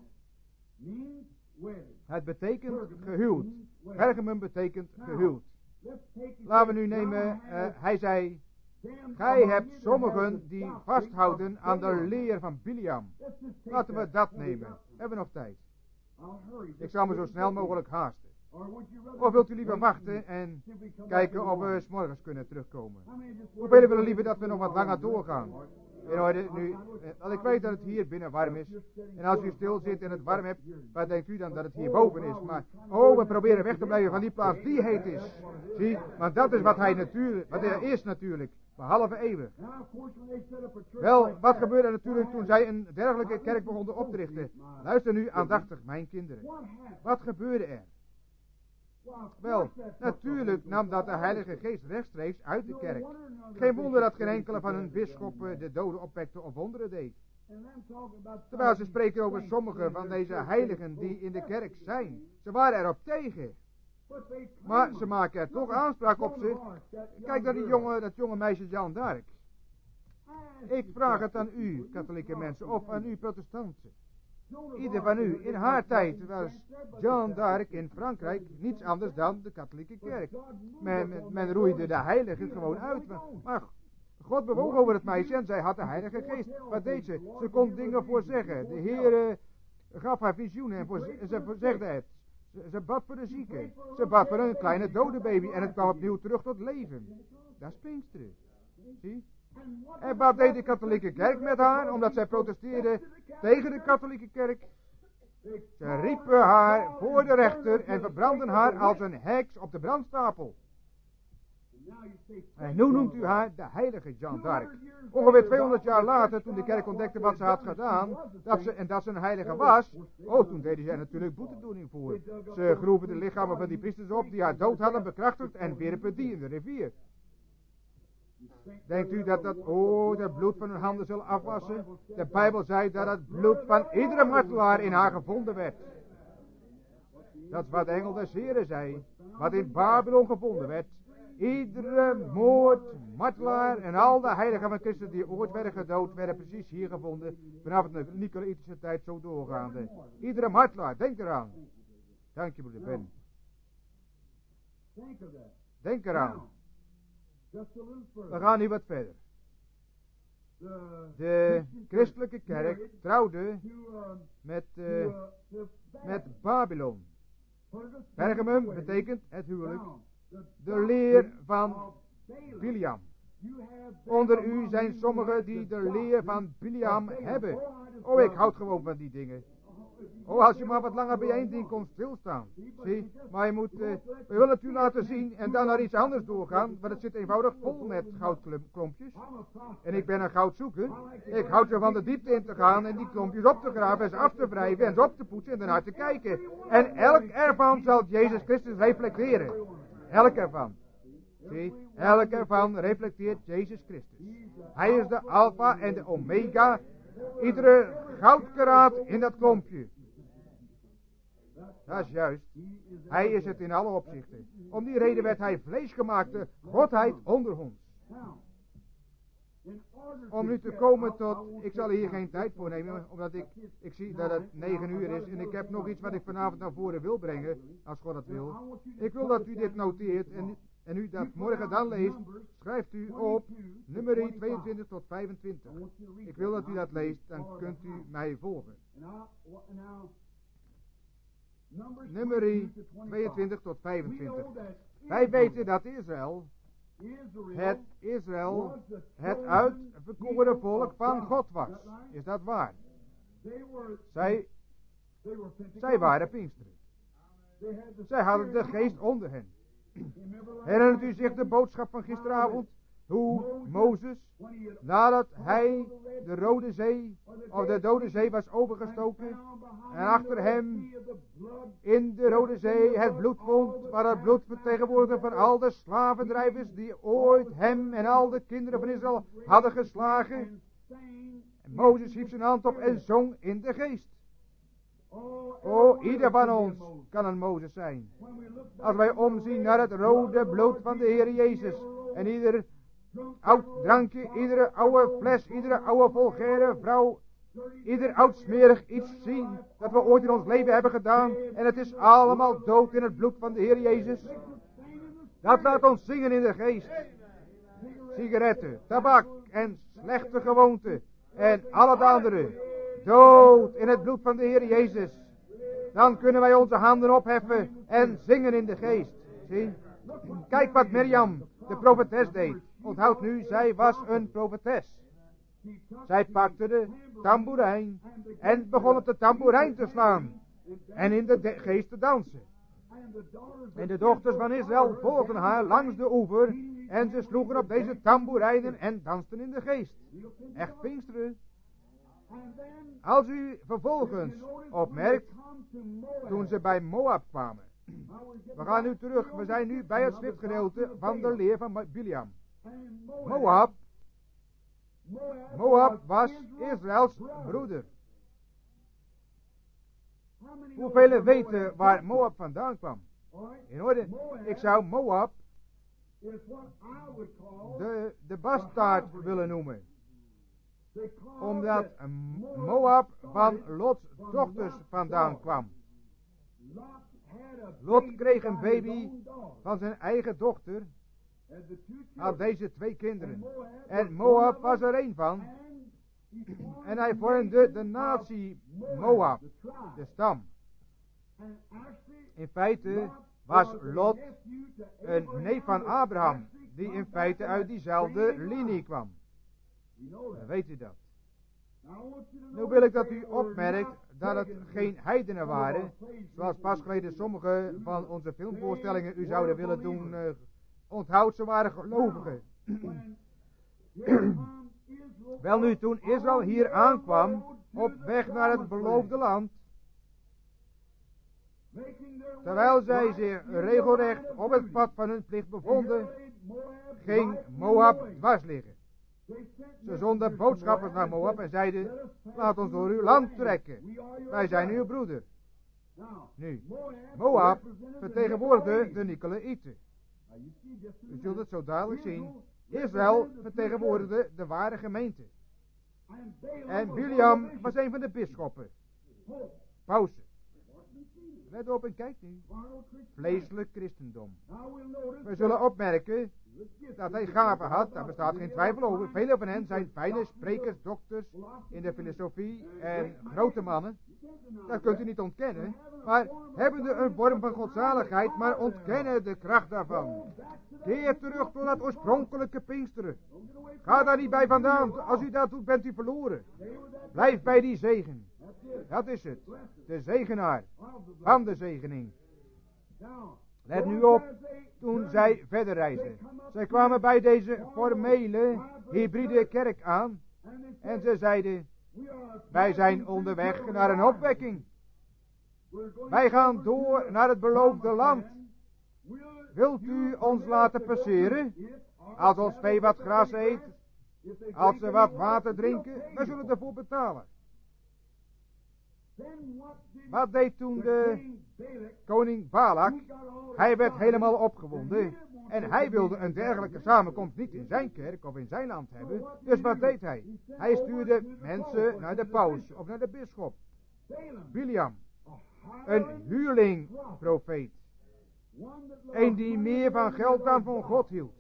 Het betekent gehuwd. Pergamum betekent gehuwd. Laten we nu nemen, hij zei, gij hebt sommigen die vasthouden aan de leer van Biliam. Laten we dat nemen. Hebben we nog tijd? Ik zal me zo snel mogelijk haasten. Of wilt u liever wachten en kijken of we 's morgens kunnen terugkomen? Hoeveel willen liever dat we nog wat langer doorgaan? In orde, nu, als ik weet dat het hier binnen warm is, en als u stil zit en het warm hebt, wat denkt u dan dat het hier boven is? Maar, we proberen weg te blijven van die plaats die heet is. Zie, maar dat is wat hij is natuurlijk, behalve eeuwig. Wel, wat gebeurde natuurlijk toen zij een dergelijke kerk begonnen op te richten? Luister nu aandachtig, mijn kinderen. Wat gebeurde er? Wel, natuurlijk nam dat de Heilige Geest rechtstreeks uit de kerk. Geen wonder dat geen enkele van hun bisschoppen de doden opwekte of wonderen deed. Terwijl ze spreken over sommige van deze heiligen die in de kerk zijn. Ze waren erop tegen. Maar ze maken er toch aanspraak op ze. Kijk naar dat jonge meisje Jeanne d'Arc. Ik vraag het aan u, katholieke mensen, of aan u protestanten. Ieder van u, in haar tijd was Jeanne d'Arc in Frankrijk niets anders dan de katholieke kerk. Men roeide de heiligen gewoon uit. Maar God bewoog over het meisje en zij had de Heilige Geest. Wat deed ze? Ze kon dingen voorzeggen. De Heer gaf haar visioenen en ze voorzegde het. Ze bad voor de zieken. Ze bad voor een kleine dode baby en het kwam opnieuw terug tot leven. Dat is Pinksteren. Zie? En wat deed de katholieke kerk met haar, omdat zij protesteerde tegen de katholieke kerk? Ze riepen haar voor de rechter en verbrandden haar als een heks op de brandstapel. En nu noemt u haar de heilige Jeanne d'Arc. Ongeveer 200 jaar later, toen de kerk ontdekte wat ze had gedaan, dat ze een heilige was, toen deden zij natuurlijk boetedoening voor. Ze groeven de lichamen van die priesters op die haar dood hadden bekrachtigd en wierpen die in de rivier. Denkt u dat het bloed van hun handen zal afwassen? De Bijbel zei dat het bloed van iedere martelaar in haar gevonden werd. Dat is wat de engel des Heren zei. Wat in Babylon gevonden werd. Iedere moord, martelaar en al de heiligen van Christus die ooit werden gedood, werden precies hier gevonden. Vanaf de Nicolaïtische tijd zo doorgaande. Iedere martelaar, denk eraan. Dank je, broeder Ben. Denk eraan. We gaan nu wat verder. De christelijke kerk trouwde met Babylon. Pergamum betekent het huwelijk. De leer van Biliam. Onder u zijn sommigen die de leer van Biliam hebben. Ik houd gewoon van die dingen. Als je maar wat langer bij één ding kon stilstaan. Zie, maar we willen het u laten zien en dan naar iets anders doorgaan, want het zit eenvoudig vol met goudklompjes. En ik ben een goudzoeker. Ik houd ervan de diepte in te gaan en die klompjes op te graven en ze af te wrijven en ze op te poetsen en daarnaar te kijken. En elk ervan zal Jezus Christus reflecteren. Elk ervan. Zie, elk ervan reflecteert Jezus Christus. Hij is de alfa en de omega. Iedere goudkaraat in dat klompje. Dat is juist. Hij is het in alle opzichten. Om die reden werd hij vleesgemaakte godheid onder ons. Om nu te komen tot, ik zal hier geen tijd voor nemen, omdat ik zie dat het 9 uur is en ik heb nog iets wat ik vanavond naar voren wil brengen, als God dat wil. Ik wil dat u dit noteert en u dat morgen dan leest, schrijft u op nummer 22 tot 25. Ik wil dat u dat leest, dan kunt u mij volgen. Nummer 22 tot 25. Wij weten dat Israël het uitverkoren volk van God was. Is dat waar? Zij waren Pinksteren. Zij hadden de geest onder hen. Herinnert u zich de boodschap van gisteravond? Hoe Mozes, nadat hij de Rode Zee, of de Dode Zee was overgestoken, en achter hem in de Rode Zee het bloed vond, waar het bloed vertegenwoordigde van al de slavendrijvers die ooit hem en al de kinderen van Israël hadden geslagen. En Mozes hief zijn hand op en zong in de geest. Ieder van ons kan een Mozes zijn. Als wij omzien naar het rode bloed van de Heer Jezus, en ieder oud drankje, iedere oude fles, iedere oude vulgaire vrouw, ieder oud smerig iets zien dat we ooit in ons leven hebben gedaan, en het is allemaal dood in het bloed van de Heer Jezus. Dat laat ons zingen in de geest. Sigaretten, tabak en slechte gewoonten en al het andere, dood in het bloed van de Heer Jezus. Dan kunnen wij onze handen opheffen en zingen in de geest. Zie? Kijk wat Mirjam, de profetes, deed. Onthoud nu, zij was een profetes. Zij pakte de tamboerijn en begon op de tamboerijn te slaan. En in de geest te dansen. En de dochters van Israël volgden haar langs de oever. En ze sloegen op deze tamboerijnen en dansten in de geest. Echt Pinksteren. Als u vervolgens opmerkt, toen ze bij Moab kwamen. We gaan nu terug, we zijn nu bij het schriftgedeelte van de leer van Biliam. Moab was Israëls broeder. Hoeveel weten waar Moab vandaan kwam? In orde, ik zou Moab de bastaard willen noemen. Omdat Moab van Lots dochters vandaan kwam. Lot kreeg een baby van zijn eigen dochter. Had deze 2 kinderen. En Moab was er één van. En hij vormde de natie Moab, de stam. In feite was Lot een neef van Abraham, die in feite uit diezelfde linie kwam. Weet u dat? Nu wil ik dat u opmerkt dat het geen heidenen waren, zoals pas geleden sommige van onze filmvoorstellingen u zouden willen doen. Onthoud, ze waren gelovigen. Wel nu, toen Israël hier aankwam, op weg naar het beloofde land, terwijl zij zich regelrecht op het pad van hun plicht bevonden, ging Moab dwars liggen. Ze zonden boodschappers naar Moab en zeiden, laat ons door uw land trekken. Wij zijn uw broeder. Nu, Moab vertegenwoordigde de Nicolaïten. U zult het zo duidelijk zien. Israël vertegenwoordigde de ware gemeente. En Biliam was een van de bisschoppen. Pausen. Let op en kijk nu. Vleeselijk christendom. We zullen opmerken dat hij gaven had, daar bestaat geen twijfel over. Vele van hen zijn fijne sprekers, dokters in de filosofie en grote mannen. Dat kunt u niet ontkennen. Maar hebben een vorm van godzaligheid, maar ontkennen de kracht daarvan. Keer terug tot dat oorspronkelijke Pinksteren. Ga daar niet bij vandaan. Als u dat doet, bent u verloren. Blijf bij die zegen. Dat is het. De zegenaar van de zegening. Let nu op, toen zij verder reisden. Zij kwamen bij deze formele, hybride kerk aan. En ze zeiden, wij zijn onderweg naar een opwekking. Wij gaan door naar het beloofde land. wilt u ons laten passeren? Als ons vee wat gras eet, als ze wat water drinken, wij zullen ervoor betalen. Wat deed toen de koning Balak? Hij werd helemaal opgewonden. En hij wilde een dergelijke samenkomst niet in zijn kerk of in zijn land hebben. Dus wat deed hij? Hij stuurde mensen naar de paus of naar de bisschop. Biliam, een huurlingprofeet. Een die meer van geld dan van God hield.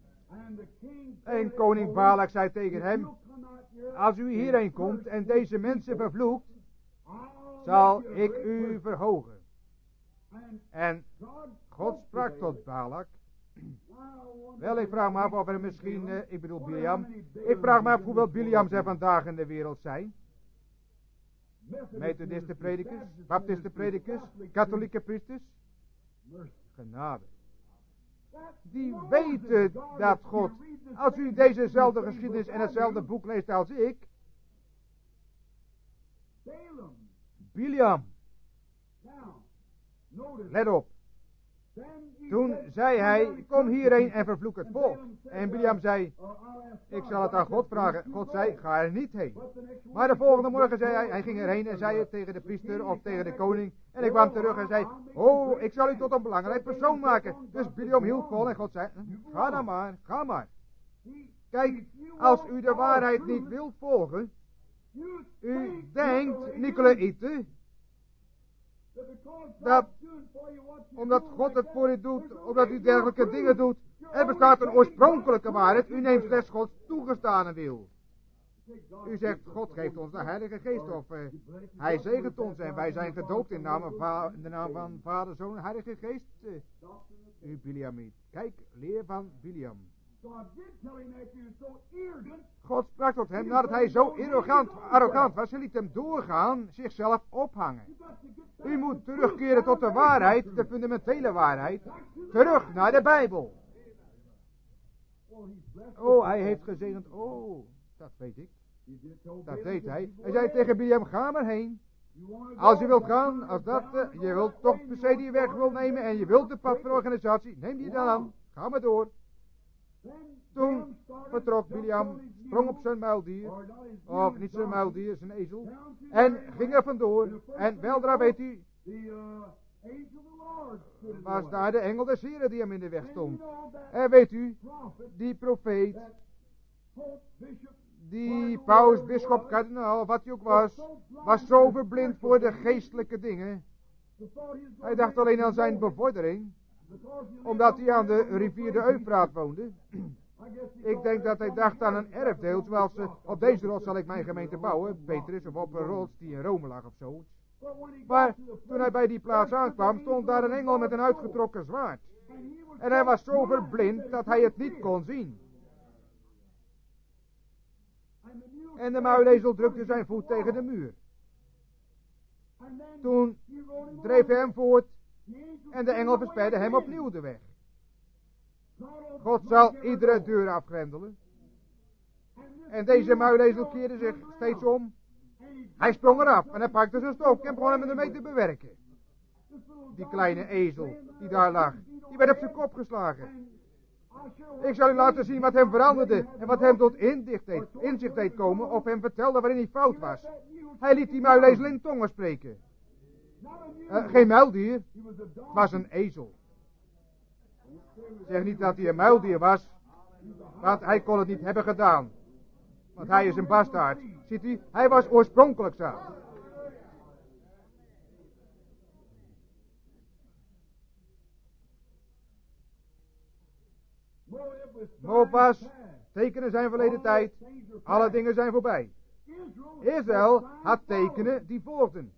En koning Balak zei tegen hem: als u hierheen komt en deze mensen vervloekt, zal ik u verhogen. En God sprak tot Balak. Wel, ik vraag me af of er misschien, ik bedoel Biliam, ik vraag me af hoeveel Biliams er vandaag in de wereld zijn. Methodistenpredikers, baptistenpredikers, katholieke priesters. Genade. Die weten dat God, als u dezezelfde geschiedenis en hetzelfde boek leest als ik, Biliam, let op. Toen zei hij: kom hierheen en vervloek het volk. En Biliam zei: ik zal het aan God vragen. God zei: ga er niet heen. Maar de volgende morgen zei hij ging erheen en zei het tegen de priester of tegen de koning. En ik kwam terug en zei: oh, ik zal u tot een belangrijk persoon maken. Dus Biliam hield vol en God zei: ga dan maar, ga maar. Kijk, als u de waarheid niet wilt volgen, u denkt, Nicolaïte, dat omdat God het voor u doet, omdat u dergelijke dingen doet, er bestaat een oorspronkelijke waarheid. U neemt slechts Gods toegestane wil. U zegt: God geeft ons de Heilige Geest, of Hij zegent ons en wij zijn gedoopt in de naam van Vader, Zoon en Heilige Geest. U Biliamiet, kijk, leer van Biliam. God sprak tot hem nadat hij zo arrogant was. Hij liet hem doorgaan, zichzelf ophangen. U moet terugkeren tot de waarheid, de fundamentele waarheid. Terug naar de Bijbel. Oh, hij heeft gezegend. Oh, dat weet ik. Dat deed hij. Hij zei tegen Biliam: ga maar heen. Als u wilt gaan, als dat, je wilt toch per se die weg wil nemen en je wilt de pad van organisatie, neem die dan aan. Ga maar door. Toen vertrok Biliam, sprong op zijn muildier, of niet zijn muildier, zijn ezel, en ging er vandoor. En weldra, weet u, was daar de engel des Heren die hem in de weg stond. En weet u, die profeet, die paus, bisschop, kardinaal, wat hij ook was zo verblind voor de geestelijke dingen. Hij dacht alleen aan zijn bevordering, omdat hij aan de rivier de Eufraat woonde. Ik denk dat hij dacht aan een erfdeel, zoals op deze rots zal ik mijn gemeente bouwen, Petrus, of op een rots die in Rome lag of zo. Maar toen hij bij die plaats aankwam, stond daar een engel met een uitgetrokken zwaard. En hij was zo verblind dat hij het niet kon zien. En de muilezel drukte zijn voet tegen de muur. Toen dreef hij hem voort en de engel versperde hem opnieuw de weg. God zal iedere deur afgrendelen. En deze muilezel keerde zich steeds om. Hij sprong eraf en hij pakte zijn stok en begon hem ermee te bewerken. Die kleine ezel die daar lag, die werd op zijn kop geslagen. Ik zal u laten zien wat hem veranderde en wat hem tot inzicht deed komen of hem vertelde waarin hij fout was. Hij liet die muilezel in tongen spreken. Geen muildier, het was een ezel. Zeg niet dat hij een muildier was, want hij kon het niet hebben gedaan. Want hij is een bastaard. Ziet u, hij was oorspronkelijk zo. Moab was, tekenen zijn verleden tijd, alle dingen zijn voorbij. Israël had tekenen die volgden.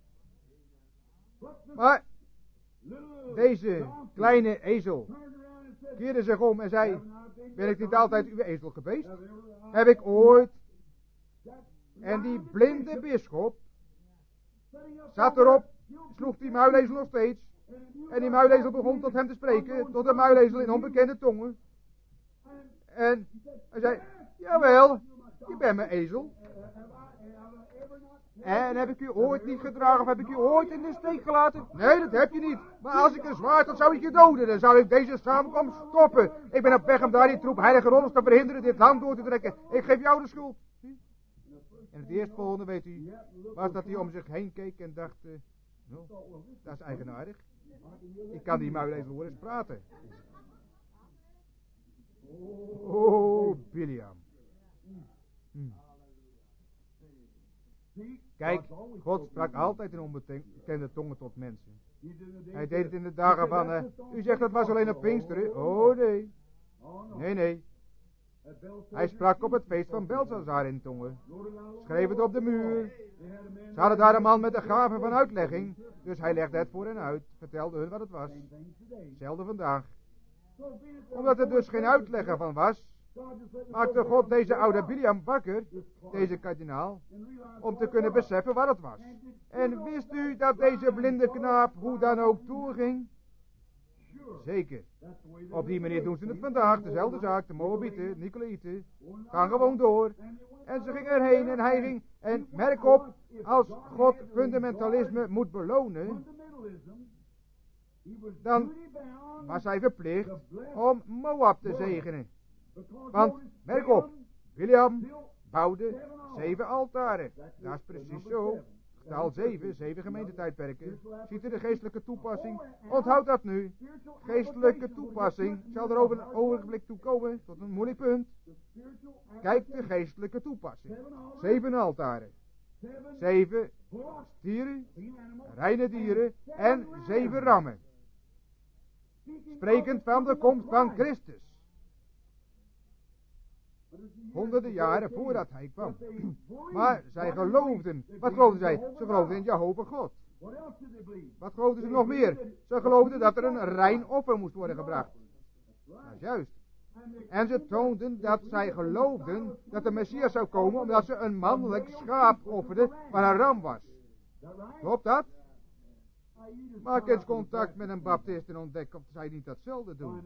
Maar deze kleine ezel keerde zich om en zei: ben ik niet altijd uw ezel geweest? Heb ik ooit? En die blinde bisschop zat erop, sloeg die muilezel nog steeds. En die muilezel begon tot hem te spreken, tot een muilezel in onbekende tongen. En hij zei: jawel, je bent mijn ezel. En heb ik u ooit niet gedragen of heb ik u ooit in de steek gelaten? Nee, dat heb je niet. Maar als ik een zwaard had, zou ik je doden. Dan zou ik deze samenkomst stoppen. Ik ben op weg om daar die troep heilige rollers te verhinderen dit land door te trekken. Ik geef jou de schuld. En het eerstvolgende, weet u, was dat hij om zich heen keek en dacht, nou, dat is eigenaardig. Ik kan die muilezel horen eens praten. Oh, Biliam. Kijk, God sprak altijd in onbekende tongen tot mensen. Hij deed het in de dagen van, u zegt dat was alleen op Pinksteren. Oh nee. Nee. Hij sprak op het feest van Belshazzar in tongen. Schreef het op de muur. Ze hadden daar een man met de gave van uitlegging. Dus hij legde het voor hen uit. Vertelde hun wat het was. Hetzelfde vandaag. Omdat er dus geen uitlegger van was, maakte God deze oude Biliam wakker, deze kardinaal, om te kunnen beseffen wat het was. En wist u dat deze blinde knaap hoe dan ook toeging? Zeker. Op die manier doen ze het vandaag. Dezelfde zaak, de Moabieten, Nicolaïten, gaan gewoon door. En ze gingen erheen en hij ging. En merk op, als God fundamentalisme moet belonen, dan was hij verplicht om Moab te zegenen. Want, merk op, Biliam bouwde 7 altaren. Dat is precies zo. Getal 7 gemeentetijdperken. Ziet u de geestelijke toepassing? Onthoud dat nu. Geestelijke toepassing. Ik zal er over een ogenblik toe komen, tot een moeilijk punt. Kijk de geestelijke toepassing. 7 altaren. 7 stieren, reine dieren en 7 rammen. Sprekend van de komst van Christus. Honderden jaren voordat hij kwam. Maar zij geloofden. Wat geloofden zij? Ze geloofden in Jehovah God. Wat geloofden ze nog meer? Ze geloofden dat er een rein offer moest worden gebracht. Dat is juist. En ze toonden dat zij geloofden dat de Messias zou komen, omdat ze een mannelijk schaap offerden waar een ram was. Klopt dat? Maak eens contact met een baptist en ontdek of zij niet datzelfde doen.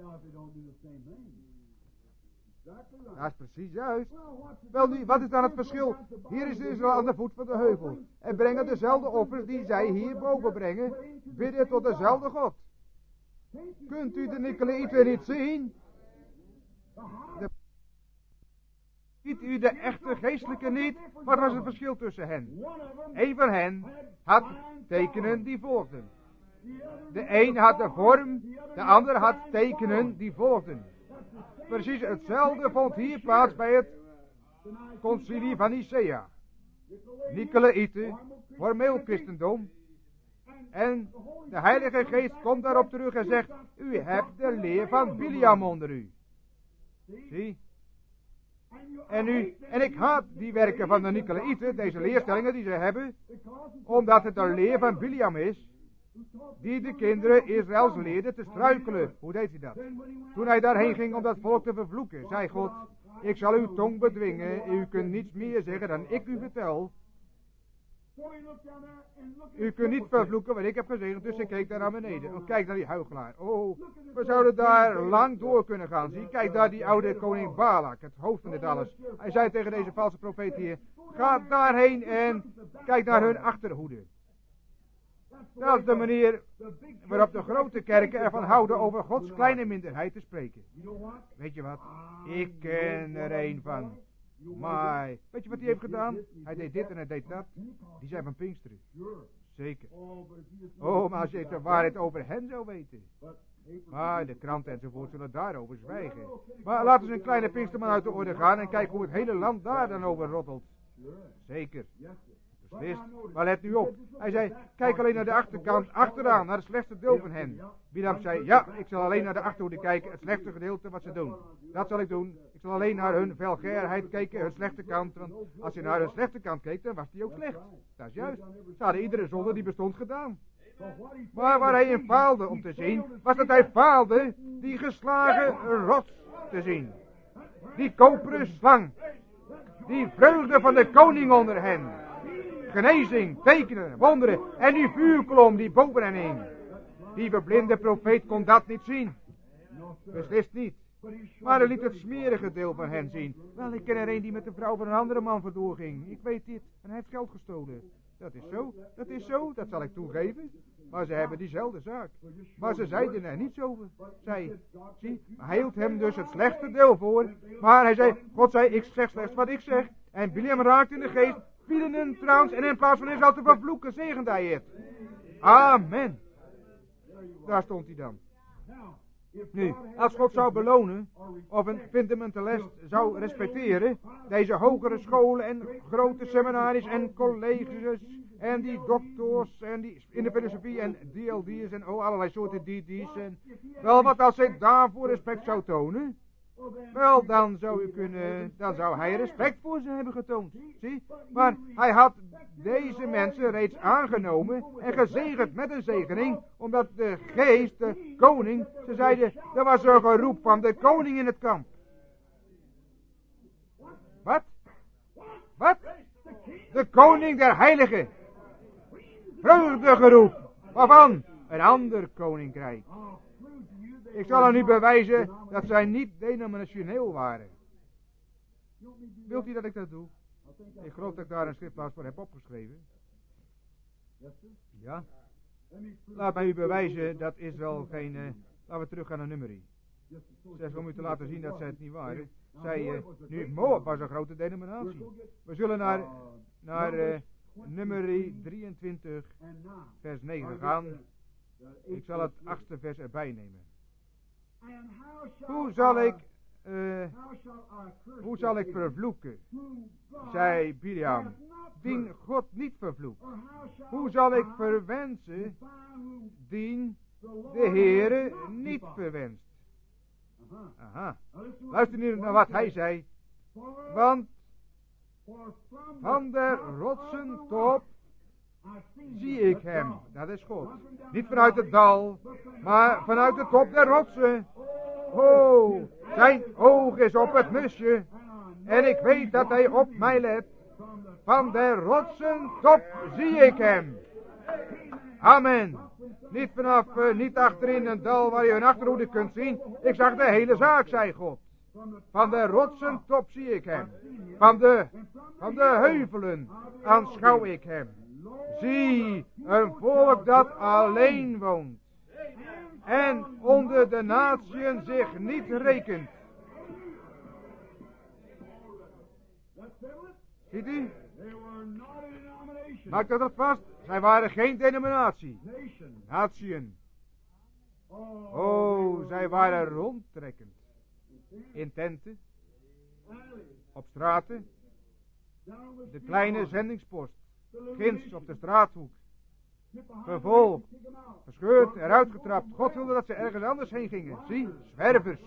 Dat is precies juist. Wel nu, wat is dan het verschil? Hier is Israël aan de voet van de heuvel. En brengen dezelfde offers die zij hierboven brengen, bidden tot dezelfde God. Kunt u de Nicolaïten niet zien? Ziet u de echte geestelijke niet? Wat was het verschil tussen hen? Een van hen had tekenen die volgden. De een had de vorm, de ander had tekenen die volgden. Precies hetzelfde vond hier plaats bij het concilie van Nicea. Nicolaïten, formeel christendom. En de Heilige Geest komt daarop terug en zegt, u hebt de leer van Biliam onder u. Zie? En ik haat die werken van de Nicolaïten, deze leerstellingen die ze hebben, omdat het de leer van Biliam is, die de kinderen Israëls leerde te struikelen. Hoe deed hij dat? Toen hij daarheen ging om dat volk te vervloeken, zei God, ik zal uw tong bedwingen, u kunt niets meer zeggen dan ik u vertel. U kunt niet vervloeken wat ik heb gezegd, dus ik keek daar naar beneden. Oh, kijk naar die huichelaar. Oh, we zouden daar lang door kunnen gaan. Zie, kijk daar die oude koning Balak, het hoofd van dit alles. Hij zei tegen deze valse profeet hier, ga daarheen en kijk naar hun achterhoede. Dat is de manier waarop de grote kerken ervan houden over Gods kleine minderheid te spreken. Weet je wat? Ik ken er een van. Maar, weet je wat hij heeft gedaan? Hij deed dit en hij deed dat. Die zijn van Pinksteren. Zeker. Oh, maar als je de waarheid over hen zou weten. Maar de kranten enzovoort zullen daarover zwijgen. Maar laten we een kleine Pinksterman uit de orde gaan en kijken hoe het hele land daar dan over rottelt. Zeker. Beslist. Maar let nu op. Hij zei, kijk alleen naar de achterkant, achteraan, naar het slechtste deel van hen. Biliam zei, ja, ik zal alleen naar de achterhoede kijken, het slechtste gedeelte wat ze doen. Dat zal ik doen. Ik zal alleen naar hun vulgairheid kijken, hun slechte kant. Want als je naar hun slechte kant keek, dan was die ook slecht. Dat is juist. Ze hadden iedere zonde die bestond gedaan. Maar waar hij in faalde om te zien, was dat hij faalde die geslagen rots te zien. Die koperen slang. Die vreugde van de koning onder hen. Genezing, tekenen, wonderen en die vuurkolom die boven hen hing. Die verblinde profeet kon dat niet zien. Beslist niet. Maar hij liet het smerige deel van hen zien. Wel, ik ken er een die met de vrouw van een andere man vandoor ging. Ik weet dit. En hij heeft geld gestolen. Dat is zo, dat zal ik toegeven. Maar ze hebben diezelfde zaak. Maar ze zeiden er niets over. Zie, hij hield hem dus het slechte deel voor. Maar hij zei, God zei, ik zeg slechts wat ik zeg. En Biliam raakte in de geest, viel in een trance. En in plaats van Israël te vervloeken, zegende hij het. Amen. Daar stond hij dan. Nu, als God zou belonen, of een fundamentalist zou respecteren, deze hogere scholen en grote seminaries en colleges en die doctors en die in de filosofie en DLD's en allerlei soorten DD's en wel wat als hij daarvoor respect zou tonen, wel dan zou hij respect voor ze hebben getoond, zie, maar hij had deze mensen reeds aangenomen en gezegend met een zegening, omdat de geest, de koning, ze zeiden, er was een geroep van de koning in het kamp. Wat? De koning der heiligen. Vreugdegeroep. Waarvan? Een ander koninkrijk. Ik zal aan u bewijzen dat zij niet denominationeel waren. Wilt u dat ik dat doe? Ik geloof dat ik daar een schriftplaats voor heb opgeschreven. Ja. Laat mij u bewijzen, dat is wel geen... laten we teruggaan naar Numeri. Zeg, om u te laten zien dat zij het niet waren. Nu, Moab was een grote denominatie. We zullen naar Numeri 23, vers 9 gaan. Ik zal het 8e vers erbij nemen. Hoe zal ik vervloeken, zei Biliam, dien God niet vervloekt? Hoe zal ik verwensen, dien de Heere niet verwenst? Aha. Luister nu naar wat hij zei. Want van de rotsen top zie ik hem. Dat is God. Niet vanuit het dal, maar vanuit de top der rotsen. Oh, zijn oog is op het musje. En ik weet dat hij op mij let. Van de rotsen top zie ik hem. Amen. Niet achterin een dal waar je een achterhoede kunt zien. Ik zag de hele zaak, zei God. Van de rotsen top zie ik hem. Van de heuvelen aanschouw ik hem. Zie, een volk dat alleen woont. En onder de natieën zich niet rekent. Ziet u? Maak dat vast. Zij waren geen denominatie. Natieën. Oh, zij waren rondtrekkend. In tenten. Op straten. De kleine zendingspost. Ginds op de straathoek. Vervolgd. Gescheurd, eruit getrapt. God wilde dat ze ergens anders heen gingen. Zie, zwervers.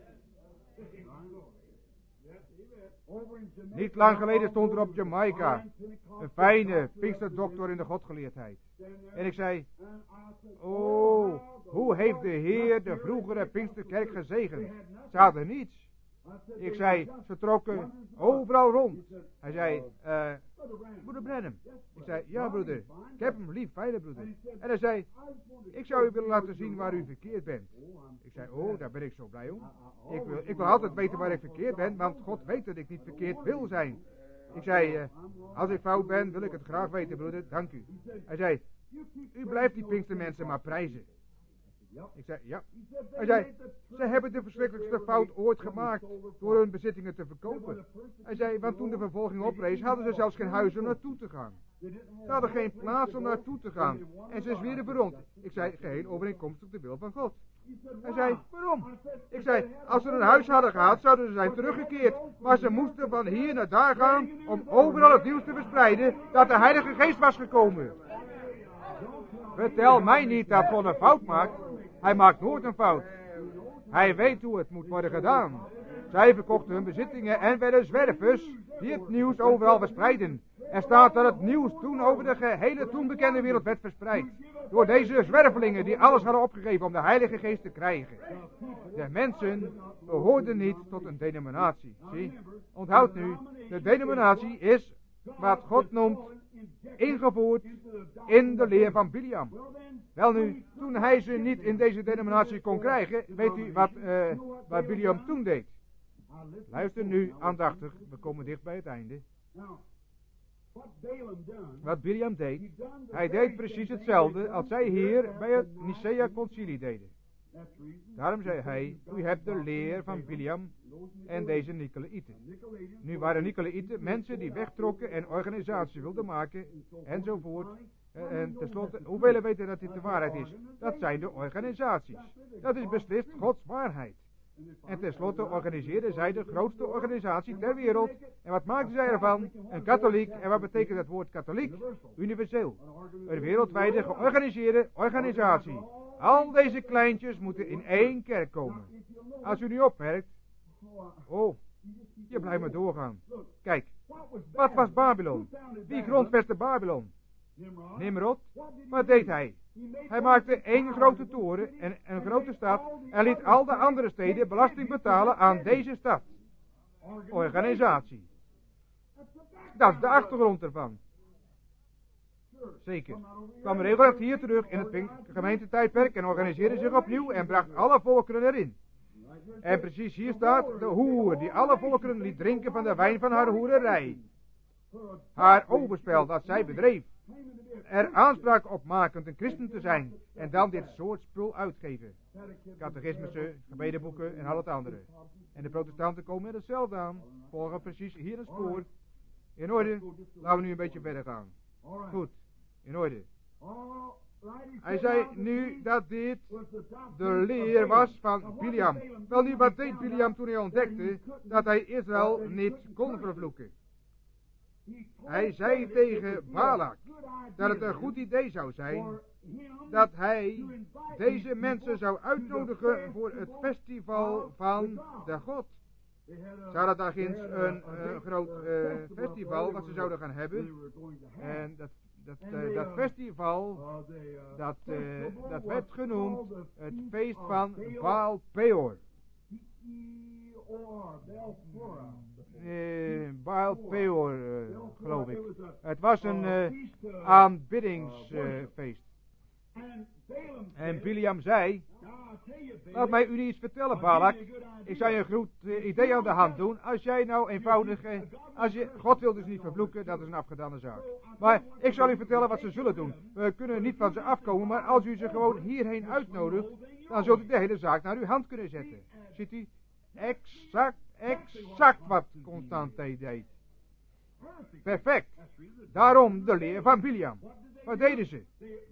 Niet lang geleden stond er op Jamaica een fijne Pinksterdokter in de godgeleerdheid. En ik zei, oh, hoe heeft de Heer de vroegere Pinksterkerk gezegend? Ze hadden niets. Ik zei, ze trokken overal rond. Hij zei, broeder Branham. Ik zei, ja broeder, ik heb hem lief, fijne broeder. En hij zei, ik zou u willen laten zien waar u verkeerd bent. Ik zei, oh, daar ben ik zo blij om. Ik wil altijd weten waar ik verkeerd ben, want God weet dat ik niet verkeerd wil zijn. Ik zei, als ik fout ben, wil ik het graag weten broeder, dank u. Hij zei, u blijft die Pinkstermensen maar prijzen. Ik zei, ja. Hij zei, ze hebben de verschrikkelijkste fout ooit gemaakt door hun bezittingen te verkopen. Hij zei, want toen de vervolging oprees, hadden ze zelfs geen huis om naartoe te gaan. Ze hadden geen plaats om naartoe te gaan. En ze zwierven rond. Ik zei, geheel overeenkomstig de wil van God. Hij zei, waarom? Ik zei, als ze een huis hadden gehad, zouden ze zijn teruggekeerd. Maar ze moesten van hier naar daar gaan om overal het nieuws te verspreiden dat de Heilige Geest was gekomen. Vertel mij niet dat God een fout maakt. Hij maakt nooit een fout. Hij weet hoe het moet worden gedaan. Zij verkochten hun bezittingen en werden zwervers die het nieuws overal verspreiden. Er staat dat het nieuws toen over de gehele toen bekende wereld werd verspreid. Door deze zwervelingen die alles hadden opgegeven om de Heilige Geest te krijgen. De mensen behoorden niet tot een denominatie. Zie, onthoud nu, de denominatie is wat God noemt ingevoerd in de leer van Biliam. Welnu, toen hij ze niet in deze denominatie kon krijgen, weet u wat Biliam toen deed? Luister nu aandachtig, we komen dicht bij het einde. Wat Biliam deed, hij deed precies hetzelfde als zij hier bij het Nicea-concilie deden. Daarom zei hij, u hebt de leer van Biliam en deze Nicolaïten. Nu waren Nicolaïten mensen die wegtrokken en organisatie wilden maken, enzovoort. En tenslotte, hoeveel weten dat dit de waarheid is? Dat zijn de organisaties. Dat is beslist Gods waarheid. En tenslotte organiseerden zij de grootste organisatie ter wereld. En wat maakten zij ervan? Een katholiek. En wat betekent het woord katholiek? Universeel. Een wereldwijde georganiseerde organisatie. Al deze kleintjes moeten in één kerk komen. Als u nu opmerkt, je blijft maar doorgaan. Kijk, wat was Babylon? Wie grondvestte Babylon? Nimrod. Wat deed hij? Hij maakte één grote toren en een grote stad en liet al de andere steden belasting betalen aan deze stad. Organisatie. Dat is de achtergrond ervan. Zeker. Kwam regelrecht hier terug in het gemeentetijdperk en organiseerde zich opnieuw en bracht alle volkeren erin. En precies hier staat de hoer die alle volkeren liet drinken van de wijn van haar hoererij. Haar overspel dat zij bedreef. Er aanspraak op makend een christen te zijn en dan dit soort spul uitgeven. Catechismussen, gebedenboeken en al het andere. En de protestanten komen met hetzelfde aan, volgen precies hier een spoor. In orde, laten we nu een beetje verder gaan. Goed, in orde. Hij zei nu dat dit de leer was van Biliam. Wel nu, wat deed Biliam toen hij ontdekte dat hij Israël niet kon vervloeken? Hij zei tegen Balak dat het een goed idee zou zijn dat hij deze mensen zou uitnodigen voor het festival van de God. Ze hadden daar ginds een groot festival wat ze zouden gaan hebben. En dat festival, dat werd genoemd het feest van Baal Peor. Baal Peor, geloof ik. Het was een aanbiddingsfeest. En Biliam zei, laat mij u iets vertellen, Balak. Ik zou je een goed idee aan de hand doen. Als jij nou eenvoudig, God wil dus niet vervloeken, dat is een afgedane zaak. Maar ik zal u vertellen wat ze zullen doen. We kunnen niet van ze afkomen, maar als u ze gewoon hierheen uitnodigt, dan zult u de hele zaak naar uw hand kunnen zetten. Ziet u? Exact wat Constante deed. Perfect. Daarom de leer van Biliam. Wat deden ze?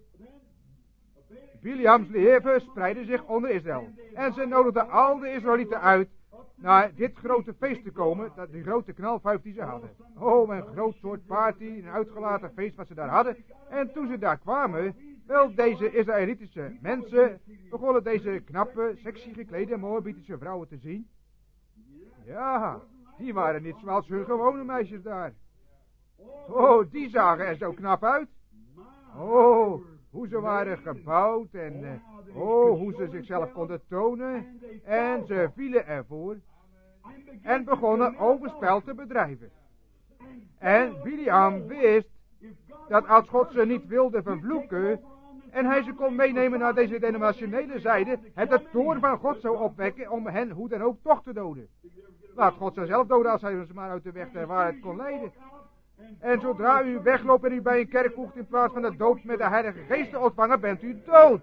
Biliams leer verspreidde zich onder Israël. En ze nodigden al de Israëlieten uit naar dit grote feest te komen, dat die grote knalfuif die ze hadden. Een groot soort party, een uitgelaten feest wat ze daar hadden. En toen ze daar kwamen, wel deze Israëlitische mensen, begonnen deze knappe, sexy geklede Moabitische vrouwen te zien. Ja, die waren niet zoals hun gewone meisjes daar. Die zagen er zo knap uit. Hoe ze waren gebouwd en hoe ze zichzelf konden tonen. En ze vielen ervoor en begonnen overspel te bedrijven. En Biliam wist dat als God ze niet wilde vervloeken en hij ze kon meenemen naar deze denominationele zijde, het de toorn van God zou opwekken om hen hoe dan ook toch te doden. Laat God ze zelf doden als hij ze maar uit de weg der waarheid kon leiden. En zodra u wegloopt en u bij een kerk voegt in plaats van de dood met de Heilige Geest te ontvangen, bent u dood.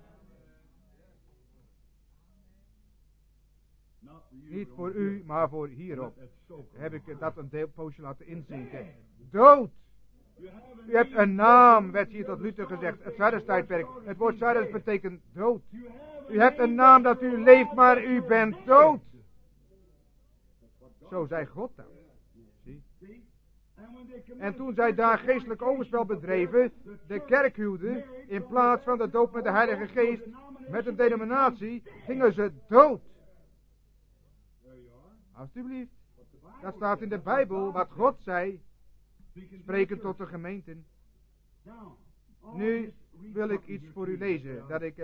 Niet voor u, maar voor hierop. Heb ik dat een poosje laten inzinken. Dood. U hebt een naam, werd hier tot Luther gezegd. Het Sardes-tijdperk. Het woord Sardes betekent dood. U hebt een naam dat u leeft, maar u bent dood. Zo zei God dat. Zie? En toen zij daar geestelijk overspel bedreven, de kerk huwden, in plaats van de doop met de Heilige Geest, met een denominatie, gingen ze dood. Alsjeblieft. Dat staat in de Bijbel, wat God zei, spreken tot de gemeenten. Nu wil ik iets voor u lezen, dat ik...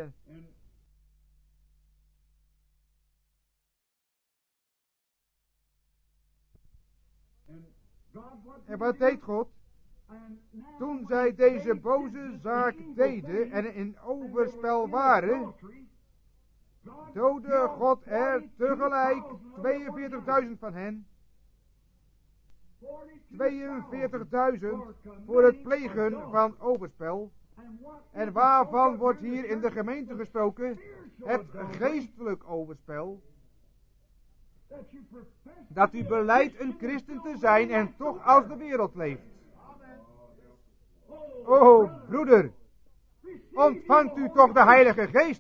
En wat deed God? Toen zij deze boze zaak deden en in overspel waren, doodde God er tegelijk 42.000 van hen. 42.000 voor het plegen van overspel. En waarvan wordt hier in de gemeente gesproken? Het geestelijk overspel. Dat u belijdt een christen te zijn en toch als de wereld leeft. O broeder, ontvangt u toch de Heilige Geest.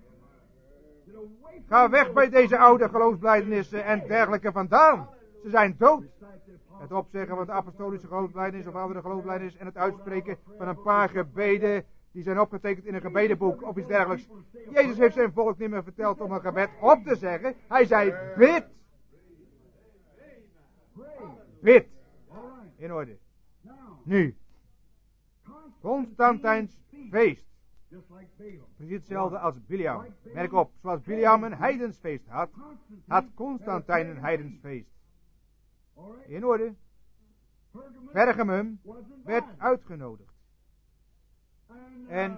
Ga weg bij deze oude geloofsbelijdenissen en dergelijke vandaan. Ze zijn dood. Het opzeggen van de apostolische geloofsbelijdenis of andere geloofsbelijdenis en het uitspreken van een paar gebeden die zijn opgetekend in een gebedenboek of iets dergelijks. Jezus heeft zijn volk niet meer verteld om een gebed op te zeggen. Hij zei bid. Bid. In orde. Nu. Constantijns feest. Precies hetzelfde als Biliam. Merk op, zoals Biliam een heidensfeest had, had Constantijn een heidensfeest. In orde. Pergamum werd uitgenodigd. En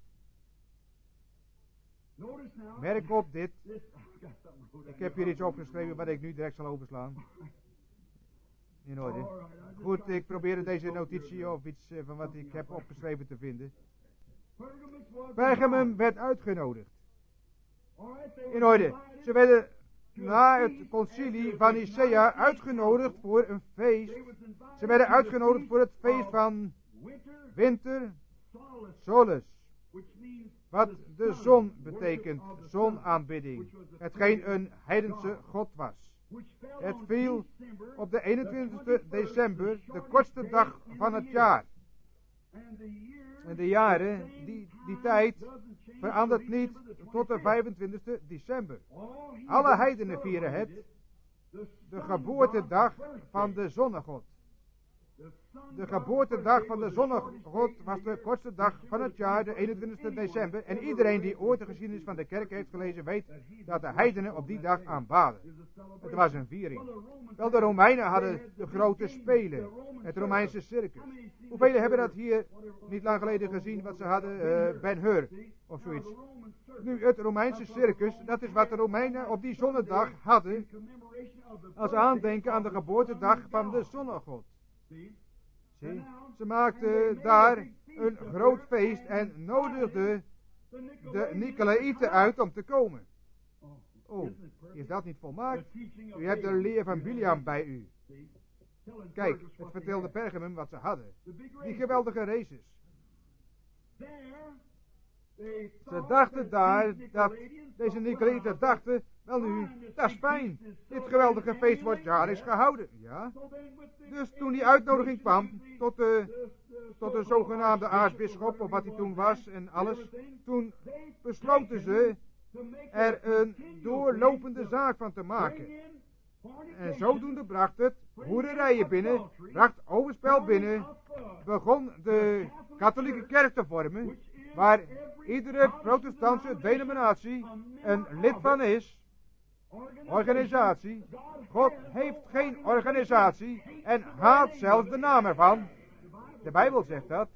merk op dit. Ik heb hier iets opgeschreven wat ik nu direct zal overslaan. In orde. Goed, ik probeer deze notitie of iets van wat ik heb opgeschreven te vinden. Pergamum werd uitgenodigd. In orde. Ze werden na het concilie van Nicea uitgenodigd voor een feest. Ze werden uitgenodigd voor het feest van winter solus. Wat de zon betekent, zonaanbidding. Hetgeen een heidense god was. Het viel op de 21 december, de kortste dag van het jaar. En de jaren, die tijd, verandert niet tot de 25 december. Alle heidenen vieren het, de geboortedag van de zonnegod. De geboortedag van de zonnegod was de kortste dag van het jaar, de 21 december. En iedereen die ooit de geschiedenis van de kerk heeft gelezen, weet dat de heidenen op die dag aanbaden. Het was een viering. Wel, de Romeinen hadden de grote spelen, het Romeinse circus. Hoeveel hebben dat hier niet lang geleden gezien, wat ze hadden, Ben-Hur of zoiets. Nu, het Romeinse circus, dat is wat de Romeinen op die zonnedag hadden, als aandenken aan de geboortedag van de zonnegod. Zie, ze maakten daar een groot feest en nodigden de Nicolaïten uit om te komen. Oh, is dat niet volmaakt? U hebt de leer van Biliam bij u. Kijk, het vertelde Pergamum wat ze hadden. Die geweldige races. Ze dachten daar dat deze Nicolaïten dachten, wel nu, dat is fijn. Dit geweldige feest wordt jaarlijks gehouden. Ja. Dus toen die uitnodiging kwam tot de zogenaamde aartsbisschop, of wat hij toen was en alles, toen besloten ze er een doorlopende zaak van te maken. En zodoende bracht het hoererijen binnen, bracht overspel binnen, begon de katholieke kerk te vormen, waar iedere protestantse denominatie een lid van is. Organisatie. God heeft geen organisatie en haalt zelfs de naam ervan. De Bijbel zegt dat.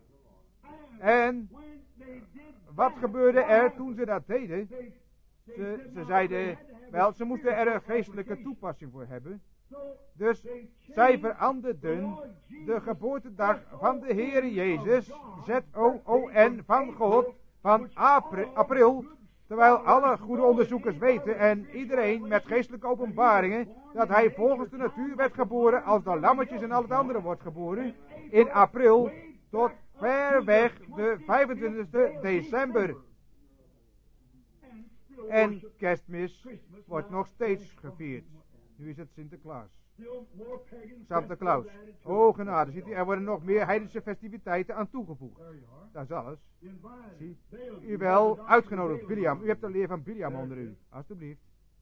En wat gebeurde er toen ze dat deden? Ze zeiden, wel, ze moesten er een geestelijke toepassing voor hebben. Dus zij veranderden de geboortedag van de Heere Jezus, Z-O-O-N, van God, van april, terwijl alle goede onderzoekers weten en iedereen met geestelijke openbaringen, dat hij volgens de natuur werd geboren als de lammetjes en al het andere wordt geboren, in april tot ver weg de 25 december. En kerstmis wordt nog steeds gevierd. Nu is het Sinterklaas. Santa Claus. O genade, ziet u, er worden nog meer heidense festiviteiten aan toegevoegd. Dat is alles. Zie, u wel uitgenodigd, Biliam. U hebt de leer van Biliam onder u. Alsjeblieft.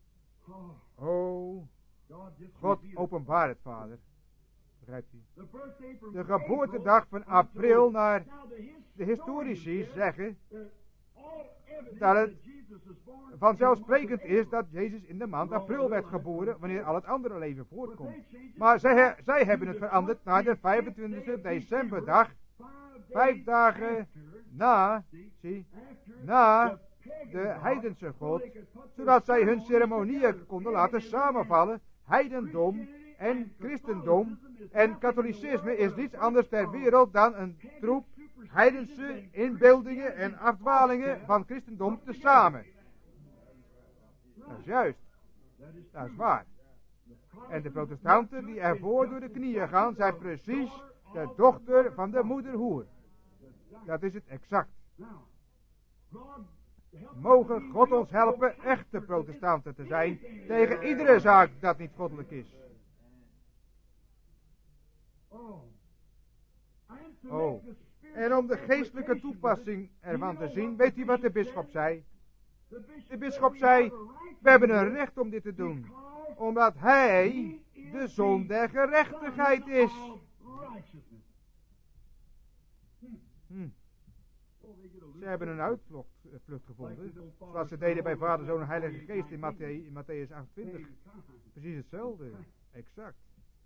O, God openbaar het, vader. Begrijpt u? De geboortedag van april naar de historici zeggen, dat het vanzelfsprekend is dat Jezus in de maand april werd geboren, wanneer al het andere leven voorkomt. Maar zij hebben het veranderd naar de 25e decemberdag, 5 dagen na de heidense God, zodat zij hun ceremonieën konden laten samenvallen. Heidendom en christendom en katholicisme is niets anders ter wereld dan een troep heidense inbeeldingen en afdwalingen van christendom tezamen. Dat is juist. Dat is waar. En de protestanten die ervoor door de knieën gaan, zijn precies de dochter van de moederhoer. Dat is het exact. Mogen God ons helpen echte protestanten te zijn tegen iedere zaak dat niet goddelijk is. Oh. En om de geestelijke toepassing ervan te zien, weet u wat de bisschop zei? De bisschop zei, we hebben een recht om dit te doen, omdat hij de zon der gerechtigheid is. Ze hebben een uitvlucht gevonden, zoals ze deden bij Vader, Zoon en Heilige Geest in Matthäus 28. Precies hetzelfde, exact.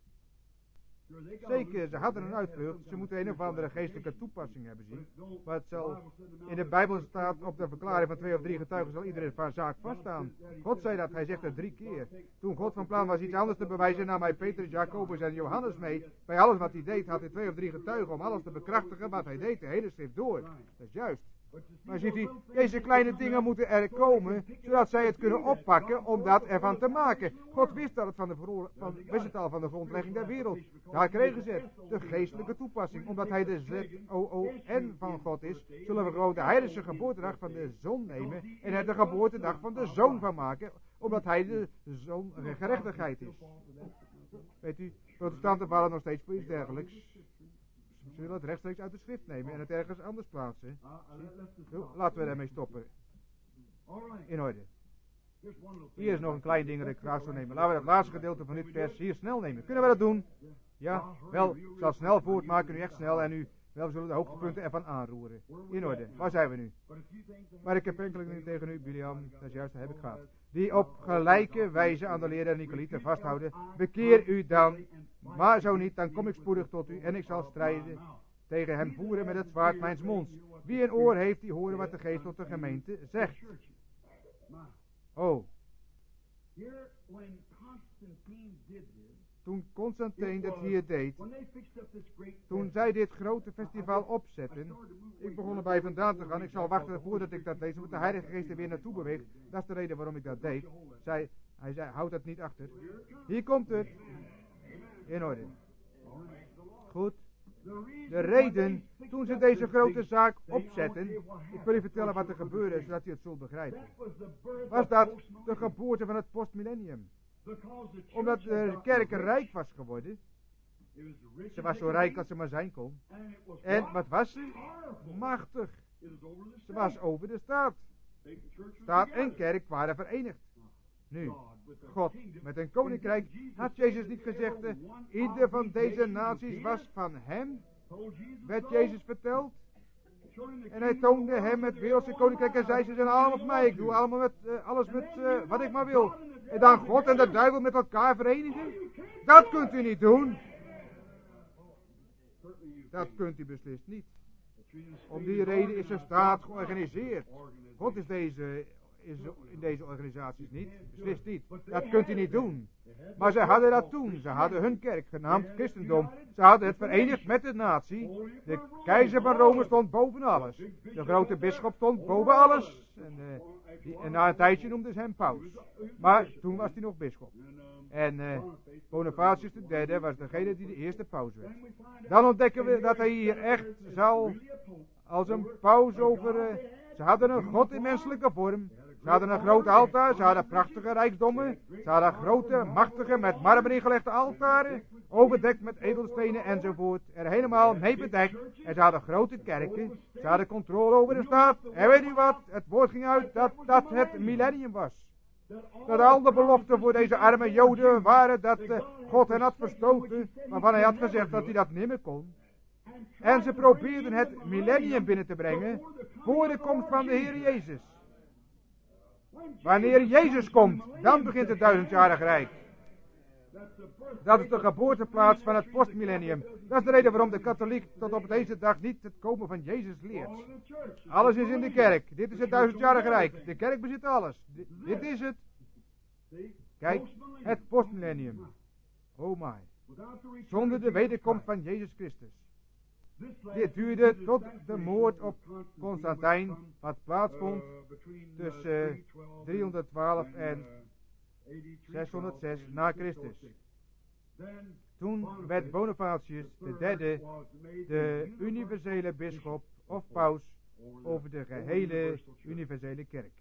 Zeker, ze hadden een uitvlucht, ze moeten een of andere geestelijke toepassing hebben, zie. Maar het zal in de Bijbel staat, op de verklaring van 2 of 3 getuigen zal iedere zaak vaststaan. God zei dat, hij zegt het 3 keer. Toen God van plan was iets anders te bewijzen, nam hij Petrus, Jacobus en Johannes mee. Bij alles wat hij deed had hij 2 of 3 getuigen om alles te bekrachtigen wat hij deed, de hele schrift door. Dat is juist. Maar ziet u, deze kleine dingen moeten er komen, zodat zij het kunnen oppakken om dat ervan te maken. God wist dat het wist het al van de grondlegging der wereld. Daar kregen ze het, de geestelijke toepassing. Omdat hij de Z-O-O-N van God is, zullen we gewoon de heilige geboortedag van de zon nemen en er de geboortedag van de zoon van maken, omdat hij de zoon van gerechtigheid is. Weet u, protestanten vallen nog steeds voor iets dergelijks. Ze willen het rechtstreeks uit de schrift nemen en het ergens anders plaatsen. Laten we ermee stoppen. In orde. Hier is nog een klein ding dat ik graag zou nemen. Laten we het laatste gedeelte van dit vers hier snel nemen. Kunnen we dat doen? Ja, wel, ik zal snel voortmaken, nu echt snel. En we zullen de hoogtepunten ervan aanroeren. In orde. Waar zijn we nu? Maar ik heb enkele dingen tegen u, Biliam. Dat is juist, dat heb ik gehad. Die op gelijke wijze aan de leer der Nicolaïten vasthouden. Bekeer u dan. Maar zo niet, dan kom ik spoedig tot u en ik zal strijden tegen hem voeren met het zwaard mijns monds. Wie een oor heeft, die horen wat de geest tot de gemeente zegt. Oh. Toen Constantijn dit hier deed, toen zij dit grote festival opzetten, ik begon erbij vandaan te gaan, ik zal wachten voordat ik dat lees, omdat de Heilige Geest er weer naartoe beweegt. Dat is de reden waarom ik dat deed. Hij zei, houd dat niet achter. Hier komt het. In orde. Goed. De reden, toen ze deze grote zaak opzetten, ik wil u vertellen wat er gebeurde, zodat u het zult begrijpen. Was dat de geboorte van het postmillennium. Omdat de kerk rijk was geworden. Ze was zo rijk als ze maar zijn kon. En wat was ze? Machtig. Ze was over de staat. Staat en kerk waren verenigd. Nu, God met een koninkrijk, had Jezus niet gezegd, ieder van deze naties was van hem, werd Jezus verteld. En hij toonde hem het wereldse koninkrijk en zei, ze zijn allemaal van mij, ik doe allemaal alles met wat ik maar wil. En dan God en de duivel met elkaar verenigen? Dat kunt u niet doen. Dat kunt u beslist niet. Om die reden is de staat georganiseerd. God is in deze organisaties niet, beslist niet. Dat kunt u niet doen. Maar ze hadden dat toen. Ze hadden hun kerk genaamd christendom. Ze hadden het verenigd met de natie. De keizer van Rome stond boven alles. De grote bisschop stond boven alles. En na een tijdje noemden ze hem paus. Maar toen was hij nog bisschop. En Bonifatius III was degene die de eerste paus werd. Dan ontdekken we dat hij hier echt zal als een paus over... Ze hadden een God in menselijke vorm. Ze hadden een groot altaar, ze hadden prachtige rijkdommen. Ze hadden grote, machtige, met marmer ingelegde altaren. Overdekt met edelstenen enzovoort. Er helemaal mee bedekt. En ze hadden grote kerken. Ze hadden controle over de staat. En weet u wat? Het woord ging uit dat het millennium was. Dat al de beloften voor deze arme Joden waren dat God hen had verstoten. Waarvan hij had gezegd dat hij dat nimmer kon. En ze probeerden het millennium binnen te brengen voor de komst van de Heer Jezus. Wanneer Jezus komt, dan begint het 1000-jarig rijk. Dat is de geboorteplaats van het postmillennium. Dat is de reden waarom de katholiek tot op deze dag niet het komen van Jezus leert. Alles is in de kerk. Dit is het 1000-jarig rijk. De kerk bezit alles. Dit is het. Kijk, het postmillennium. Oh my. Zonder de wederkomst van Jezus Christus. Dit duurde tot de moord op Constantijn, wat plaatsvond tussen 312 en 606 na Christus. Toen werd Bonifatius III de universele bisschop of paus over de gehele universele kerk.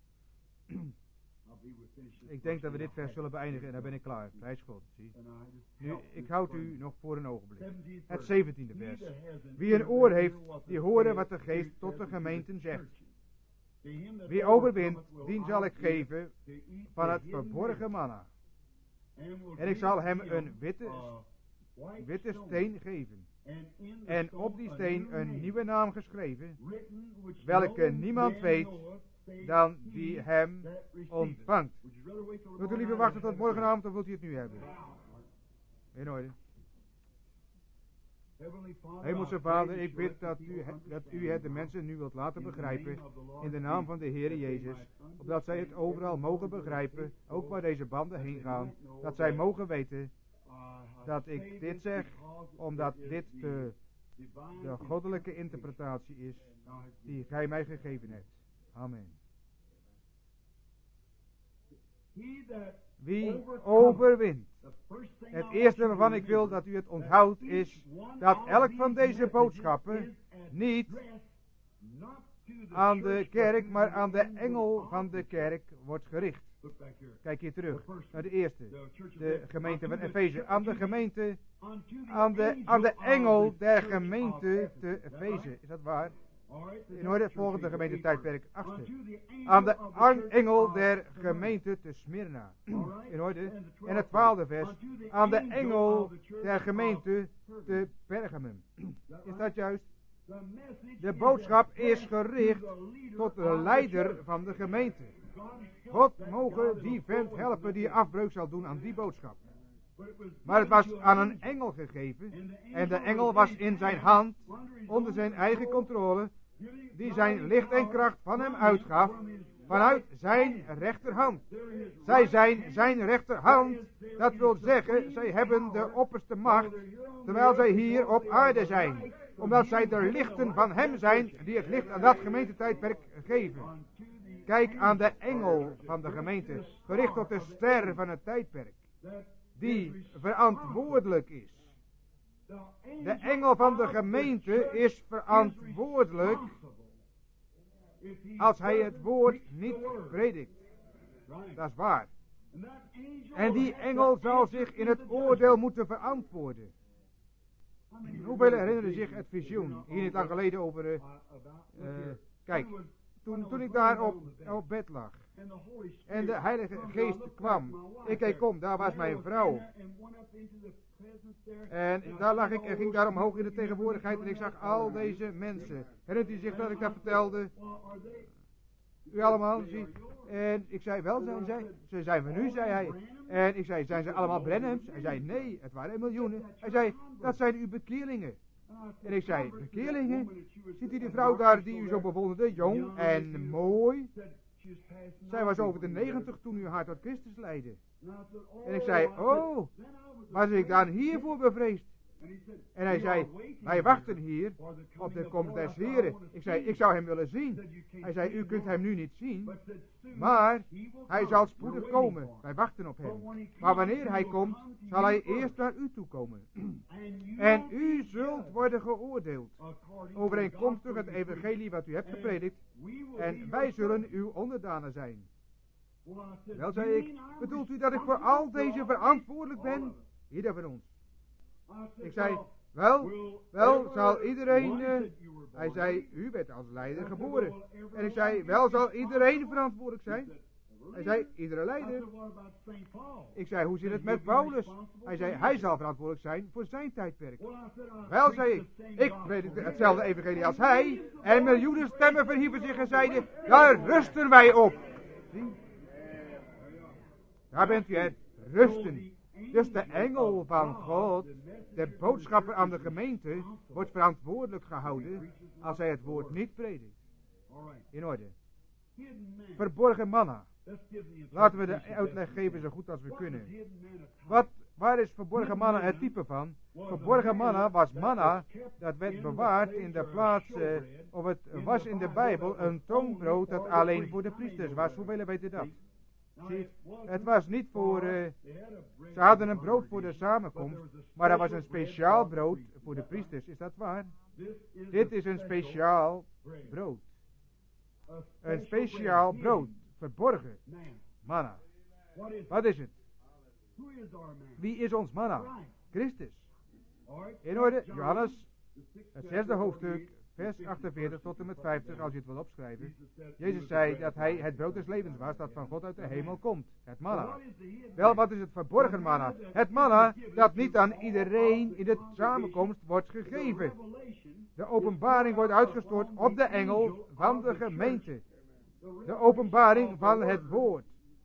Ik denk dat we dit vers zullen beëindigen en dan ben ik klaar. Prijs God. Zie. Nu, ik houd u nog voor een ogenblik. Het 17e vers. Wie een oor heeft, die horen wat de geest tot de gemeenten zegt. Wie overwint, dien zal ik geven van het verborgen manna. En ik zal hem een witte steen geven. En op die steen een nieuwe naam geschreven, welke niemand weet dan die hem ontvangt. Wilt u liever wachten tot morgenavond of wilt u het nu hebben? In orde. Hemelse Vader, ik bid dat u het de mensen nu wilt laten begrijpen in de naam van de Heer Jezus, opdat zij het overal mogen begrijpen, ook waar deze banden heen gaan, dat zij mogen weten dat ik dit zeg, omdat dit de goddelijke interpretatie is die gij mij gegeven hebt. Amen. Wie overwint. Het eerste waarvan ik wil dat u het onthoudt is dat elk van deze boodschappen niet aan de kerk, maar aan de engel van de kerk wordt gericht. Kijk hier terug naar de eerste, de gemeente van Efeze. Aan de gemeente, aan de engel der gemeente te Efeze. Is dat waar? In orde, volgende gemeente tijdperk 8. Aan de engel der gemeente te Smyrna. In orde. En het 12e vers. Aan de engel der gemeente te Pergamum. Is dat juist? De boodschap is gericht tot de leider van de gemeente. God mogen die vent helpen die afbreuk zal doen aan die boodschap. Maar het was aan een engel gegeven. En de engel was in zijn hand, onder zijn eigen controle, die zijn licht en kracht van hem uitgaf, vanuit zijn rechterhand. Zij zijn zijn rechterhand, dat wil zeggen, zij hebben de opperste macht, terwijl zij hier op aarde zijn. Omdat zij de lichten van hem zijn, die het licht aan dat gemeentetijdperk geven. Kijk aan de engel van de gemeente, gericht tot de ster van het tijdperk, die verantwoordelijk is. De engel van de gemeente is verantwoordelijk als hij het woord niet predikt. Dat is waar. En die engel zal zich in het oordeel moeten verantwoorden. Hoeveel herinneren zich het visioen hier niet lang geleden over... kijk, toen ik daar op bed lag en de Heilige Geest kwam, ik keek om, daar was mijn vrouw. En daar lag ik en ging daar omhoog in de tegenwoordigheid en ik zag al deze mensen. Herinnert u zich dat ik dat vertelde? U allemaal, zie. En ik zei, wel, ze zijn we nu, zei hij. En ik zei, zijn ze allemaal Brenhams? Hij zei, nee, het waren miljoenen. Hij zei, dat zijn uw bekeerlingen. En ik zei, bekeerlingen? Ziet u die vrouw daar die u zo bewonderde, jong en mooi? Zij was over de 90 toen u haar tot Christus leidde. En ik zei, oh, was ik dan hiervoor bevreesd? En hij zei, wij wachten hier op de komst des Heren. Ik zei, ik zou hem willen zien. Hij zei, u kunt hem nu niet zien, maar hij zal spoedig komen. Wij wachten op hem. Maar wanneer hij komt, zal hij eerst naar u toe komen. En u zult worden geoordeeld, overeenkomstig het evangelie wat u hebt gepredikt. En wij zullen uw onderdanen zijn. Wel, zei ik, bedoelt u dat ik voor al deze verantwoordelijk ben? Ieder van ons. Ik zei, wel zal iedereen... hij zei, u bent als leider geboren. En ik zei, wel zal iedereen verantwoordelijk zijn? Hij zei, iedere leider. Ik zei, hoe zit het met Paulus? Hij zei, hij zal verantwoordelijk zijn voor zijn tijdperk. Wel, zei ik predikte hetzelfde evangelie als hij. En miljoenen stemmen verhieven zich en zeiden, daar rusten wij op. Zie? Daar bent u, hè. Rusten. Dus de engel van God, de boodschapper aan de gemeente, wordt verantwoordelijk gehouden als hij het woord niet predikt. In orde. Verborgen manna. Laten we de uitleg geven zo goed als we kunnen. Waar is verborgen manna het type van? Verborgen manna was manna dat werd bewaard in de plaats, of het was in de Bijbel een toonbrood dat alleen voor de priesters was. Hoeveel weten dat? Zie, het was niet voor, ze hadden een brood voor de samenkomst, maar dat was een speciaal brood voor de priesters. Is dat waar? Dit is een speciaal brood. Een speciaal brood, verborgen manna. Wat is het? Wie is ons manna? Christus. In orde, Johannes, het 6e hoofdstuk, vers 48 tot en met 50, als je het wil opschrijven. Jezus zei dat hij het brood des levens was, dat van God uit de hemel komt. Het manna. Wel, wat is het verborgen manna? Het manna dat niet aan iedereen in de samenkomst wordt gegeven. De openbaring wordt uitgestort op de engel van de gemeente. De openbaring van het woord.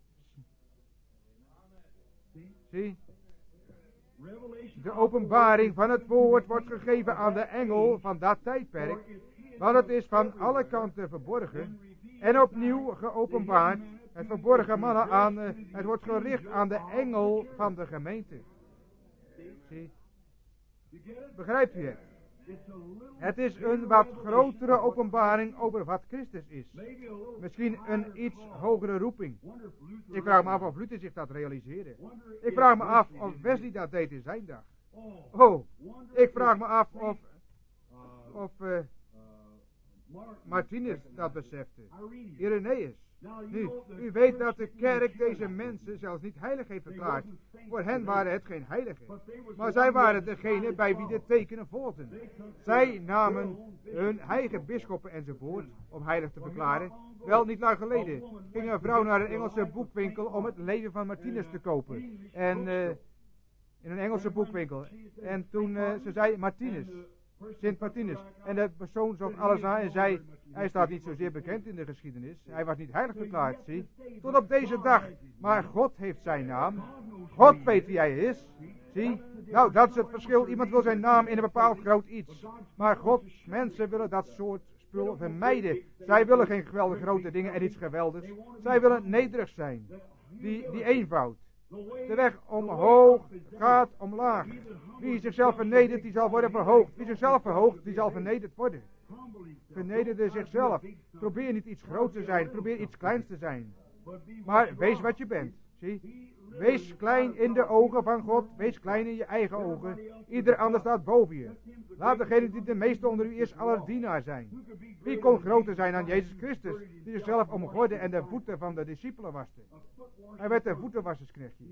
Zie? De openbaring van het woord wordt gegeven aan de engel van dat tijdperk, want het is van alle kanten verborgen en opnieuw geopenbaard. Het verborgen manna het wordt gericht aan de engel van de gemeente. Zie? Begrijpt u het? Het is een wat grotere openbaring over wat Christus is. Misschien een iets hogere roeping. Ik vraag me af of Luther zich dat realiseerde. Ik vraag me af of Wesley dat deed in zijn dag. Oh, ik vraag me af of Martinus dat besefte. Irenaeus. Nu, u weet dat de kerk deze mensen zelfs niet heilig heeft verklaard. Voor hen waren het geen heiligen. Maar zij waren degene bij wie de tekenen volgden. Zij namen hun eigen bisschoppen enzovoort om heilig te verklaren. Wel, niet lang geleden ging een vrouw naar een Engelse boekwinkel om het leven van Martinus te kopen. En in een Engelse boekwinkel. En toen ze zei Martinus. Sint Martinus. En de persoon zocht alles aan en zei, hij staat niet zozeer bekend in de geschiedenis. Hij was niet heilig verklaard, zie. Tot op deze dag. Maar God heeft zijn naam. God weet wie hij is. Zie. Nou, dat is het verschil. Iemand wil zijn naam in een bepaald groot iets. Maar Gods mensen willen dat soort spul vermijden. Zij willen geen geweldig grote dingen en iets geweldigs. Zij willen nederig zijn. Die eenvoud. De weg omhoog gaat omlaag. Wie zichzelf vernedert, die zal worden verhoogd. Wie zichzelf verhoogt, die zal vernederd worden. Vernederde zichzelf. Probeer niet iets groots te zijn. Probeer iets kleins te zijn. Maar wees wat je bent. Zie? Wees klein in de ogen van God. Wees klein in je eigen ogen. Ieder ander staat boven je. Laat degene die de meeste onder u is, aller dienaar zijn. Wie kon groter zijn dan Jezus Christus, die zichzelf omgordde en de voeten van de discipelen waste? Hij werd de voetenwassersknechtje.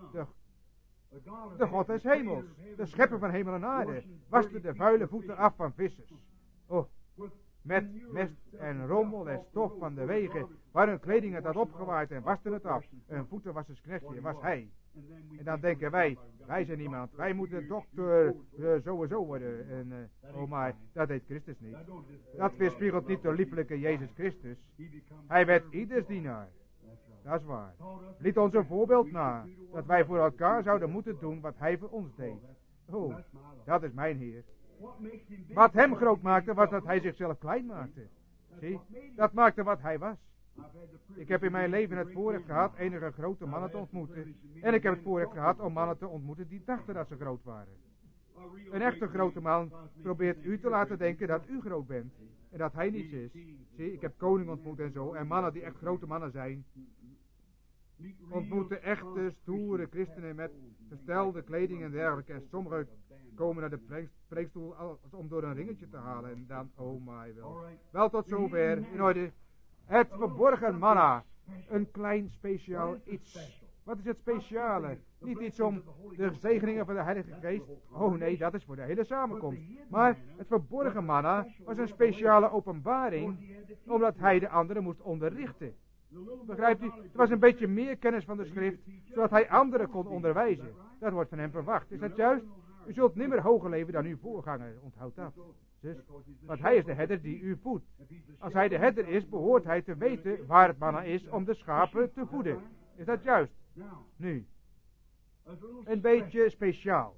De God des hemels, de schepper van hemel en aarde, waste de vuile voeten af van vissers. Oh, met mest en rommel en stof van de wegen, waar hun kleding het had opgewaaid en waste het af. Een voetenwassersknechtje was hij. En dan denken wij zijn iemand, wij moeten dokter sowieso worden. En oh maar, dat deed Christus niet. Dat weerspiegelt niet de lieflijke Jezus Christus. Hij werd ieders dienaar. Dat is waar. Liet ons een voorbeeld na, dat wij voor elkaar zouden moeten doen wat hij voor ons deed. Oh, dat is mijn Heer. Wat hem groot maakte, was dat hij zichzelf klein maakte. Zie, dat maakte wat hij was. Ik heb in mijn leven het voorrecht gehad enige grote mannen te ontmoeten. En ik heb het voorrecht gehad om mannen te ontmoeten die dachten dat ze groot waren. Een echte grote man probeert u te laten denken dat u groot bent. En dat hij niets is. Zie, ik heb koning ontmoet en zo. En mannen die echt grote mannen zijn. Ontmoeten echte, stoere christenen met verstelde kleding en dergelijke. En sommigen komen naar de preekstoel om door een ringetje te halen. En dan, oh my wel. Wel tot zover, in orde. Het verborgen manna. Een klein speciaal iets. Wat is het speciale? Niet iets om de zegeningen van de Heilige Geest. Oh nee, dat is voor de hele samenkomst. Maar het verborgen manna was een speciale openbaring, omdat hij de anderen moest onderrichten. Begrijpt u? Het was een beetje meer kennis van de schrift, zodat hij anderen kon onderwijzen. Dat wordt van hem verwacht. Is dat juist? U zult nimmer hoger leven dan uw voorganger. Onthoud dat. Dus, want hij is de herder die u voedt. Als hij de herder is, behoort hij te weten waar het manna is om de schapen te voeden. Is dat juist? Nu. Een beetje speciaal.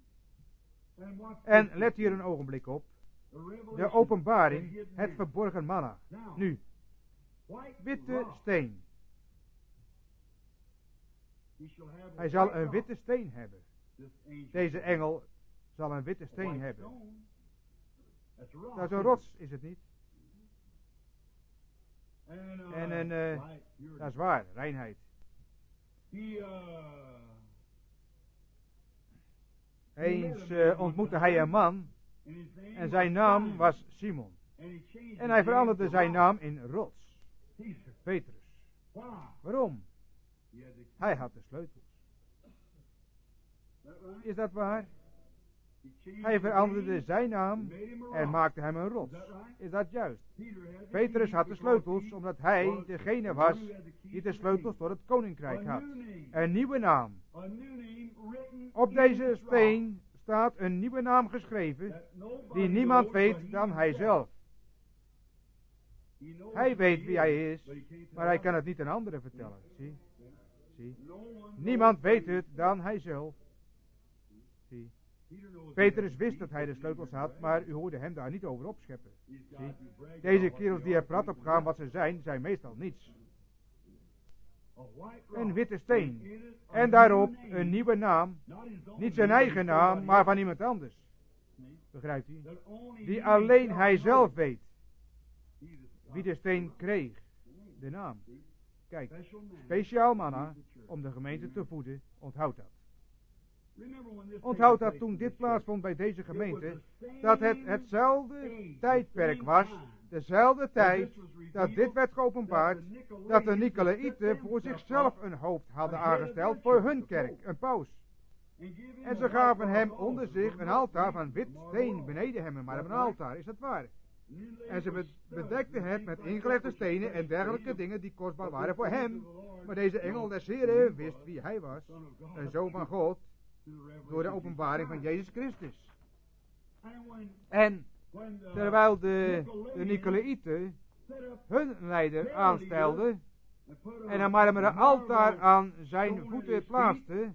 En let hier een ogenblik op. De openbaring, het verborgen manna. Nu. Witte steen. Hij zal een witte steen hebben. Deze engel zal een witte steen hebben. Dat is een rots, is het niet? En dat is waar, reinheid. Eens ontmoette hij een man en zijn naam was Simon. En hij veranderde zijn naam in rots. Petrus. Waarom? Hij had de sleutels. Is dat waar? Hij veranderde zijn naam en maakte hem een rots. Is dat juist? Petrus had de sleutels omdat hij degene was die de sleutels tot het koninkrijk had. Een nieuwe naam. Op deze steen staat een nieuwe naam geschreven die niemand weet dan hij zelf. Hij weet wie hij is, maar hij kan het niet aan anderen vertellen. Zie? Niemand weet het dan hij zelf. Zie? Petrus wist dat hij de sleutels had, maar u hoorde hem daar niet over opscheppen. Zie? Deze kerels die er prat op gaan wat ze zijn meestal niets. Een witte steen. En daarop een nieuwe naam. Niet zijn eigen naam, maar van iemand anders. Begrijpt u? Die alleen hij zelf weet. Wie de steen kreeg. De naam. Kijk, speciaal manna om de gemeente te voeden. Onthoud dat. Onthoud dat toen dit plaatsvond bij deze gemeente, dat het hetzelfde tijdperk was, dezelfde tijd, dat dit werd geopenbaard, dat de Nicolaïten voor zichzelf een hoofd hadden aangesteld voor hun kerk, een paus. En ze gaven hem onder zich een altaar van wit steen, beneden hem maar een altaar, is dat waar? En ze bedekten het met ingelegde stenen en dergelijke dingen die kostbaar waren voor hem. Maar deze engel des Heren wist wie hij was, een zoon van God, door de openbaring van Jezus Christus. En terwijl de Nicolaïten hun leider aanstelden en hem maar een altaar aan zijn voeten plaatste,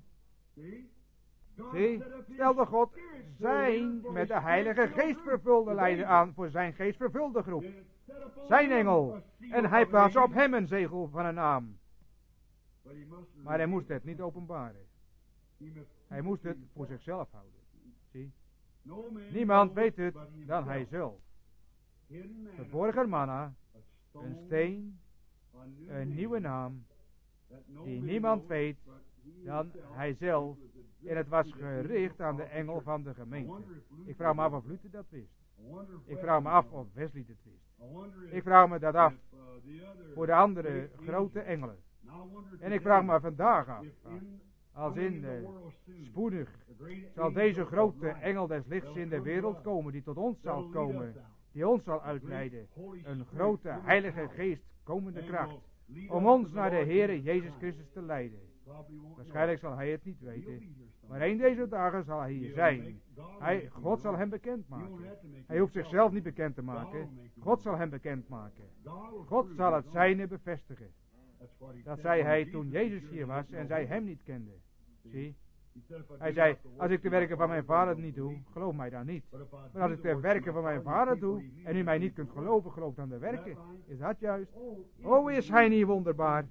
stelde God zijn met de Heilige Geest vervulde leider aan voor zijn geest vervulde groep. Zijn engel. En hij plaatste op hem een zegel van een naam. Maar hij moest het niet openbaren. Hij moest het voor zichzelf houden. Zie? Niemand weet het dan hij zelf. Verborgen manna, een steen, een nieuwe naam, die niemand weet dan hij zelf. En het was gericht aan de engel van de gemeente. Ik vraag me af of Luther dat wist. Ik vraag me af of Wesley het wist. Ik vraag me dat af voor de andere grote engelen. En ik vraag me vandaag af, als in spoedig zal deze grote engel des lichts in de wereld komen, die tot ons zal komen, die ons zal uitleiden. Een grote heilige geest komende kracht, om ons naar de Heere Jezus Christus te leiden. Waarschijnlijk zal hij het niet weten, maar een deze dagen zal hij hier zijn. God zal hem bekend maken. Hij hoeft zichzelf niet bekend te maken. God zal hem bekend maken. God zal het zijne bevestigen. Dat zei hij toen Jezus hier was en zij hem niet kenden. Zie? Hij zei, als ik de werken van mijn vader niet doe, geloof mij dan niet. Maar als ik de werken van mijn vader doe en u mij niet kunt geloven, geloof dan de werken. Is dat juist? Oh, is hij niet wonderbaar?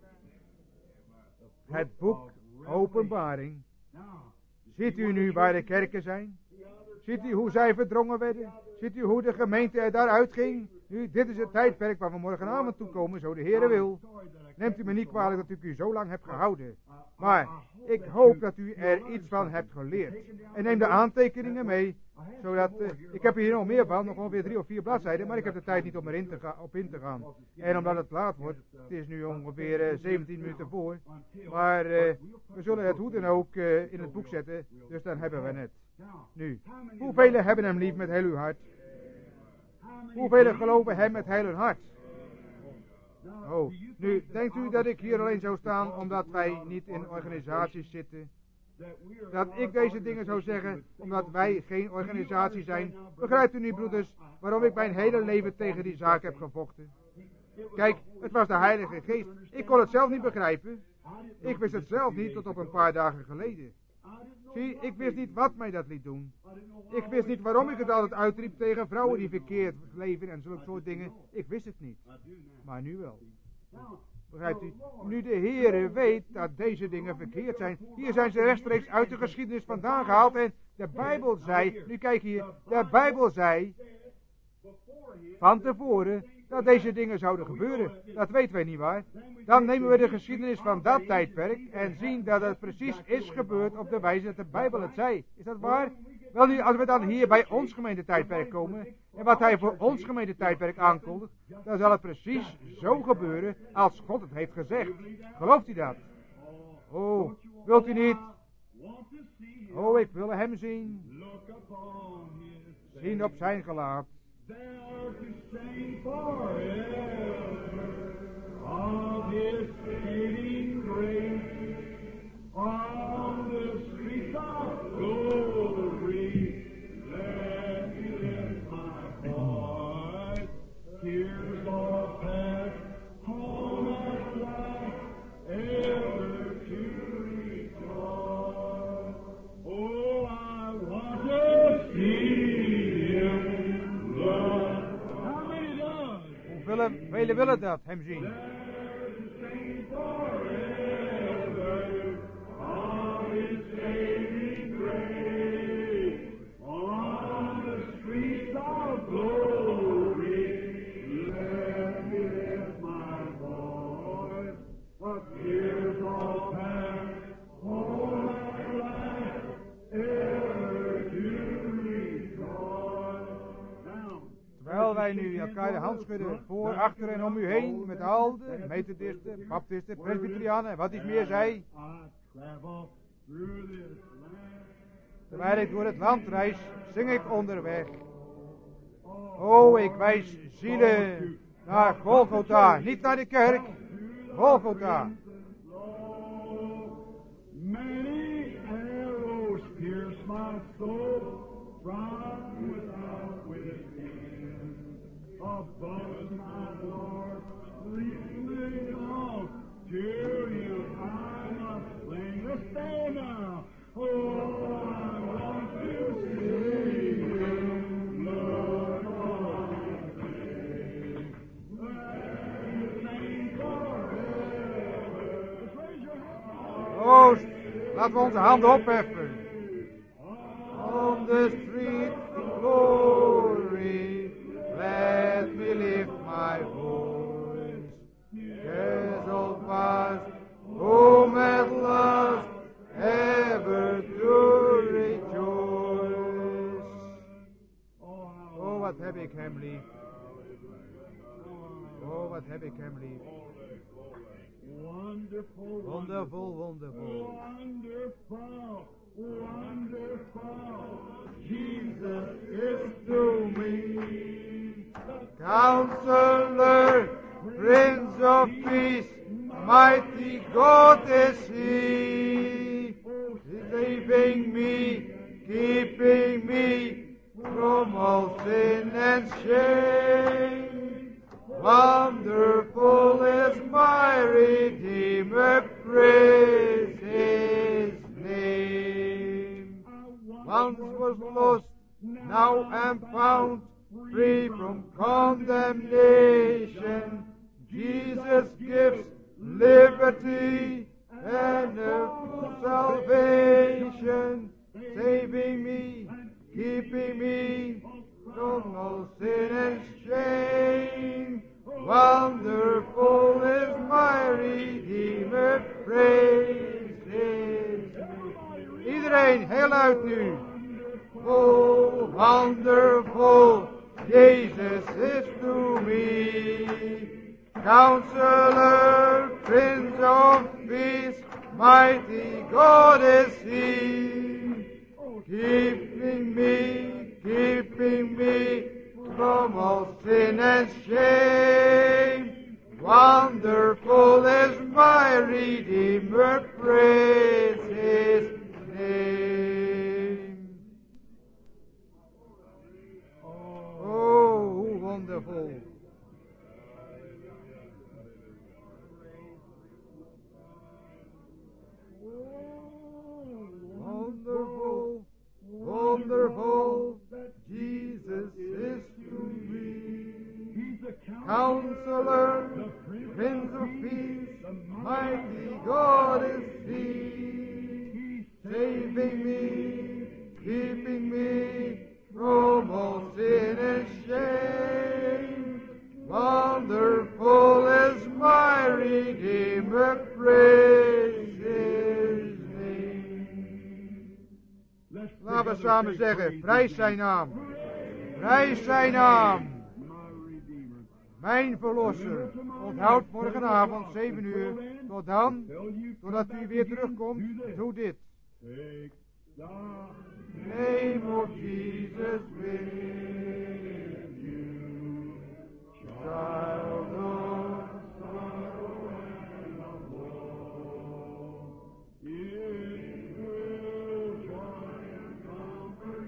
Het boek Openbaring. Ziet u nu waar de kerken zijn? Ziet u hoe zij verdrongen werden? Ziet u hoe de gemeente er daaruit ging? Nu, dit is het tijdperk waar we morgenavond toe komen, zo de Heere wil. Neemt u me niet kwalijk dat ik u zo lang heb gehouden. Maar ik hoop dat u er iets van hebt geleerd. En neem de aantekeningen mee, zodat... ik heb hier nog meer van, nog ongeveer 3 of 4 bladzijden, maar ik heb de tijd niet om erin te gaan. En omdat het laat wordt, het is nu ongeveer 17 minuten voor. Maar we zullen het hoe dan ook in het boek zetten, dus dan hebben we het. Nu, hoeveel hebben hem lief met heel uw hart? Hoeveel geloven hem met heel hun hart? Oh, nu, denkt u dat ik hier alleen zou staan omdat wij niet in organisaties zitten? Dat ik deze dingen zou zeggen omdat wij geen organisatie zijn? Begrijpt u niet, broeders, waarom ik mijn hele leven tegen die zaak heb gevochten? Kijk, het was de Heilige Geest. Ik kon het zelf niet begrijpen. Ik wist het zelf niet tot op een paar dagen geleden. Zie, ik wist niet wat mij dat liet doen. Ik wist niet waarom ik het altijd uitriep tegen vrouwen die verkeerd leven en zulke soort dingen. Ik wist het niet. Maar nu wel. Begrijpt u? Nu de Heere weet dat deze dingen verkeerd zijn. Hier zijn ze rechtstreeks uit de geschiedenis vandaan gehaald. En de Bijbel zei, nu kijk hier, de Bijbel zei van tevoren dat deze dingen zouden gebeuren. Dat weten wij niet waar. Dan nemen we de geschiedenis van dat tijdperk en zien dat het precies is gebeurd op de wijze dat de Bijbel het zei. Is dat waar? Wel nu, als we dan hier bij ons gemeentetijdperk komen en wat hij voor ons gemeentetijdperk aankondigt, dan zal het precies zo gebeuren als God het heeft gezegd. Gelooft u dat? Oh, wilt u niet? Oh, ik wil hem zien. Zien op zijn gelaat. There to sing forever of His saving grace on the streets of glory. Let me lift my voice, tears all past, home at last, ever to rejoice. Oh, I want to see Him. Velen willen dat, hem zien. Terwijl wij nu elkaar de hand schudden, voor, achter en om u heen, met al de methodisten, baptisten, presbyterianen en wat iets meer zij. Terwijl ik door het land reis, zing ik onderweg. O, ik wijs zielen naar Golgotha, niet naar de kerk, Golgotha. Many arrows pierce my soul from without within. Above my Lord, lead me on to Him. I must sing a stay now. Oh, I want to see Him, Lord, all the day. Let me sing forever. Just raise your hand. Oh, laten we onze handen opheffen. On the street of glory, let me lift my voice. Yes, old past, home at last, ever to rejoice. Oh, wat heb ik hem lief. Oh, wat heb ik hem lief. Wonderful, Wonderful, wonderful. wonderful, wonderful. Jesus is to me. Counselor, Prince of Peace, mighty God is He, saving me, keeping me from all sin and shame. Wonderful is my Redeemer, praise His name. Once was lost, now am found, free from condemnation. Jesus gives liberty and a full salvation, saving me, keeping me from all sin and shame. Wonderful is my Redeemer, praise His name. Iedereen, heel luid nu. Oh, wonderful, Jesus is to me. Counselor, Prince of Peace, mighty God is He, keeping me from all sin and shame. Wonderful is my Redeemer, praise His name. Oh, wonderful. Wonderful, wonderful, Jesus is to me. Counselor, Prince of Peace, mighty God is He, saving me, keeping me from all sin and shame. Wonderful is my Redeemer, praise His name. Laten we samen zeggen, prijs zijn naam, prijs zijn naam. Mijn verlosser, onthoud morgenavond 7 uur, tot dan, totdat u weer terugkomt, doe dit. Name of Jesus with you, child of sorrow and of woe. It will joy and comfort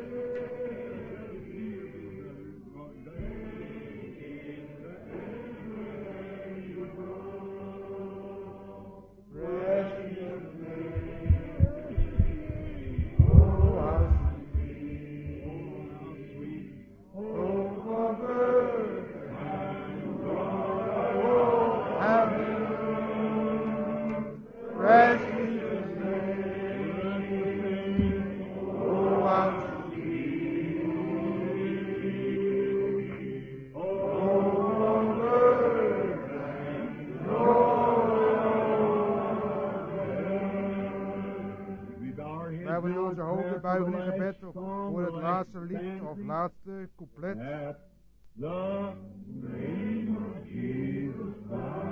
voor het laatste lied of laatste couplet. At the name of Jesus.